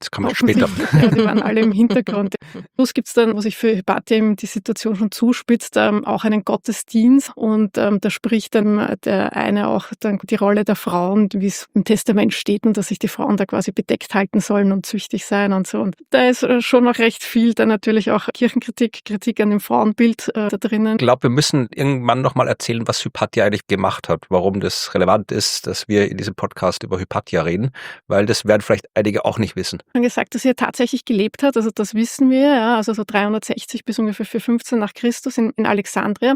B: Das kann man später.
C: Ja, die waren alle im Hintergrund. Plus gibt es dann, wo sich für Hypatia eben die Situation schon zuspitzt, auch einen Gottesdienst und da spricht dann der eine auch dann die Rolle der Frauen, wie es im Testament steht und dass sich die Frauen da quasi bedeckt halten sollen und züchtig sein und so. Und da ist schon noch recht viel, dann natürlich auch Kirchenkritik, Kritik an dem Frauenbild da drinnen.
B: Ich glaube, wir müssen irgendwann nochmal erzählen, was Hypatia eigentlich gemacht hat, warum das relevant ist, dass wir in diesem Podcast über Hypatia reden, weil das werden vielleicht einige auch nicht wissen.
C: Schon gesagt, dass sie tatsächlich gelebt hat, also das wissen wir, ja, also so 360 bis ungefähr 415 nach Christus in Alexandria.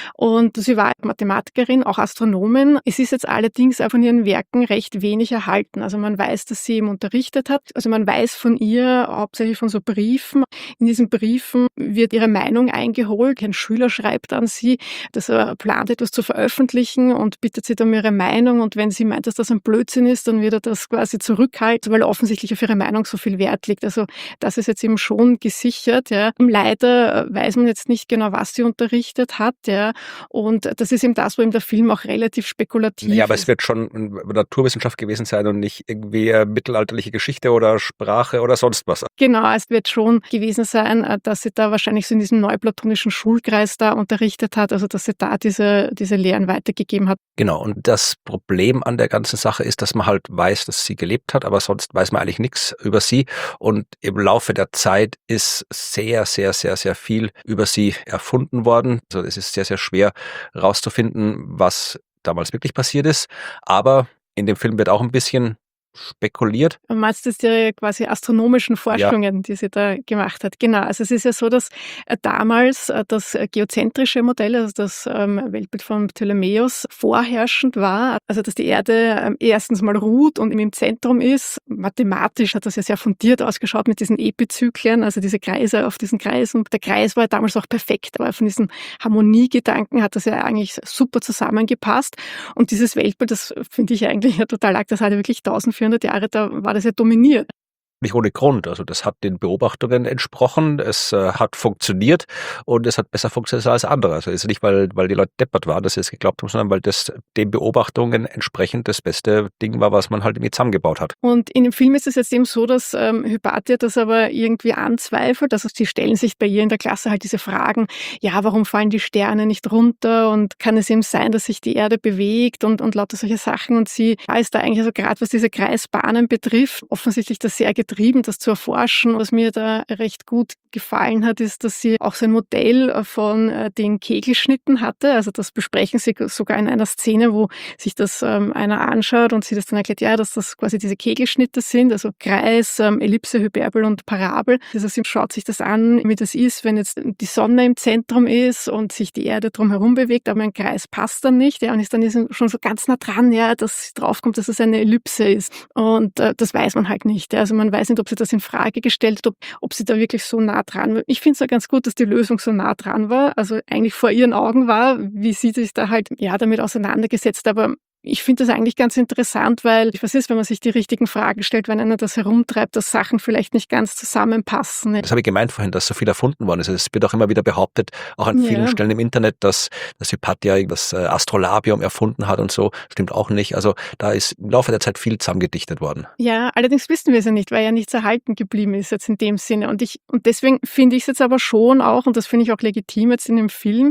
C: Und sie war Mathematikerin, auch Astronomin. Es ist jetzt allerdings auch von ihren Werken recht wenig erhalten. Also man weiß, dass sie eben unterrichtet hat. Also man weiß von ihr hauptsächlich von so Briefen. In diesen Briefen wird ihre Meinung eingeholt. Ein Schüler schreibt an sie, dass er plant, etwas zu veröffentlichen und bittet sie um ihre Meinung. Und wenn sie meint, dass das ein Blödsinn ist, dann wird er das quasi zurückhalten, weil er offensichtlich auf ihre Meinung so viel Wert liegt. Also das ist jetzt eben schon gesichert. Ja. Leider weiß man jetzt nicht genau, was sie unterrichtet hat. Ja. Und das ist eben das, wo eben der Film auch relativ spekulativ ist.
B: Ja, aber es wird schon Naturwissenschaft gewesen sein und nicht irgendwie mittelalterliche Geschichte oder Sprache oder sonst was.
C: Genau, es wird schon gewesen sein, dass sie da wahrscheinlich so in diesem neuplatonischen Schulkreis da unterrichtet hat, also dass sie da diese Lehren weitergegeben hat.
B: Genau, und das Problem an der ganzen Sache ist, dass man halt weiß, dass sie gelebt hat, aber sonst weiß man eigentlich nichts über sie. Und im Laufe der Zeit ist sehr, sehr, sehr, sehr viel über sie erfunden worden. Also es ist sehr, sehr schwer rauszufinden, was damals wirklich passiert ist. Aber in dem Film wird auch ein bisschen spekuliert.
C: Du meinst das die quasi astronomischen Forschungen, die sie da gemacht hat. Genau, also es ist ja so, dass damals das geozentrische Modell, also das Weltbild von Ptolemäus, vorherrschend war. Also dass die Erde erstens mal ruht und im Zentrum ist. Mathematisch hat das ja sehr fundiert ausgeschaut mit diesen Epizyklen, also diese Kreise auf diesen Kreisen. Der Kreis war damals auch perfekt, aber von diesen Harmoniegedanken hat das ja eigentlich super zusammengepasst. Und dieses Weltbild, das finde ich eigentlich ja total arg, das hat ja wirklich 1400 Jahre, da war das ja dominiert.
B: Nicht ohne Grund. Also das hat den Beobachtungen entsprochen, es hat funktioniert und es hat besser funktioniert als andere. Also es ist nicht, weil die Leute deppert waren, dass sie es geglaubt haben, sondern weil das den Beobachtungen entsprechend das beste Ding war, was man halt irgendwie zusammengebaut hat.
C: Und in dem Film ist es jetzt eben so, dass Hypatia das aber irgendwie anzweifelt. Also sie stellen sich bei ihr in der Klasse halt diese Fragen, ja, warum fallen die Sterne nicht runter und kann es eben sein, dass sich die Erde bewegt und lauter solche Sachen. Und sie ist da eigentlich, also gerade was diese Kreisbahnen betrifft, offensichtlich das sehr getrieben, das zu erforschen. Was mir da recht gut gefallen hat, ist, dass sie auch so ein Modell von den Kegelschnitten hatte. Also das besprechen sie sogar in einer Szene, wo sich das einer anschaut und sie das dann erklärt, ja, dass das quasi diese Kegelschnitte sind, also Kreis, Ellipse, Hyperbel und Parabel. Also sie schaut sich das an, wie das ist, wenn jetzt die Sonne im Zentrum ist und sich die Erde drumherum bewegt, aber ein Kreis passt dann nicht, ja, und ist dann schon so ganz nah dran, ja, dass draufkommt, dass es eine Ellipse ist. Und das weiß man halt nicht. Ja. Also man weiß nicht, ob sie das in Frage gestellt hat, ob sie da wirklich so nah dran war. Ich finde es ja ganz gut, dass die Lösung so nah dran war, also eigentlich vor ihren Augen war, wie sie sich da halt damit auseinandergesetzt, aber ich finde das eigentlich ganz interessant, weil, was ist, wenn man sich die richtigen Fragen stellt, wenn einer das herumtreibt, dass Sachen vielleicht nicht ganz zusammenpassen.
B: Das habe ich gemeint vorhin, dass so viel erfunden worden ist. Es wird auch immer wieder behauptet, auch an vielen Stellen im Internet, dass Hypatia das Astrolabium erfunden hat und so. Stimmt auch nicht. Also da ist im Laufe der Zeit viel zusammengedichtet worden.
C: Ja, allerdings wissen wir es ja nicht, weil ja nichts erhalten geblieben ist jetzt in dem Sinne. Und deswegen finde ich es jetzt aber schon auch, und das finde ich auch legitim jetzt in dem Film,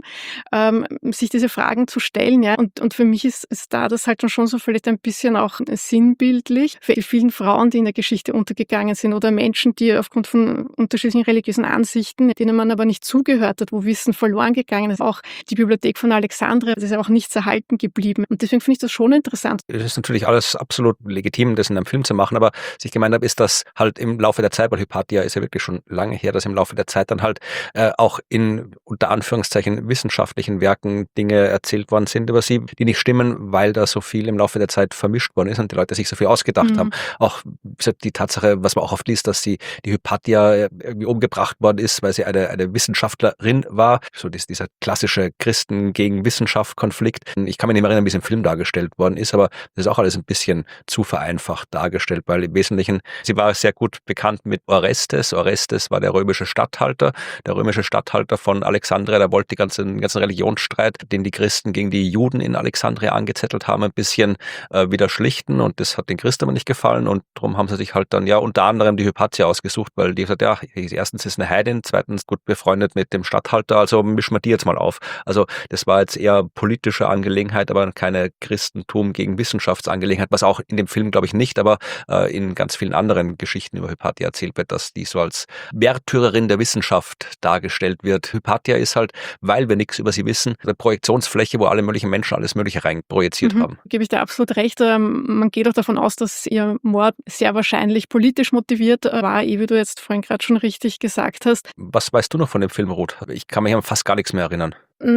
C: sich diese Fragen zu stellen. Ja. Und für mich ist da das halt schon so vielleicht ein bisschen auch sinnbildlich für die vielen Frauen, die in der Geschichte untergegangen sind oder Menschen, die aufgrund von unterschiedlichen religiösen Ansichten, denen man aber nicht zugehört hat, wo Wissen verloren gegangen ist. Auch die Bibliothek von Alexandria, das ist ja auch nichts erhalten geblieben. Und deswegen finde ich das schon interessant.
B: Es ist natürlich alles absolut legitim, das in einem Film zu machen, aber was ich gemeint habe, ist, dass halt im Laufe der Zeit, weil Hypatia ist ja wirklich schon lange her, dass im Laufe der Zeit dann halt auch in unter Anführungszeichen wissenschaftlichen Werken Dinge erzählt worden sind über sie, die nicht stimmen, weil da so viel im Laufe der Zeit vermischt worden ist und die Leute sich so viel ausgedacht haben. Auch die Tatsache, was man auch oft liest, dass die Hypatia irgendwie umgebracht worden ist, weil sie eine Wissenschaftlerin war. So dieser klassische Christen gegen Wissenschaft-Konflikt. Ich kann mich nicht mehr erinnern, wie es im Film dargestellt worden ist, aber das ist auch alles ein bisschen zu vereinfacht dargestellt, weil im Wesentlichen, sie war sehr gut bekannt mit Orestes. Orestes war der römische Statthalter von Alexandria, der wollte den ganzen Religionsstreit, den die Christen gegen die Juden in Alexandria angezettelt haben, Kram ein bisschen wieder schlichten und das hat den Christen aber nicht gefallen und darum haben sie sich halt dann unter anderem die Hypatia ausgesucht, weil die gesagt, ja, erstens ist eine Heidin, zweitens gut befreundet mit dem Statthalter, also mischen wir die jetzt mal auf. Also das war jetzt eher politische Angelegenheit, aber keine Christentum gegen Wissenschaftsangelegenheit, was auch in dem Film, glaube ich, nicht, aber in ganz vielen anderen Geschichten über Hypatia erzählt wird, dass die so als Märtyrerin der Wissenschaft dargestellt wird. Hypatia ist halt, weil wir nichts über sie wissen, eine Projektionsfläche, wo alle möglichen Menschen alles Mögliche rein projiziert haben.
C: Gebe ich dir absolut recht. Man geht auch davon aus, dass ihr Mord sehr wahrscheinlich politisch motiviert war, wie du jetzt vorhin gerade schon richtig gesagt hast.
B: Was weißt du noch von dem Film, Ruth? Ich kann mich an fast gar nichts mehr erinnern.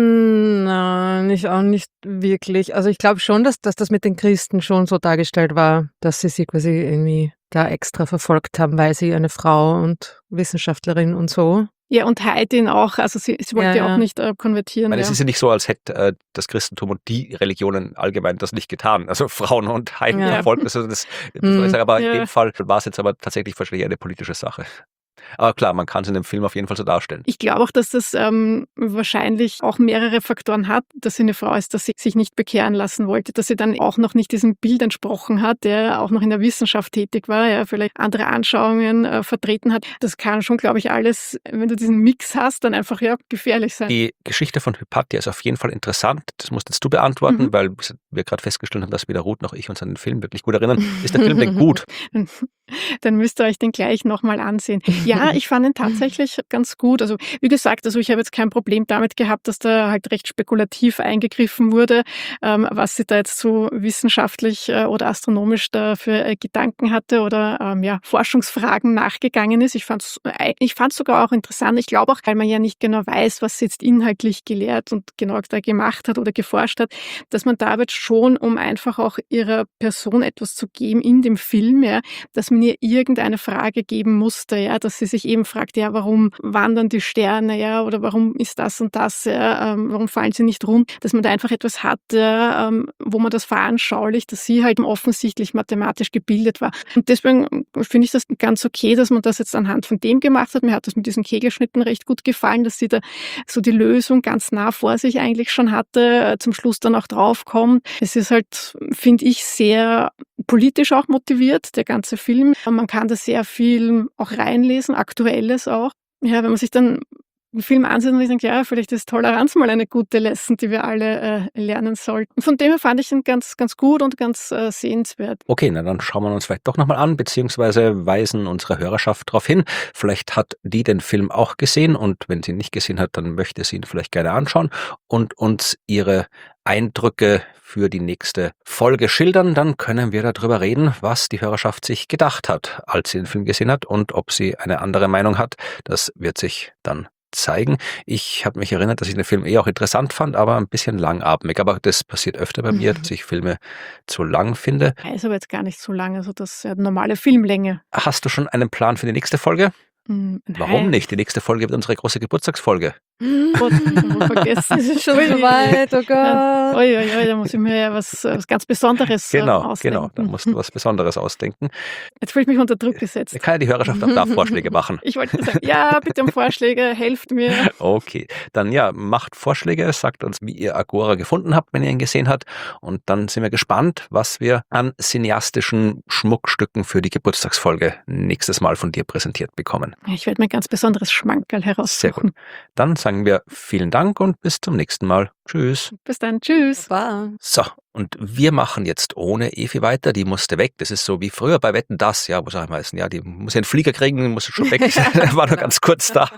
A: Nein, ich auch nicht wirklich. Also ich glaube schon, dass das mit den Christen schon so dargestellt war, dass sie quasi irgendwie da extra verfolgt haben, weil sie eine Frau und Wissenschaftlerin und so.
C: Ja, und Heidin auch, also sie wollte ja auch nicht konvertieren.
B: Es ist ja nicht so, als hätte das Christentum und die Religionen allgemein das nicht getan. Also Frauen und Heiden verfolgt. Also das soll ich sagen, aber in dem Fall war es jetzt aber tatsächlich wahrscheinlich eine politische Sache. Aber klar, man kann es in dem Film auf jeden Fall so darstellen.
C: Ich glaube auch, dass das wahrscheinlich auch mehrere Faktoren hat, dass sie eine Frau ist, dass sie sich nicht bekehren lassen wollte, dass sie dann auch noch nicht diesem Bild entsprochen hat, der auch noch in der Wissenschaft tätig war, ja, vielleicht andere Anschauungen vertreten hat. Das kann schon, glaube ich, alles, wenn du diesen Mix hast, dann einfach gefährlich sein.
B: Die Geschichte von Hypatia ist auf jeden Fall interessant. Das musst jetzt du beantworten, weil wir gerade festgestellt haben, dass weder Ruth noch ich uns an den Film wirklich gut erinnern. Ist der Film denn gut?
C: Dann müsst ihr euch den gleich nochmal ansehen. Ja, ich fand ihn tatsächlich ganz gut. Also wie gesagt, ich habe jetzt kein Problem damit gehabt, dass da halt recht spekulativ eingegriffen wurde, was sie da jetzt so wissenschaftlich oder astronomisch da für Gedanken hatte oder Forschungsfragen nachgegangen ist. Ich fand's sogar auch interessant. Ich glaube auch, weil man ja nicht genau weiß, was sie jetzt inhaltlich gelehrt und genau da gemacht hat oder geforscht hat, dass man da wird schon, um einfach auch ihrer Person etwas zu geben in dem Film, ja, dass man ihr irgendeine Frage geben musste, ja, dass sie sich eben fragt, ja, warum wandern die Sterne, ja, oder warum ist das und das, ja, warum fallen sie nicht rund, dass man da einfach etwas hatte, wo man das veranschaulicht, dass sie halt offensichtlich mathematisch gebildet war. Und deswegen finde ich das ganz okay, dass man das jetzt anhand von dem gemacht hat. Mir hat das mit diesen Kegelschnitten recht gut gefallen, dass sie da so die Lösung ganz nah vor sich eigentlich schon hatte, zum Schluss dann auch draufkommt. Es ist halt, finde ich, sehr politisch auch motiviert, der ganze Film. Man kann da sehr viel auch reinlesen, Aktuelles auch. Ja, wenn man sich dann einen Film ansieht und ich denke, ja, vielleicht ist Toleranz mal eine gute Lesson, die wir alle lernen sollten. Von dem her fand ich ihn ganz, ganz gut und ganz sehenswert.
B: Okay, na dann schauen wir uns vielleicht doch nochmal an, beziehungsweise weisen unsere Hörerschaft darauf hin. Vielleicht hat die den Film auch gesehen und wenn sie ihn nicht gesehen hat, dann möchte sie ihn vielleicht gerne anschauen und uns ihre Eindrücke für die nächste Folge schildern. Dann können wir darüber reden, was die Hörerschaft sich gedacht hat, als sie den Film gesehen hat und ob sie eine andere Meinung hat. Das wird sich dann zeigen. Ich habe mich erinnert, dass ich den Film auch interessant fand, aber ein bisschen langatmig. Aber das passiert öfter bei mir, dass ich Filme zu lang finde.
C: Er ist aber jetzt gar nicht so lang, also das ist ja normale Filmlänge.
B: Hast du schon einen Plan für die nächste Folge?
C: Nein.
B: Warum nicht? Die nächste Folge wird unsere große Geburtstagsfolge.
C: Gott, vergessen.
A: Es ist schon so weit, oh Gott.
C: Oi, da muss ich mir ja was ganz Besonderes ausdenken.
B: Genau, da musst du was Besonderes ausdenken.
C: Jetzt fühle ich mich unter Druck gesetzt.
B: Kann ja die Hörerschaft auch da Vorschläge machen.
C: Ich wollte sagen, ja, bitte um Vorschläge, helft mir.
B: Okay, dann macht Vorschläge, sagt uns, wie ihr Agora gefunden habt, wenn ihr ihn gesehen habt. Und dann sind wir gespannt, was wir an cineastischen Schmuckstücken für die Geburtstagsfolge nächstes Mal von dir präsentiert bekommen.
C: Ich werde mir ein ganz besonderes Schmankerl heraussuchen.
B: Sehr gut. Dann sagen wir vielen Dank und bis zum nächsten Mal. Tschüss.
C: Bis dann, tschüss.
A: Wow.
B: So, und wir machen jetzt ohne Evi weiter. Die musste weg. Das ist so wie früher bei Wetten, dass, ja, wo sag ich meistens, ja, die muss ja einen Flieger kriegen, muss schon weg. War nur ganz kurz da.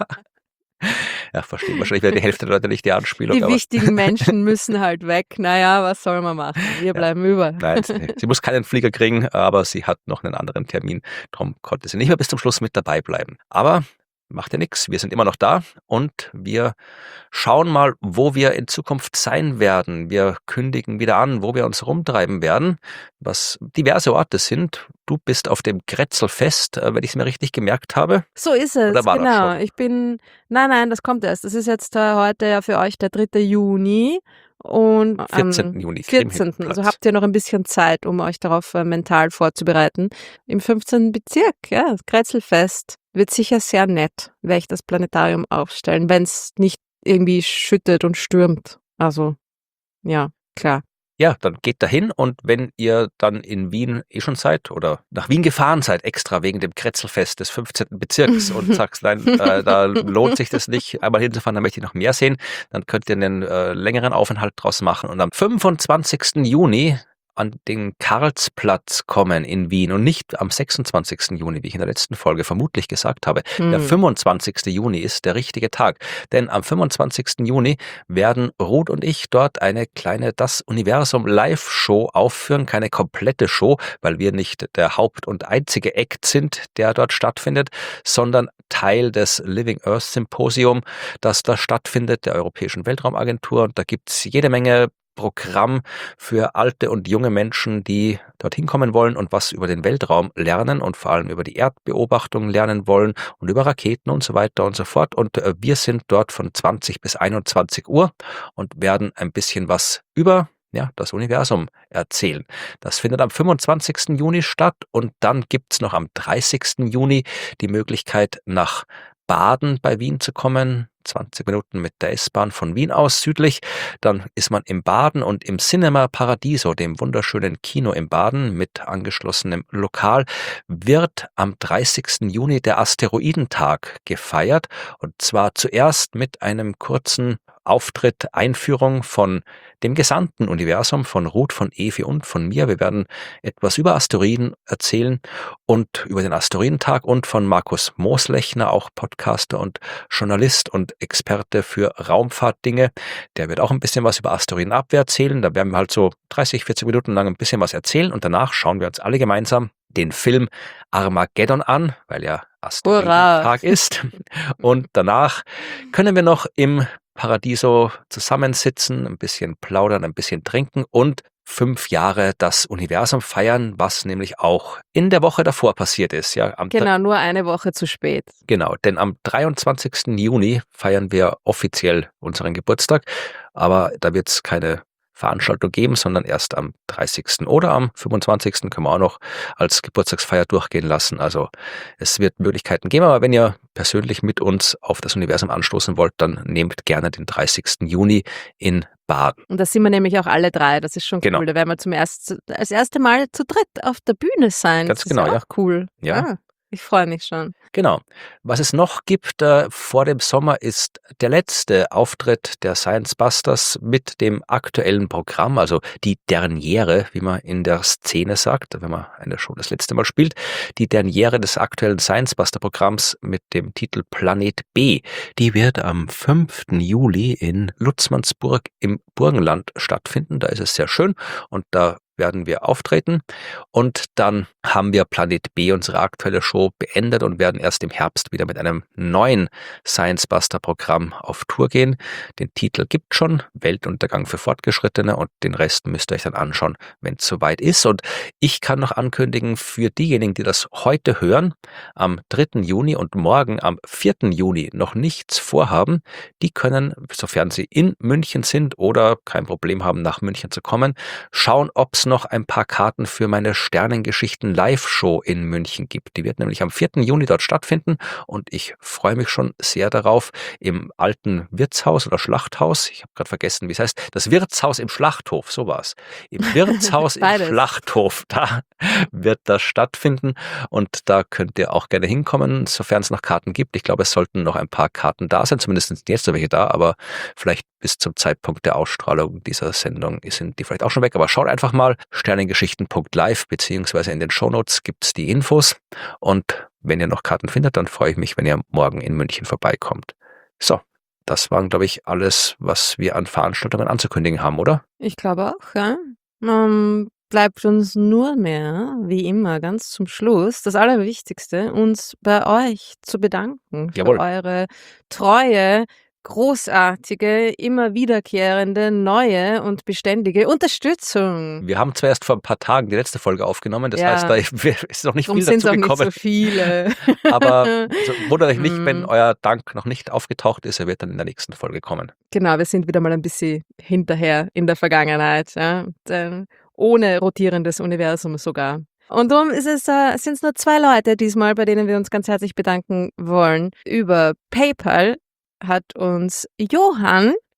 B: Ja, verstehe wahrscheinlich wieder die Hälfte der Leute nicht die Anspielung.
A: Die wichtigen Menschen müssen halt weg. Naja, was soll man machen? Wir bleiben über.
B: Nein, sie muss keinen Flieger kriegen, aber sie hat noch einen anderen Termin. Darum konnte sie nicht mehr bis zum Schluss mit dabei bleiben. Aber macht ja nichts, wir sind immer noch da und wir schauen mal, wo wir in Zukunft sein werden. Wir kündigen wieder an, wo wir uns rumtreiben werden, was diverse Orte sind. Du bist auf dem Grätzelfest, wenn ich es mir richtig gemerkt habe.
A: So ist es,
B: Oder war das
A: genau.
B: schon?
A: Nein, das kommt erst. Das ist jetzt heute ja für euch der 3. Juni. Und am
B: 14. Juni.
A: 14. Also habt ihr noch ein bisschen Zeit, um euch darauf mental vorzubereiten. Im 15. Bezirk, ja, das Grätzelfest. Wird sicher sehr nett, werde ich das Planetarium aufstellen, wenn es nicht irgendwie schüttet und stürmt. Also, ja, klar.
B: ja, dann geht dahin und wenn ihr dann in Wien schon seid oder nach Wien gefahren seid, extra wegen dem Kretzelfest des 15. Bezirks und sagst, nein, da lohnt sich das nicht, einmal hinzufahren, da möchte ich noch mehr sehen, dann könnt ihr einen längeren Aufenthalt draus machen und am 25. Juni an den Karlsplatz kommen in Wien und nicht am 26. Juni, wie ich in der letzten Folge vermutlich gesagt habe. Der 25. Juni ist der richtige Tag, denn am 25. Juni werden Ruth und ich dort eine kleine Das Universum Live-Show aufführen, keine komplette Show, weil wir nicht der Haupt- und einzige Act sind, der dort stattfindet, sondern Teil des Living Earth Symposium, das da stattfindet, der Europäischen Weltraumagentur. Und da gibt's jede Menge Programm für alte und junge Menschen, die dorthin kommen wollen und was über den Weltraum lernen und vor allem über die Erdbeobachtung lernen wollen und über Raketen und so weiter und so fort. Und wir sind dort von 20 bis 21 Uhr und werden ein bisschen was über das Universum erzählen. Das findet am 25. Juni statt und dann gibt's noch am 30. Juni die Möglichkeit, nach Baden bei Wien zu kommen, 20 Minuten mit der S-Bahn von Wien aus südlich. Dann ist man im Baden und im Cinema Paradiso, dem wunderschönen Kino im Baden mit angeschlossenem Lokal, wird am 30. Juni der Asteroidentag gefeiert und zwar zuerst mit einem kurzen Auftritt, Einführung von dem gesamten Universum, von Ruth, von Evi und von mir. Wir werden etwas über Asteroiden erzählen und über den Asteroidentag und von Markus Mooslechner, auch Podcaster und Journalist und Experte für Raumfahrtdinge. Der wird auch ein bisschen was über Asteroidenabwehr erzählen. Da werden wir halt so 30, 40 Minuten lang ein bisschen was erzählen und danach schauen wir uns alle gemeinsam den Film Armageddon an, weil ja Asteroidentag ist. Und danach können wir noch im Paradiso zusammensitzen, ein bisschen plaudern, ein bisschen trinken und 5 Jahre das Universum feiern, was nämlich auch in der Woche davor passiert ist. Ja,
A: genau, nur eine Woche zu spät.
B: Genau, denn am 23. Juni feiern wir offiziell unseren Geburtstag, aber da wird es keine Veranstaltung geben, sondern erst am 30. oder am 25. können wir auch noch als Geburtstagsfeier durchgehen lassen. Also es wird Möglichkeiten geben, aber wenn ihr persönlich mit uns auf das Universum anstoßen wollt, dann nehmt gerne den 30. Juni in Baden.
A: Und da sind wir nämlich auch alle drei, das ist schon cool. Da werden wir das erste Mal zu dritt auf der Bühne sein.
B: Ganz
A: das
B: genau,
A: ist ja. Auch cool.
B: Ja.
A: Ich freue mich schon.
B: Genau. Was es noch gibt vor dem Sommer ist der letzte Auftritt der Science Busters mit dem aktuellen Programm, also die Derniere, wie man in der Szene sagt, wenn man eine Show das letzte Mal spielt. Die Derniere des aktuellen Science Buster Programms mit dem Titel Planet B. Die wird am 5. Juli in Lutzmannsburg im Burgenland stattfinden. Da ist es sehr schön und da werden wir auftreten und dann haben wir Planet B, unsere aktuelle Show, beendet und werden erst im Herbst wieder mit einem neuen Science Buster Programm auf Tour gehen. Den Titel gibt schon, Weltuntergang für Fortgeschrittene und den Rest müsst ihr euch dann anschauen, wenn es soweit ist. Und ich kann noch ankündigen, für diejenigen, die das heute hören, am 3. Juni und morgen am 4. Juni noch nichts vorhaben, die können, sofern sie in München sind oder kein Problem haben, nach München zu kommen, schauen, ob es noch ein paar Karten für meine Sternengeschichten Live-Show in München gibt. Die wird nämlich am 4. Juni dort stattfinden und ich freue mich schon sehr darauf im alten Wirtshaus oder Schlachthaus. Ich habe gerade vergessen, wie es heißt. Das Wirtshaus im Schlachthof, so war es. Im Wirtshaus im Schlachthof, da wird das stattfinden und da könnt ihr auch gerne hinkommen, sofern es noch Karten gibt. Ich glaube, es sollten noch ein paar Karten da sein, zumindest sind jetzt noch welche da, aber vielleicht bis zum Zeitpunkt der Ausstrahlung dieser Sendung sind die vielleicht auch schon weg. Aber schaut einfach mal sternengeschichten.live beziehungsweise in den Shownotes gibt es die Infos. Und wenn ihr noch Karten findet, dann freue ich mich, wenn ihr morgen in München vorbeikommt. So, das waren, glaube ich, alles, was wir an Veranstaltungen anzukündigen haben, oder?
A: Ich glaube auch, ja. Bleibt uns nur mehr, wie immer, ganz zum Schluss, das Allerwichtigste, uns bei euch zu bedanken für eure treue, großartige, immer wiederkehrende, neue und beständige Unterstützung.
B: Wir haben zwar erst vor ein paar Tagen die letzte Folge aufgenommen, das heißt, da ist noch nicht viel dazu gekommen.
A: Nicht so viele.
B: Aber wundert euch nicht, wenn euer Dank noch nicht aufgetaucht ist, er wird dann in der nächsten Folge kommen.
A: Genau, wir sind wieder mal ein bisschen hinterher in der Vergangenheit, ja, ohne rotierendes Universum sogar. Und darum sind es nur 2 Leute diesmal, bei denen wir uns ganz herzlich bedanken wollen. Über PayPal hat uns Johann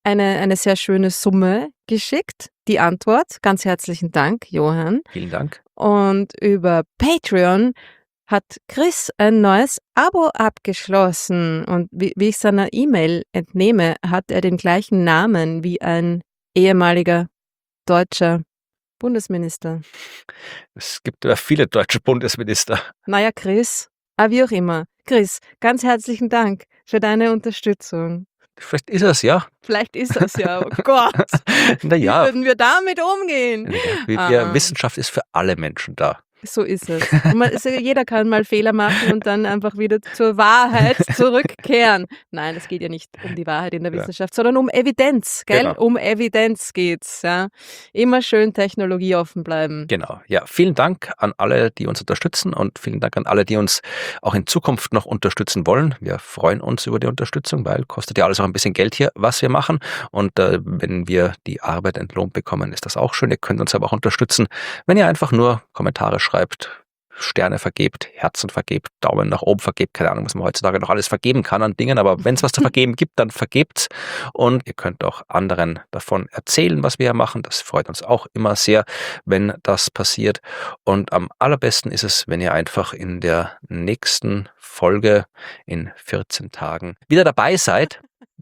A: eine sehr schöne Summe geschickt. Die Antwort, ganz herzlichen Dank, Johann.
B: Vielen Dank.
A: Und über Patreon hat Chris ein neues Abo abgeschlossen. Und wie ich seiner E-Mail entnehme, hat er den gleichen Namen wie ein ehemaliger deutscher Bundesminister.
B: Es gibt ja viele deutsche Bundesminister.
A: Naja, Chris, wie auch immer. Chris, ganz herzlichen Dank für deine Unterstützung.
B: Vielleicht ist es ja.
A: Vielleicht ist das ja, oh Gott.
B: Naja.
A: Wie würden wir damit umgehen?
B: Wissenschaft ist für alle Menschen da.
A: So ist es. Jeder kann mal Fehler machen und dann einfach wieder zur Wahrheit zurückkehren. Nein, es geht ja nicht um die Wahrheit in der Wissenschaft, sondern um Evidenz, gell?
B: Genau.
A: Um Evidenz geht's. Ja. Immer schön technologieoffen bleiben.
B: Genau. Ja, vielen Dank an alle, die uns unterstützen und vielen Dank an alle, die uns auch in Zukunft noch unterstützen wollen. Wir freuen uns über die Unterstützung, weil kostet ja alles auch ein bisschen Geld hier, was wir machen. Und wenn wir die Arbeit entlohnt bekommen, ist das auch schön. Ihr könnt uns aber auch unterstützen, wenn ihr einfach nur Kommentare schreibt, Sterne vergebt, Herzen vergebt, Daumen nach oben vergebt, keine Ahnung, was man heutzutage noch alles vergeben kann an Dingen, aber wenn es was zu vergeben gibt, dann vergebt's. Und ihr könnt auch anderen davon erzählen, was wir hier machen. Das freut uns auch immer sehr, wenn das passiert. Und am allerbesten ist es, wenn ihr einfach in der nächsten Folge in 14 Tagen wieder dabei seid,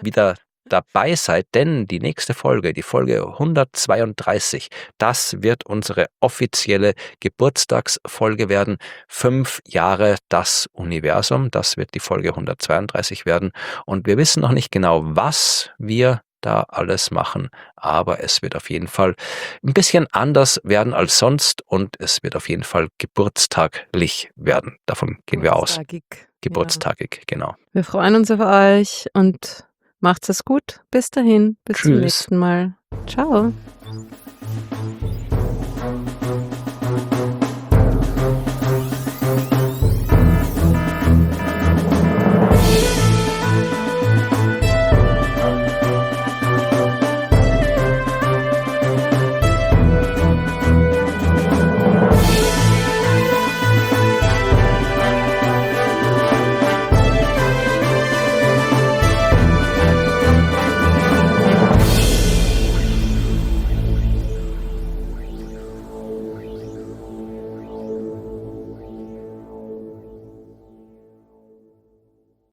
B: denn die nächste Folge, die Folge 132, das wird unsere offizielle Geburtstagsfolge werden. 5 Jahre das Universum, das wird die Folge 132 werden. Und wir wissen noch nicht genau, was wir da alles machen, aber es wird auf jeden Fall ein bisschen anders werden als sonst und es wird auf jeden Fall geburtstaglich werden. Davon gehen wir aus. Geburtstagig, genau.
A: Wir freuen uns auf euch und macht's es gut. Bis dahin. Bis zum nächsten Mal. Ciao.